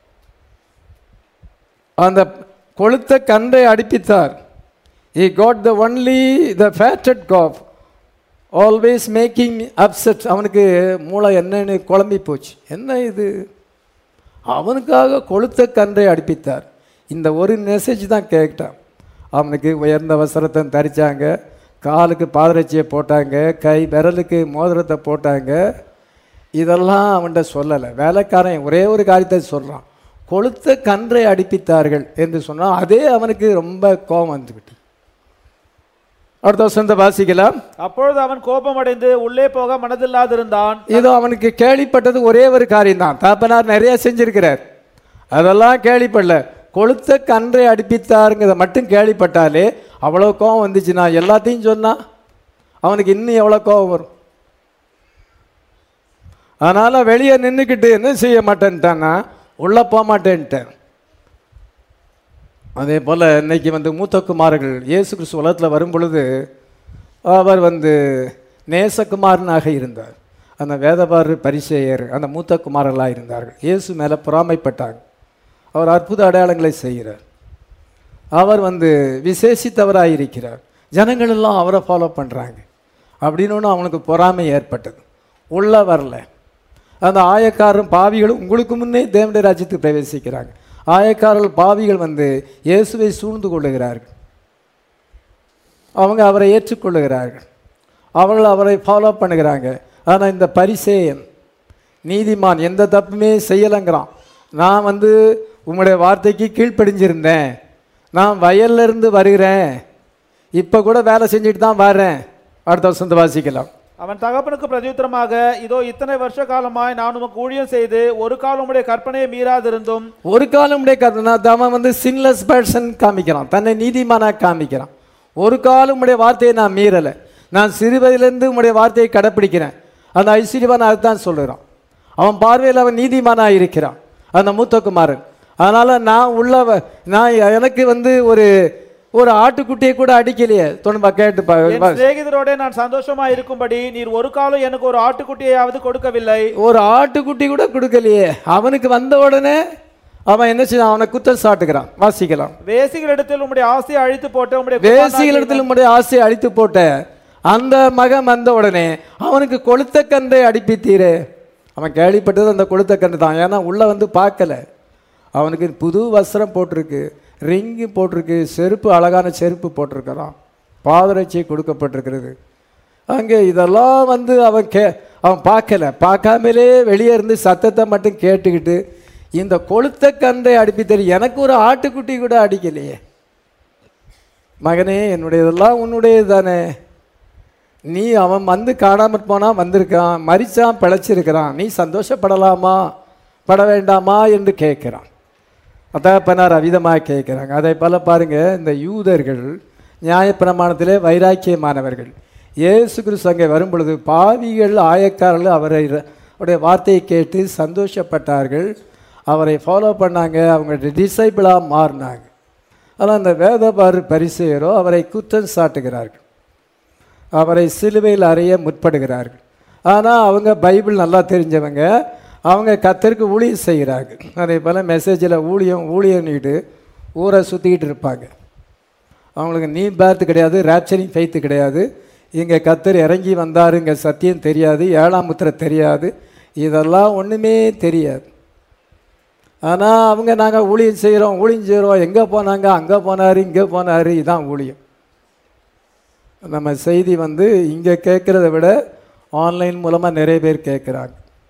அந்த கொழுத்த கன்றை அடிப்பித்தார். He got the only the fatted calf, always making me upset. அவனுக்கு மூளை என்னன்னு குழம்பி போச்சு. என்ன இது, அவனுக்காக கொழுத்த கன்றை அடிப்பித்தார். இந்த ஒரு மெசேஜ் தான் கேட்டான். அவனுக்கு உயர்ந்த வஸ்திரத்தை தரித்தாங்க, காலுக்கு பாதரட்சியை போட்டாங்க, கை விரலுக்கு மோதிரத்தை போட்டாங்க. இதெல்லாம் அவன்கிட்ட சொல்லலை. வேலைக்காரன் ஒரே ஒரு காரியத்தை சொல்கிறான், கொழுத்த கன்றை அடிப்பித்தார்கள் என்று சொன்னால் அதே அவனுக்கு ரொம்ப கோபம் வந்துவிட்டு. அடுத்த வசனத்தை வாசிக்கலாம். அப்பொழுது அவன் கோபம் அடைந்து உள்ளே போக மனதில்லாதிருந்தான். இதோ அவனுக்கு கேள்விப்பட்டது ஒரே ஒரு காரியம்தான், தகப்பனார் நிறைய செஞ்சிருக்கிறார், அதெல்லாம் கேள்விப்படல. கொழுத்த கன்றை அடிப்பித்தாருங்கிறத மட்டும் கேள்விப்பட்டாலே அவ்வளோ கோபம் வந்துச்சுன்னா எல்லாத்தையும் சொன்னால் அவனுக்கு இன்னும் எவ்வளோ கோபம் வரும். அதனால் வெளியே நின்றுக்கிட்டு என்ன செய்ய மாட்டேன்ட்டான்னா உள்ளே போக மாட்டேன்ட்டேன். அதே போல் இன்னைக்கு வந்து மூத்த குமாரர்கள் இயேசு கிறிஸ்து உலகத்தில் வரும் பொழுது அவர் வந்து நேசகுமாரனாக இருந்தார். அந்த வேதபாரு பரிசேயர் அந்த மூத்த குமாரர்களாக இருந்தார்கள். இயேசு மேலே பொறாமைப்பட்டாங்க. அவர் அற்புத அடையாளங்களை செய்கிறார். அவர் வந்து விசேஷித்தவராக இருக்கிறார். ஜனங்கள் எல்லாம் அவரை ஃபாலோ பண்ணுறாங்க அப்படின்னு அவனுக்கு பொறாமை ஏற்பட்டது. உள்ளே வரல. அந்த ஆயக்காரரும் பாவிகளும் உங்களுக்கு முன்னே தேவனுடைய ராஜ்யத்துக்கு பிரவேசிக்கிறாங்க. ஆயக்காரர்கள் பாவிகள் வந்து இயேசுவை சூழ்ந்து கொள்ளுகிறார்கள். அவங்க அவரை ஏற்றுக்கொள்ளுகிறார்கள். அவர்கள் அவரை ஃபாலோ பண்ணுகிறாங்க. ஆனால் இந்த பரிசேயன் நீதிமான் எந்த தப்புமே செய்யலைங்கிறான். நான் வந்து உங்களுடைய வார்த்தைக்கு கீழ்ப்படிஞ்சிருந்தேன், நான் வயல்லிருந்து வருகிறேன், இப்போ கூட வேலை செஞ்சுட்டு தான் வரேன். அடுத்த வசனத்தை வாசிக்கலாம். அவன் தகப்பனுக்கு பிரதியுத்தரமாக, இதோ இத்தனை வருஷ காலமாய் நான் உமக்கு ஊழியம் செய்து ஒரு காலம் உம்முடைய கற்பனையை மீறாதிருந்தும். ஒரு காலம் உடைய கற்பனை, அவன் வந்து சின்லெஸ் பர்சன் காமிக்கிறான், தன்னை நீதிமானா காமிக்கிறான். ஒரு காலம் உடைய வார்த்தையை நான் மீறலை, நான் சிறுவயதிலிருந்து உடைய வார்த்தையை கடைப்பிடிக்கிறேன். அந்த ஐஸ்வர்யவான் அதுதான் சொல்லுறான். அவன் பார்வையில் அவன் நீதிமானா இருக்கிறான், அந்த மூத்தகுமாரன். அதனால நான் உள்ள நான் எனக்கு வந்து ஒரு ஒரு ஆட்டுக்குட்டியை கூட அடிக்கலையே. தொண்பா கேட்டு சிநேகிதரோட நான் சந்தோஷமா இருக்கும்படி நீர் ஒரு காலம் எனக்கு ஒரு ஆட்டுக்குட்டியாவது கொடுக்கவில்லை. ஒரு ஆட்டுக்குட்டி கூட கொடுக்கலையே. அவனுக்கு வந்த உடனே அவன் என்ன செய்ய, அவனை குத்தம் சாட்டுகிறான். வாசிக்கலாம். வேசிகளிடத்தில் உம்முடைய ஆசையை அழித்து போட்ட உம்முடைய வேசிகளிடத்தில் உம்முடைய ஆசையை அழித்து போட்ட அந்த மகன் வந்த உடனே அவனுக்கு கொளுத்த கன்றை அடிப்பித்தீரே. அவன் கேள்விப்பட்டது அந்த கொளுத்த கன்று தான். ஏன்னா உள்ள வந்து பார்க்கல. அவனுக்கு புது வஸ்திரம் போட்டிருக்கு, ரிங்கு போட்டிருக்கு, செருப்பு அழகான செருப்பு போட்டிருக்கிறான், பாதரட்சி கொடுக்கப்பட்டிருக்கிறது. அங்கே இதெல்லாம் வந்து அவன் கே அவன் பார்க்கல. பார்க்காமலே வெளியே இருந்து சத்தத்தை மட்டும் கேட்டுக்கிட்டு இந்த கொளுத்த கன்றை அடிப்பி தெரியும். எனக்கு ஒரு ஆட்டுக்குட்டி கூட அடிக்கலையே. மகனே, என்னுடையதெல்லாம் உன்னுடையது தானே. நீ அவன் வந்து காணாமற் போனால் வந்திருக்கான், மரிச்சான், பிழைச்சிருக்கிறான், நீ சந்தோஷப்படலாமா பட வேண்டாமா என்று கேட்குறான். தகப்பனார் அவிதமாக கேட்குறாங்க. அதை போல பாருங்கள், இந்த யூதர்கள் நியாயப்பிரமாணத்திலே வைராக்கியமானவர்கள். இயேசு கிறிஸ்து அங்கே வரும் பொழுது பாவிகள் ஆயக்காரர்கள் அவரை அவருடைய வார்த்தையை கேட்டு சந்தோஷப்பட்டார்கள், அவரை ஃபாலோ பண்ணாங்க, அவங்க டிசைபிளாக மாறினாங்க. ஆனால் அந்த வேதபாரு பரிசேயரோ அவரை குற்றம் சாட்டுகிறார்கள், அவரை சிலுவையில் அறைய முற்படுகிறார்கள். ஆனால் அவங்க பைபிள் நல்லா தெரிஞ்சவங்க, அவங்க கர்த்தருக்கு ஊழியம் செய்கிறாங்க. அதே போல் மெசேஜில் ஊழியம் ஊழியன்னுட்டு ஊரை சுற்றிக்கிட்டு இருப்பாங்க. அவங்களுக்கு நீ பேர்த்து கிடையாது, ரேப்சரிங் ஃபெய்த்து கிடையாது. இங்கே கர்த்தர் இறங்கி வந்தார், இங்கே சத்தியம் தெரியாது, ஏழாம் முத்திரை தெரியாது, இதெல்லாம் ஒன்றுமே தெரியாது. ஆனால் அவங்க நாங்கள் ஊழியம் செய்கிறோம் ஊழியம் செய்கிறோம் எங்கே போனாங்க, அங்கே போனார், இங்கே போனார், இதுதான் ஊழியம். நம்ம செய்தி வந்து இங்கே கேட்குறத விட ஆன்லைன் மூலமாக நிறைய பேர் கேட்குறாங்க.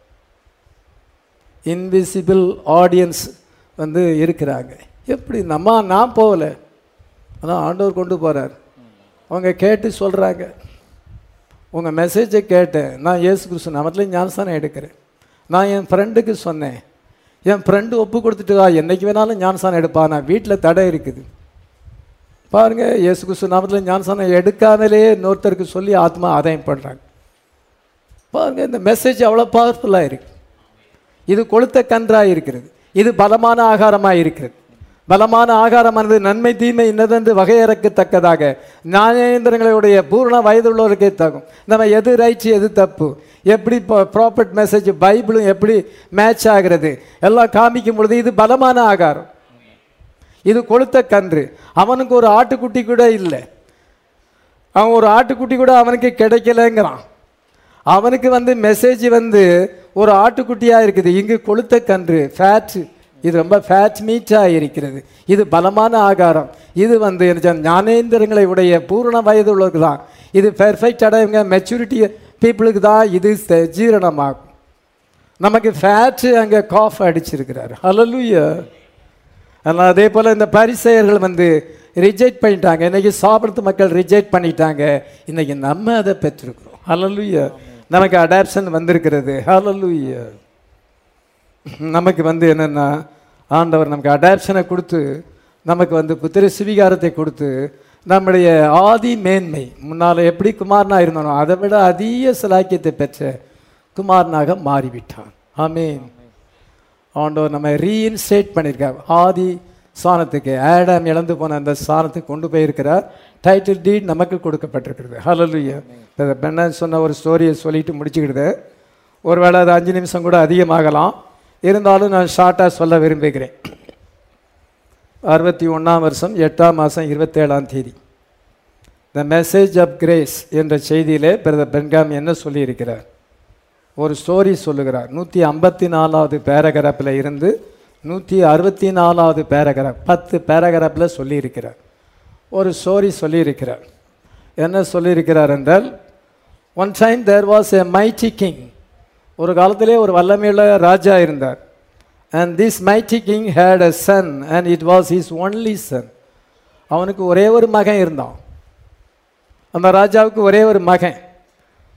இன்விசிபிள் ஆடியன்ஸ் வந்து இருக்கிறாங்க. எப்படி நம்ம நான் போகலை, அதான் ஆண்டவர் கொண்டு போகிறார். அவங்க கேட்டு சொல்கிறாங்க, உங்கள் மெசேஜை கேட்டேன், நான் இயேசு கிறிஸ்து நாமத்தில் ஞானஸ்தானம் எடுக்கிறேன். நான் என் ஃப்ரெண்டுக்கு சொன்னேன், என் ஃப்ரெண்டு ஒப்பு கொடுத்துட்டுவா, என்றைக்கு வேணாலும் ஞானஸ்தானம் எடுப்பா, நான் வீட்டில் தடை இருக்குது. பாருங்கள், இயேசு கிறிஸ்து நாமத்தில் ஞானஸ்தானம் எடுக்காமலே இன்னொருத்தருக்கு சொல்லி ஆத்மா ஆதாயம் பண்ணுறாங்க. பாருங்கள், இந்த மெசேஜ் அவ்வளோ பவர்ஃபுல்லாக இருக்குது. இது கொளுத்த கன்றாக இருக்கிறது, இது பலமான ஆகாரமாக இருக்கிறது. பலமான ஆகாரமானது நன்மை தீமை இன்னதென்று வகையறக்கத்தக்கதாக ஞானேந்திரங்களுடைய பூர்ண வயதுள்ளவருக்கே தகும். நம்ம எது ரைட் எது தப்பு, எப்படி ப்ராப்பர்ட் மெசேஜ் பைபிளும் எப்படி மேட்ச் ஆகிறது எல்லாம் காமிக்கும் பொழுது இது பலமான ஆகாரம், இது கொளுத்த கன்று. அவனுக்கு ஒரு ஆட்டுக்குட்டி கூட இல்லை, அவன் ஒரு ஆட்டுக்குட்டி கூட அவனுக்கு கிடைக்கலங்கிறான். அவனுக்கு வந்து மெசேஜ் வந்து ஒரு ஆட்டுக்குட்டியாக இருக்குது, இங்கு கொளுத்த கன்று ஃபேட், இது ரொம்ப ஃபேட் மீட்டாக இருக்கிறது, இது பலமான ஆகாரம். இது வந்து ஞானேந்திரங்களை உடைய பூரண வயது உள்ளவருக்கு தான், இது பெர்ஃபெக்ட் அடைவங்க மெச்சூரிட்டி பீப்புளுக்கு தான் இது ஜீரணமாகும். நமக்கு ஃபேட்டு அங்கே காஃப் அடிச்சிருக்கிறார். ஹல்லேலூயா. அதனால் அதே போல் இந்த பரிசேயர்கள் வந்து ரிஜெக்ட் பண்ணிட்டாங்க. இன்றைக்கி சாப்பிட்றது மக்கள் ரிஜெக்ட் பண்ணிட்டாங்க, இன்றைக்கி நம்ம அதை பெற்றிருக்கிறோம். ஹல்லேலூயா. நமக்கு அடாப்ஷன் வந்திருக்கிறது. ஹல்லேலூயா. நமக்கு வந்து என்னென்னா ஆண்டவர் நமக்கு அடாப்ஷனை கொடுத்து நமக்கு வந்து புத்திர சுவிகாரத்தை கொடுத்து நம்முடைய ஆதி மேன்மை முன்னால் எப்படி குமாரனாக இருந்தனோ அதை விட அதிக சிலாக்கியத்தை பெற்ற குமாரனாக மாறிவிட்டான். ஆமேன். ஆண்டவர் நம்ம ரீஇன்ஸ்டேட் பண்ணியிருக்கார் ஆதி சாணத்துக்கு. ஆடம் இழந்து போன அந்த சாணத்துக்கு கொண்டு போயிருக்கிறார். டைட்டில் டீட் நமக்கு கொடுக்கப்பட்டிருக்கிறது. ஹல்லேலூயா. பெண்ண சொன்ன ஒரு ஸ்டோரியை சொல்லிட்டு முடிச்சுக்கிடுது. ஒருவேளை அது அஞ்சு நிமிஷம் கூட அதிகமாகலாம், இருந்தாலும் நான் ஷார்ட்டாக சொல்ல விரும்புகிறேன். அறுபத்தி ஒன்றாம் வருஷம் எட்டாம் மாதம் இருபத்தேழாம் தேதி த மெசேஜ் ஆஃப் கிரேஸ் என்ற செய்தியிலே பிரதர் பென்காம் என்ன சொல்லியிருக்கிறார், ஒரு ஸ்டோரி சொல்லுகிறார். நூற்றி ஐம்பத்தி நாலாவது பேராகிராஃபில் இருந்து நூற்றி அறுபத்தி நாலாவது பேராகிராஃப், பத்து பேராகிராஃபில் சொல்லியிருக்கிறார். ஒரு ஸ்டோரி சொல்லியிருக்கிறார். என்ன சொல்லியிருக்கிறார் என்றால், one time there was a mighty king. ஒரு காலத்திலே ஒரு வல்லமையுள்ள ராஜா இருந்தார். And this mighty king had a son and it was his only son. அவனுக்கு ஒரே ஒரு மகன் இருந்தான். அந்த ராஜாவுக்கு ஒரே ஒரு மகன்.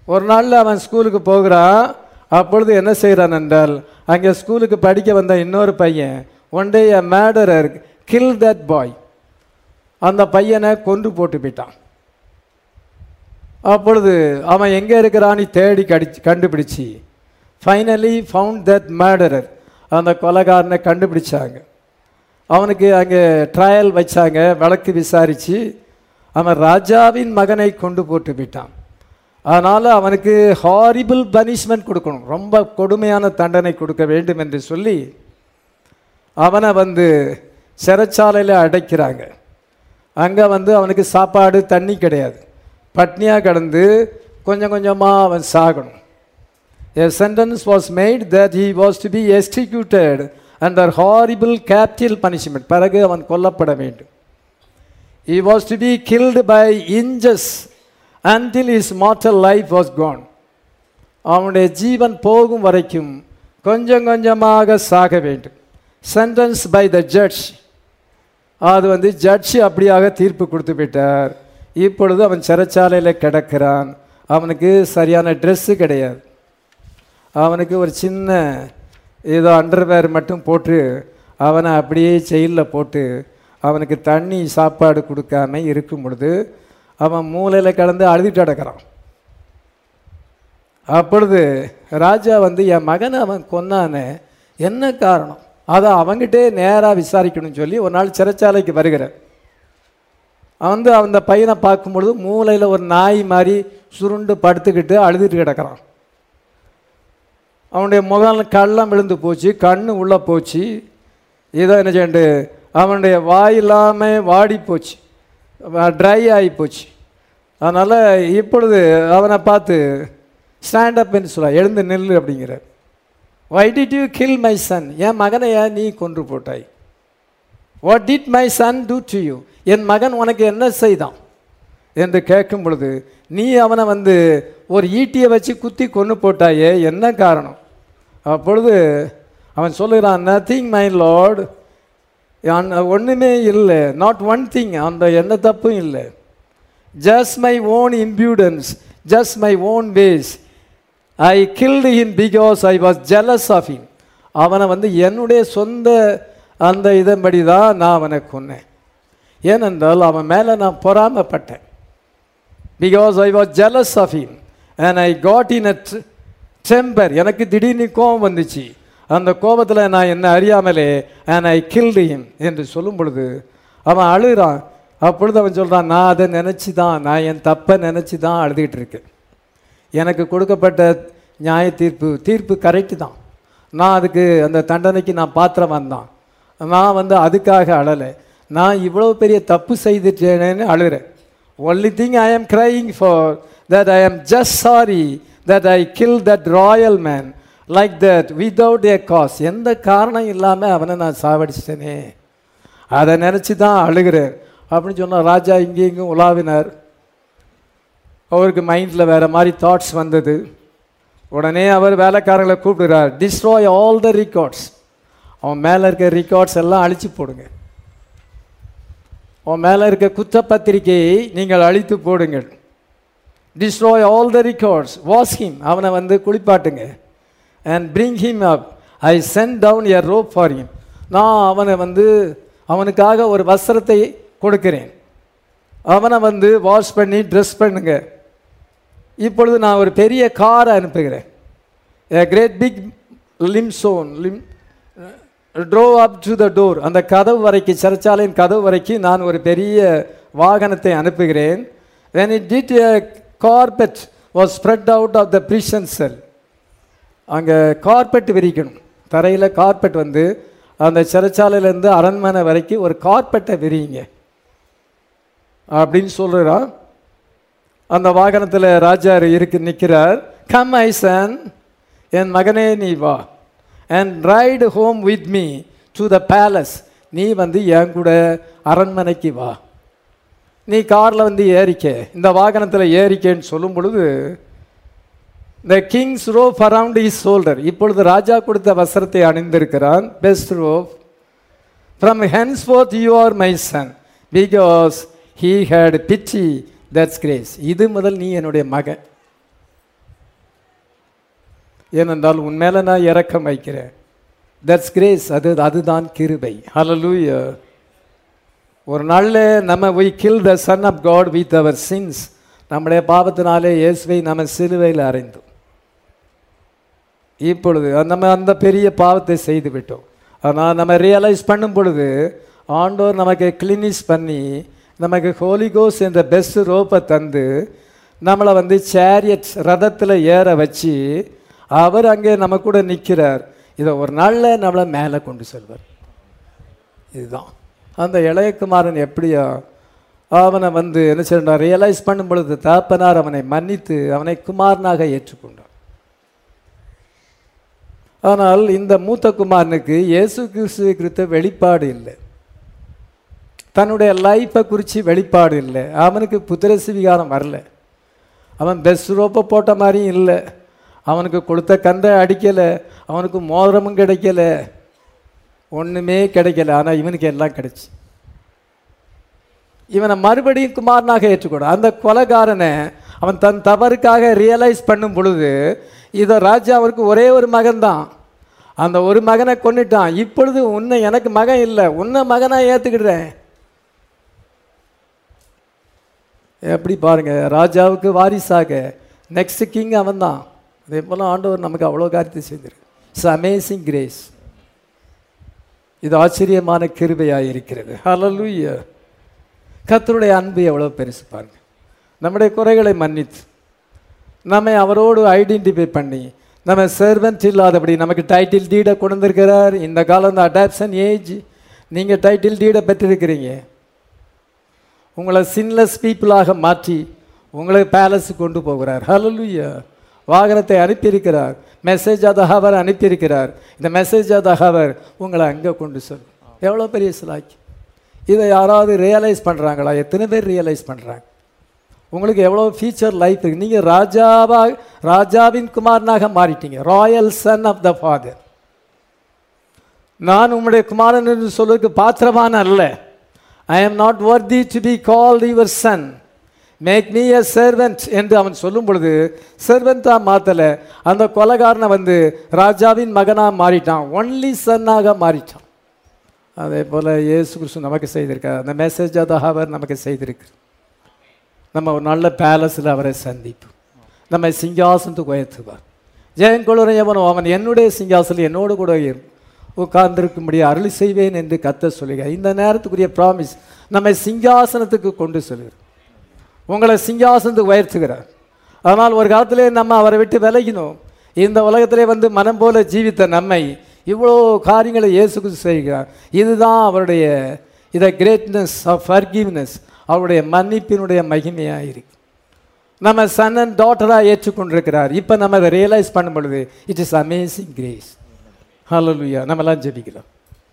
ஒரு நாளில் அவன் ஸ்கூலுக்கு போகிறான். அப்பொழுது என்ன செய்கிறான் என்றால், அங்கே ஸ்கூலுக்கு படிக்க வந்த இன்னொரு பையன் one day a murderer kill that boy, அந்த பையனை கொன்று போட்டு போயிட்டான். அப்பொழுது அவன் எங்கே இருக்கிறான்னு தேடி கடிச்சு கண்டுபிடிச்சி ஃபைனலி ஃபவுண்ட் தட் மேடரர், அந்த கொலைகாரனை கண்டுபிடிச்சாங்க. அவனுக்கு அங்கே ட்ரையல் வச்சாங்க, வழக்கு விசாரித்து அவன் ராஜாவின் மகனை கொண்டு போட்டு போயிட்டான். அதனால் அவனுக்கு ஹாரிபிள் பனிஷ்மெண்ட் கொடுக்கணும், ரொம்ப கொடுமையான தண்டனை கொடுக்க வேண்டும் என்று சொல்லி அவனை வந்து சிறைச்சாலையில் அடைக்கிறாங்க. அங்கே வந்து அவனுக்கு சாப்பாடு தண்ணி கிடையாது, பட்னியாக கிடந்து கொஞ்சம் கொஞ்சமாக அவன் சாகணும். A sentence was made that he was to be executed under horrible capital punishment. பிறகு அவன் கொல்லப்பட வேண்டும். He was to be killed by inches until his mortal life was gone. அவனுடைய ஜீவன் போகும் வரைக்கும் கொஞ்சம் கொஞ்சமாக சாக வேண்டும். Sentenced by the judge. அது வந்து ஜட்ஜ் அப்படியாக தீர்ப்பு கொடுத்து விட்டார். இப்பொழுது அவன் சிறைச்சாலையில் கிடக்கிறான். அவனுக்கு சரியான ட்ரெஸ்ஸு கிடையாது. அவனுக்கு ஒரு சின்ன ஏதோ அண்டர்வேர் மட்டும் போட்டு அவனை அப்படியே ஜெயிலில் போட்டு அவனுக்கு தண்ணி சாப்பாடு கொடுக்காம இருக்கும் பொழுது அவன் மூலையில் கலந்து அழுதுட்டு கிடக்கிறான். அப்பொழுது ராஜா வந்து என் மகனை அவன் கொன்னானே, என்ன காரணம், அதை அவங்ககிட்டே நேராக விசாரிக்கணும்னு சொல்லி ஒரு நாள் சிறைச்சாலைக்கு வருகிறேன். அவன் வந்து அந்த பையனை பார்க்கும்பொழுது மூலையில் ஒரு நாய் மாதிரி சுருண்டு படுத்துக்கிட்டு அழுதுட்டு கிடக்கிறான். அவனுடைய முகம் கள்ளம் விழுந்து போச்சு, கண்ணு உள்ளே போச்சு, ஏதோ என்ன செய்யண்டு அவனுடைய வாய் இல்லாமல் வாடி போச்சு, ட்ரை ஆகி போச்சு. அதனால் இப்பொழுது அவனை பார்த்து ஸ்டாண்டப்னு சொல்ல, எழுந்து நில்லு அப்படிங்கிற. Why did you kill my son, என் மகனை ஏன் நீ கொன்று போட்டாய்? What did my son do to you, என் மகன் உனக்கு என்ன செய்தான் என்று கேட்கும் பொழுது, நீ அவனை வந்து ஒரு ஈட்டியை வச்சு குத்தி கொன்று போட்டாயே, என்ன காரணம்? அப்பொழுது அவன் சொல்லுகிறான், நத்திங் மை லார்ட், ஒன்றுமே இல்லை, நாட் ஒன் திங், அந்த எந்த தப்பும் இல்லை, just my own impudence, just my own ways, I killed him because I was jealous of him. அவனை வந்து என்னுடைய சொந்த அந்த இதன்படி தான் நான் அவனை கொன்னேன். ஏனென்றால் அவன் மேலே நான் பொறாமப்பட்டேன். Because I was jealous of him and I got in a temper, எனக்கு திடீர்னு கோபம் வந்துச்சு, அந்த கோபத்தில் நான் என்ன அறியாமலே அண்ட் ஐ கில்டு ஹிம் என்று சொல்லும் பொழுது அவன் அழுகிறான். அப்பொழுது அவன் சொல்கிறான், நான் அதை நினச்சி தான், நான் என் தப்பை நினச்சி தான் அழுதுகிட்டு இருக்கேன். எனக்கு கொடுக்கப்பட்ட நியாய தீர்ப்பு தீர்ப்பு கரெக்டு தான், நான் அதுக்கு அந்த தண்டனைக்கு நான் பாத்திரவான் தான், நான் வந்து அதுக்காக அழலை, நான் இவ்வளோ பெரிய தப்பு செய்துட்டேனேன்னு அழுகிறேன். ஒன்லி திங் ஐ ஆம் crying for that I am just sorry that I kill that royal man like that without a cause, எந்த காரணம் இல்லாமல் அவனை நான் சாவடிச்சிட்டேனே, அதை நினச்சி தான் அழுகிறேன் அப்படின்னு சொன்னால் ராஜா இங்கே இங்கும் உலாவினார். அவருக்கு மைண்டில் வேறு மாதிரி தாட்ஸ் வந்தது. உடனே அவர் வேலைக்காரங்களை கூப்பிடுறார், டிஸ்ட்ராய் ஆல் த ரெக்கார்ட்ஸ், அவன் மேலே இருக்க ரெக்கார்ட்ஸ் எல்லாம் அழித்து போடுங்க, அவன் மேலே இருக்க குற்றப்பத்திரிகையை நீங்கள் அழித்து போடுங்கள். Destroy all the records, wash him, அவனை வந்து குளிப்பாட்டுங்க. And bring him up, I sent down a robe for him, நான் அவனை வந்து அவனுக்காக ஒரு வஸ்திரத்தை கொடுக்கிறேன், அவனை வந்து வாஷ் பண்ணி ட்ரெஸ் பண்ணுங்க. இப்பொழுது நான் ஒரு பெரிய காரை அனுப்புகிறேன், a great big limsone lim drove up to the door, அந்த கதவு வரைக்கும், சிறைச்சாலையின் கதவு வரைக்கும் நான் ஒரு பெரிய வாகனத்தை அனுப்புகிறேன். when it did, a carpet was spread out of the prison cell, அங்கே கார்பெட் விரிக்கணும், தரையில் கார்பெட் வந்து அந்த சிறைச்சாலையிலேருந்து அரண்மனை வரைக்கும் ஒரு கார்பெட்டை விரிங்க அப்படின்னு சொல்கிறான். அந்த வாகனத்தில் ராஜா இருக்கு நிற்கிறார். கம் ஐ சன், என் மகனே நீ வா, and ride home with me to the palace, நீ வந்து என் கூட அரண்மனைக்கு வா, நீ காரில் வந்து ஏறிக்க, இந்த வாகனத்தில் ஏறிக்கேன்னு சொல்லும் பொழுது the king's robe around his shoulder, இப்பொழுது ராஜா கொடுத்த வஸ்திரத்தை அணிந்திருக்கிறான், best robe. From henceforth you are my son because he had pity, that's grace, இது முதல் நீ என்னுடைய மகன், ஏனென்றால் உன் மேலே நான் இரக்கம் வைக்கிறேன். That's grace. அது அதுதான் கிருபை. ஹல்லேலூயா. ஒரு நாளில் நம்ம we kill the son of God with our sins. நம்முடைய பாவத்தினாலே இயேசுவை நம்ம சிலுவையில் அறைந்தோம். இப்பொழுது நம்ம அந்த பெரிய பாவத்தை செய்து விட்டோம். ஆனால் நம்ம ரியலைஸ் பண்ணும் பொழுது ஆண்டவர் நமக்கு கிளீனிஸ் பண்ணி நமக்கு ஹோலிகோஸ் என்ற பெஸ்ட் ரோப்பை தந்து நம்மளை வந்து சேரியட் ரதத்தில் ஏற வச்சு அவர் அங்கே நம்ம கூட நிற்கிறார். இதை ஒரு நாளில் நம்மளை மேலே கொண்டு செல்வார். இதுதான் அந்த இளையகுமாரன் எப்படியா அவனை வந்து என்ன சொல்றான், ரியலைஸ் பண்ணும் பொழுது தாப்பனார் அவனை மன்னித்து அவனை குமாரனாக ஏற்றுக்கொண்டார். ஆனால் இந்த மூத்த குமாரனுக்கு இயேசு கிறிஸ்துவை குறித்த வெளிப்பாடு இல்லை, தன்னுடைய லைஃப்பை குறித்து வெளிப்பாடு இல்லை. அவனுக்கு புத்திர சுவிகாரம் வரல, அவன் பெஸ்ட் ரோப்பை போட்ட மாதிரியும் இல்லை, அவனுக்கு கொடுத்த கன்றை அடிக்கலை, அவனுக்கு மோதிரமும் கிடைக்கல, ஒன்றுமே கிடைக்கல. ஆனால் இவனுக்கு எல்லாம் கிடைச்சி இவனை மறுபடியும் குமாரனாக ஏற்றுக்கொண்டான். அந்த கொலைகாரனை அவன் தன் தவறுக்காக ரியலைஸ் பண்ணும் பொழுது இதை ராஜா அவருக்கு ஒரே ஒரு மகன்தான், அந்த ஒரு மகனை கொண்டுட்டான். இப்பொழுது உன்னை எனக்கு மகன் இல்லை, உன்னை மகனாக ஏற்றுக்கிடுறேன். எப்படி பாருங்க, ராஜாவுக்கு வாரிசாக நெக்ஸ்ட் கிங் அவன் தான். அதே போல் ஆண்டவர் நமக்கு அவ்வளோ காரியத்தை செய்திருக்கு. It's amazing grace. இது ஆச்சரியமான கிருபையாக இருக்கிறது. ஹல்லேலூயா. கர்த்தருடைய அன்பு எவ்வளோ பெருசு பாருங்க. நம்முடைய குறைகளை மன்னித்து நம்மை அவரோடு ஐடென்டிஃபை பண்ணி நம்ம சர்வெண்ட் இல்லாதபடி நமக்கு டைட்டில் டீடை கொண்டிருக்கிறார். இந்த காலம் இந்த அடாப்ஷன் ஏஜ், நீங்கள் டைட்டில் டீடை பெற்றிருக்கிறீங்க. உங்களை சின்லெஸ் பீப்புளாக மாற்றி உங்களை பேலஸுக்கு கொண்டு போகிறார். ஹல்லேலூயா. வாகனத்தை அனுப்பியிருக்கிறார், மெசேஜ் ஆஃப் த ஹவர் அனுப்பியிருக்கிறார். இந்த மெசேஜ் ஆஃப் த ஹவர் உங்களை அங்கே கொண்டு செல்லும். எவ்வளோ பெரிய சிலாக்கி. இதை யாராவது ரியலைஸ் பண்ணுறாங்களா? எத்தனை பேர் ரியலைஸ் பண்ணுறாங்க? உங்களுக்கு எவ்வளோ ஃபியூச்சர் லைஃப் இருக்குது. நீங்கள் ராஜாவா ராஜாவின் குமாரனாக மாறிட்டீங்க. Royal son of the father. நான் உங்களுடைய குமாரன் என்று சொல்வதற்கு பாத்திரமான அல்ல. I am not worthy to be called your son, make me a servant என்று அவன் சொல்லும் பொழுது சர்வெண்ட்டாக மாற்றலை. அந்த கொலைகாரனை வந்து ராஜாவின் மகனாக மாறிட்டான், ஒன்லி சன்னாக மாறிட்டான். அதே போல் இயேசு கிறிஸ்து நமக்கு செய்திருக்கார். அந்த மெசேஜ் ஆஃப் த ஹவர் நமக்கு செய்திருக்கு. நம்ம ஒரு நல்ல பேலஸில் அவரை சந்திப்போம், நம்ம சிங்காசனத்துக்கு உயர்த்துவார். ஜெயங்கொள்ளுரை எவனோ அவன் என்னுடைய சிங்காசனம் என்னோடு கூட உட்கார்ந்திருக்கும்படி அருள் செய்வேன் என்று கத்த சொல்லுகிறார். இந்த நேரத்துக்குரிய ப்ராமிஸ் நம்மை சிங்காசனத்துக்கு கொண்டு செல்கிறார், உங்களை சிங்காசனத்துக்கு உயர்த்துகிறார். அதனால் ஒரு காலத்திலே நம்ம அவரை விட்டு விலகினோம். இந்த உலகத்திலே வந்து மனம் போல ஜீவித்த நம்மை இவ்வளோ காரியங்களை இயேசு கிறிஸ்து செய்கிறார். இதுதான் அவருடைய இத கிரேட்னஸ் ஆஃப் ஃபர்கிவ்னஸ், அவருடைய மன்னிப்பினுடைய மகிமையாக இருக்கு. நம்ம சன் அண்ட் டாட்டராக ஏற்றுக்கொண்டிருக்கிறார். இப்போ நம்ம அதை ரியலைஸ் பண்ணும் பொழுது it is amazing grace. Hallelujah. நம்மலாம் ஜெபிக்கலாம்.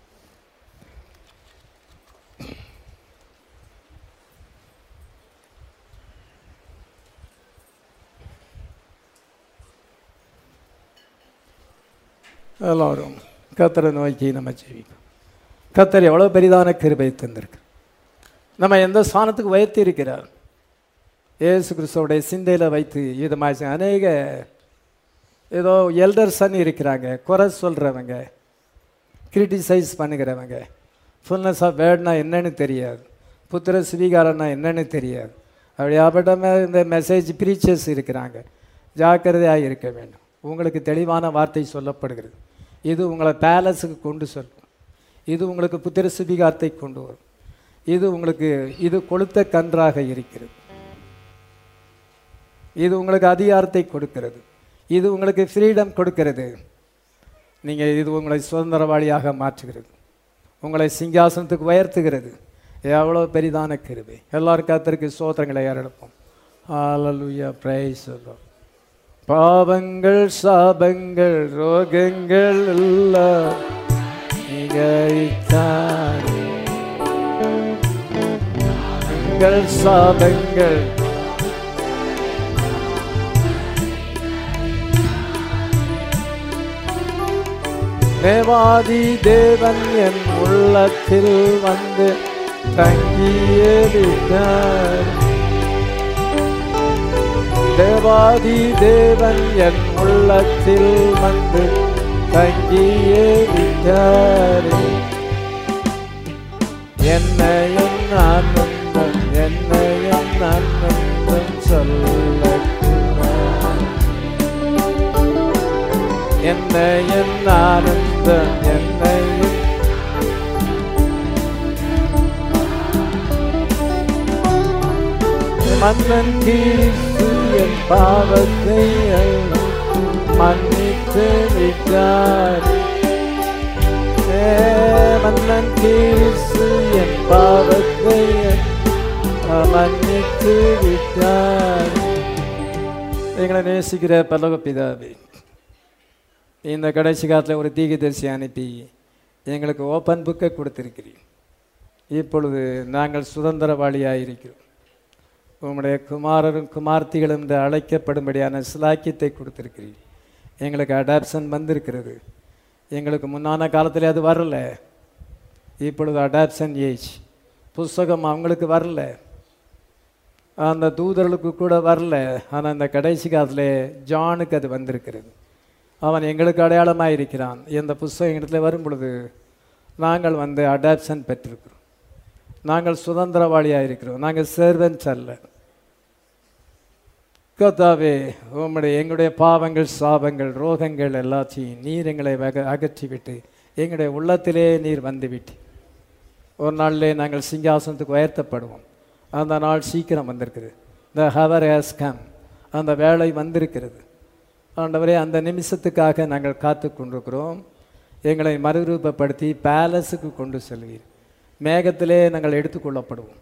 எல்லாரும் கர்த்தரை நோக்கி நம்ம ஜெபிப்போம். கர்த்தர் எவ்வளோ பெரிதான கிருபை தந்திருக்கு, நம்ம எந்த ஸ்தானத்துக்கு உயர்த்தி இருக்கிறார். இயேசு கிறிஸ்துவோடைய சிந்தையில் வைத்து இதுமாச்சு அநேக ஏதோ எல்டர்ஸன் இருக்கிறாங்க, குறை சொல்கிறவங்க, கிரிட்டிசைஸ் பண்ணுகிறவங்க, ஃபுல்னஸ் ஆஃப் வேர்ட்னா என்னன்னு தெரியாது, புத்திர சுவீகாரம்னா என்னன்னு தெரியாது. அப்படியாப்பட்ட இந்த மெசேஜ் ப்ரீச்சர்ஸ் இருக்கிறாங்க. ஜாக்கிரதையாக இருக்க வேண்டும். உங்களுக்கு தெளிவான வார்த்தை சொல்லப்படுகிறது. இது உங்களை பேலஸுக்கு கொண்டு செல்லும், இது உங்களுக்கு புத்திர சுவீகாரத்தை கொண்டு வரும், இது உங்களுக்கு இது கொளுத்த கன்றாக இருக்கிறது, இது உங்களுக்கு அதிகாரத்தை கொடுக்கிறது, இது உங்களுக்கு ஃப்ரீடம் கொடுக்கிறது. நீங்கள் இது உங்களை சுதந்திரவாளியாக மாற்றுகிறது, உங்களை சிங்காசனத்துக்கு உயர்த்துகிறது. எவ்வளோ பெரிதான கிருபை. எல்லாரும் கர்த்தருக்கு ஸ்தோத்திரங்களை ஏறெடுப்போம். ஹல்லேலூயா. பிரைஸ் சொல்லுவோம். பாவங்கள் சாபங்கள் ரோகங்கள் எல்லாம் நீங்கள் சாபங்கள் தேவாதி தேவன் என் உள்ளத்தில் வந்து தங்கியிருந்தார். தேவ தேவாதி தேவன் என் உள்ளத்தில் வந்து தங்கியே விட்டாரே. என்னையும் ஆனந்தம் என்னையும் ஆனந்தம் சொல்லட்டுமா, என்னையும் ஆனந்தம் என்னையும் மன்னன் கிறிஸ்து என் பாவத்தை மன்னித்து விட்டார். மன்னன் கிறிஸ்து என் பாவத்தை மன்னித்து விட்டார். எங்களை நேசிக்கிற பரலோக பிதாவே, இந்த கடைசி காலத்தில் ஒரு தீர்க்கதரிசி அனுப்பி எங்களுக்கு ஓப்பன் புக்கை கொடுத்திருக்கிறீர். இப்பொழுது நாங்கள் சுதந்திரவாளியாக இருக்கிறோம். உம்முடைய குமாரரும் குமார்த்திகளும் என்று அழைக்கப்படும்படியான சிலாக்கியத்தை கொடுத்திருக்கிறீர். எங்களுக்கு அடாப்ஷன் வந்திருக்கிறது. எங்களுக்கு முன்னான காலத்தில் அது வரல. இப்பொழுது அடாப்ஷன் ஏஜ். புஸ்தகம் அவங்களுக்கு வரல, அந்த தூதர்களுக்கு கூட வரல. ஆனால் இந்த கடைசி காலத்தில் ஜானுக்கு அது வந்திருக்கிறது. அவன் எங்களுக்கு அடையாளமாக இருக்கிறான். இந்த புஸ்தகம் இடத்துல வரும் பொழுது நாங்கள் வந்து அடாப்ஷன் பெற்றிருக்கிறோம். நாங்கள் சுதந்திரவாளியாக இருக்கிறோம். நாங்கள் சர்வன்ட்ஸ் அல்ல. கர்த்தாவே, உம்முடைய எங்களுடைய பாவங்கள், சாபங்கள், ரோகங்கள் எல்லாத்தையும் நீர் எங்களை வக அகற்றிவிட்டு எங்களுடைய உள்ளத்திலே நீர் வந்துவிட்டு ஒரு நாளிலே நாங்கள் சிங்காசனத்துக்கு உயர்த்தப்படுவோம். அந்த நாள் சீக்கிரம் வந்திருக்குது. The hour has come. அந்த வேலை வந்திருக்கிறது. ஆண்டவரே, அந்த நிமிஷத்துக்காக நாங்கள் காத்து கொண்டிருக்கிறோம். எங்களை மறுரூபப்படுத்தி பேலஸுக்கு கொண்டு செல்வீர். மேகத்திலே நாங்கள் எடுத்துக்கொள்ளப்படுவோம்.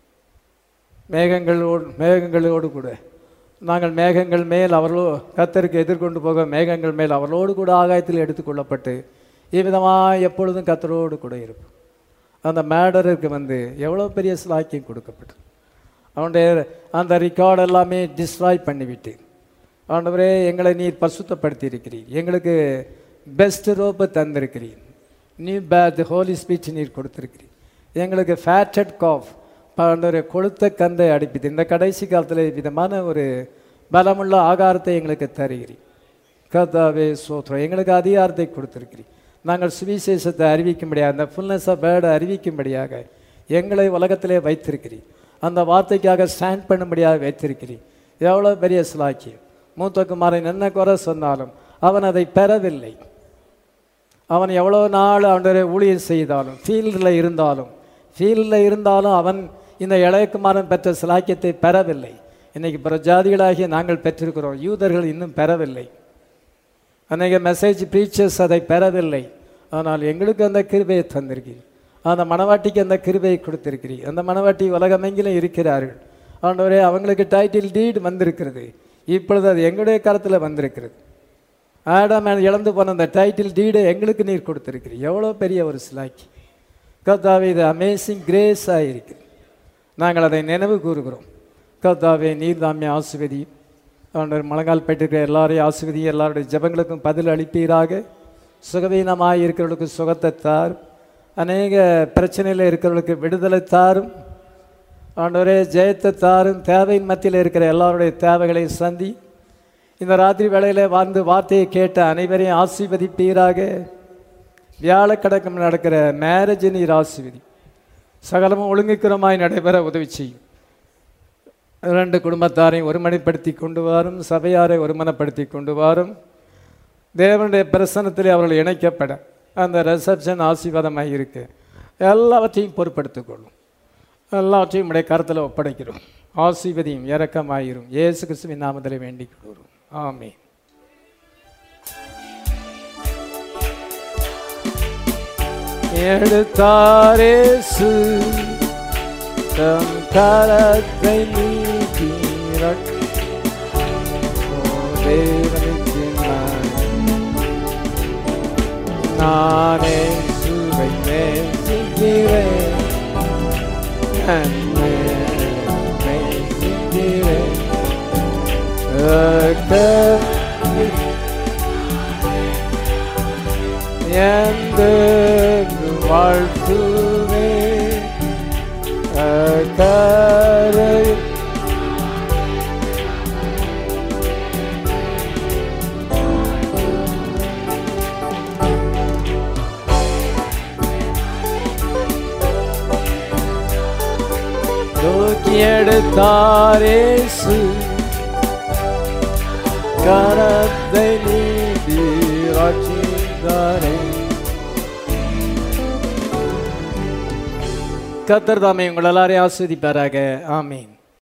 மேகங்களோடு மேகங்களோடு கூட நாங்கள் மேகங்கள் மேல் அவர்களோ கர்த்தருக்கு எதிர்கொண்டு போக மேகங்கள் மேல் அவர்களோடு கூட ஆகாயத்தில் எடுத்துக்கொள்ளப்பட்டு இவ்விதமாக எப்பொழுதும் கர்த்தரோடு கூட இருப்போம். அந்த மேடருக்கு வந்து எவ்வளோ பெரிய ஸ்லாக்கியம் கொடுக்கப்பட்டு அவனுடைய அந்த ரெக்கார்டு எல்லாமே டிஸ்ட்ராய் பண்ணிவிட்டு ஆண்டவரே, எங்களை நீர் பரிசுத்தப்படுத்தி இருக்கிறீர். எங்களுக்கு பெஸ்ட் ரோப்பை தந்திருக்கிறீர். நியூ பேத் ஹோலி ஸ்பீச் நீர் கொடுத்துருக்கிறீர். எங்களுக்கு ஃபேட்டட் காஃப் ஆண்டவரே கொளுத்த கந்தை அடிப்பிது. இந்த கடைசி காலத்தில் விதமான ஒரு பலமுள்ள ஆகாரத்தை எங்களுக்கு தருகிறீர். கர்த்தாவே சோத்ரம், எங்களுக்கு அதிகாரத்தை கொடுத்துருக்கிறீர். நாங்கள் சுவிசேஷத்தை அறிவிக்கும்படியாக, அந்த ஃபுல்னஸ் ஆஃப் வேர்டை அறிவிக்கும்படியாக எங்களை உலகத்திலே வைத்திருக்கிறீர். அந்த வார்த்தைக்காக ஸ்டாண்ட் பண்ணும்படியாக வைத்திருக்கிறீர். எவ்வளோ பெரிய சிலாக்கியம். மூத்த குமாரன் என்ன குறை சொன்னாலும் அவன் அதை பெறவில்லை. அவன் எவ்வளோ நாள் அவனுடைய ஊழியம் செய்தாலும் ஃபீல்டில் இருந்தாலும் ஃபீல்டில் இருந்தாலும் அவன் இந்த இளையகுமாரன் பெற்ற சிலாக்கியத்தை பெறவில்லை. இன்றைக்கி பிரஜாதிகளாகிய நாங்கள் பெற்றிருக்கிறோம். யூதர்கள் இன்னும் பெறவில்லை. அன்றைக்கி மெசேஜ் ப்ரீச்சர்ஸ் அதை பெறவில்லை. ஆனால் எங்களுக்கு அந்த கிருபையை தந்திருக்கிறீர். அந்த மணவாட்டிக்கு அந்த கிருபையை கொடுத்திருக்கிறீர். அந்த மணவாட்டி உலகமெங்கிலும் இருக்கிறார்கள். ஆண்டவரே, அவங்களுக்கு டைட்டில் டீட் வந்திருக்கிறது. இப்பொழுது அது எங்களுடைய கருத்தில் வந்திருக்கிறது. ஆடாம் இழந்து போன அந்த டைட்டில் டீடை எங்களுக்கு நீர் கொடுத்திருக்கிறீர். எவ்வளோ பெரிய ஒரு சிலாக்கி. கர்த்தாவே, இது அமேசிங் கிரேஸாக இருக்குது. நாங்கள் அதை நினைவு கூறுகிறோம். கர்த்தாவே, நீர் தாமே ஆசீர்வதி. ஆண்டவர், முழங்கால் பெற்றிருக்கிற எல்லாரையும் ஆசீர்வதி. எல்லாருடைய ஜெபங்களுக்கும் பதில் அளிப்பீராக. சுகவீனமாக இருக்கிறவர்களுக்கு சுகத்தை தார். அநேக பிரச்சனையில் இருக்கிறவர்களுக்கு விடுதலை தாரும். ஆண்டவரே, ஜெயத்தை தாரும். தேவையின் மத்தியில் இருக்கிற எல்லாருடைய தேவைகளை சந்தி. இந்த ராத்திரி வேளையில் வாழ்ந்து வார்த்தையை கேட்ட அனைவரையும் ஆசீர்வதிப்பீராக. வியாழக்கிழமை நடக்கிற மேரேஜ் நீர் ஆசீர்வதி. சகலமும் ஒழுங்குக்கிறமாய் நடைபெற உதவி செய்யும். இரண்டு குடும்பத்தாரையும் ஒருமனைப்படுத்தி கொண்டு வரும். சபையாரை ஒருமனப்படுத்தி கொண்டு வரும். தேவனுடைய பிரசன்னத்திலே அவர்கள் இணைக்கப்பட அந்த ரிசப்ஷன் ஆசீர்வாதமாக இருக்கு. எல்லாவற்றையும் பொறுப்படுத்திக் கொள்ளும். எல்லாவற்றையும் உடைய கருத்தில் ஒப்படைக்கிறோம். ஆசீர்வதியும் இரக்கமாயிரும். இயேசு கிறிஸ்துவின் நாமத்திலே வேண்டிக் கொள்கிறோம். ஆமென். எடுத்தாரேசு தம் கரத்தை நீட்டி தேவனுக்கு நானே சுவை நேசிக்கிறேன். நேசிக்கிறேன். எந்த வாழ்த்துவே கரை தூக்கி எடுத்தாரேசு கரத்தை நீட்டி ரட்சித்தாரே. கர்த்தர் தாமே உங்கள் எல்லாரையும் ஆசீர்வதிப்பாராக. ஆமீன்.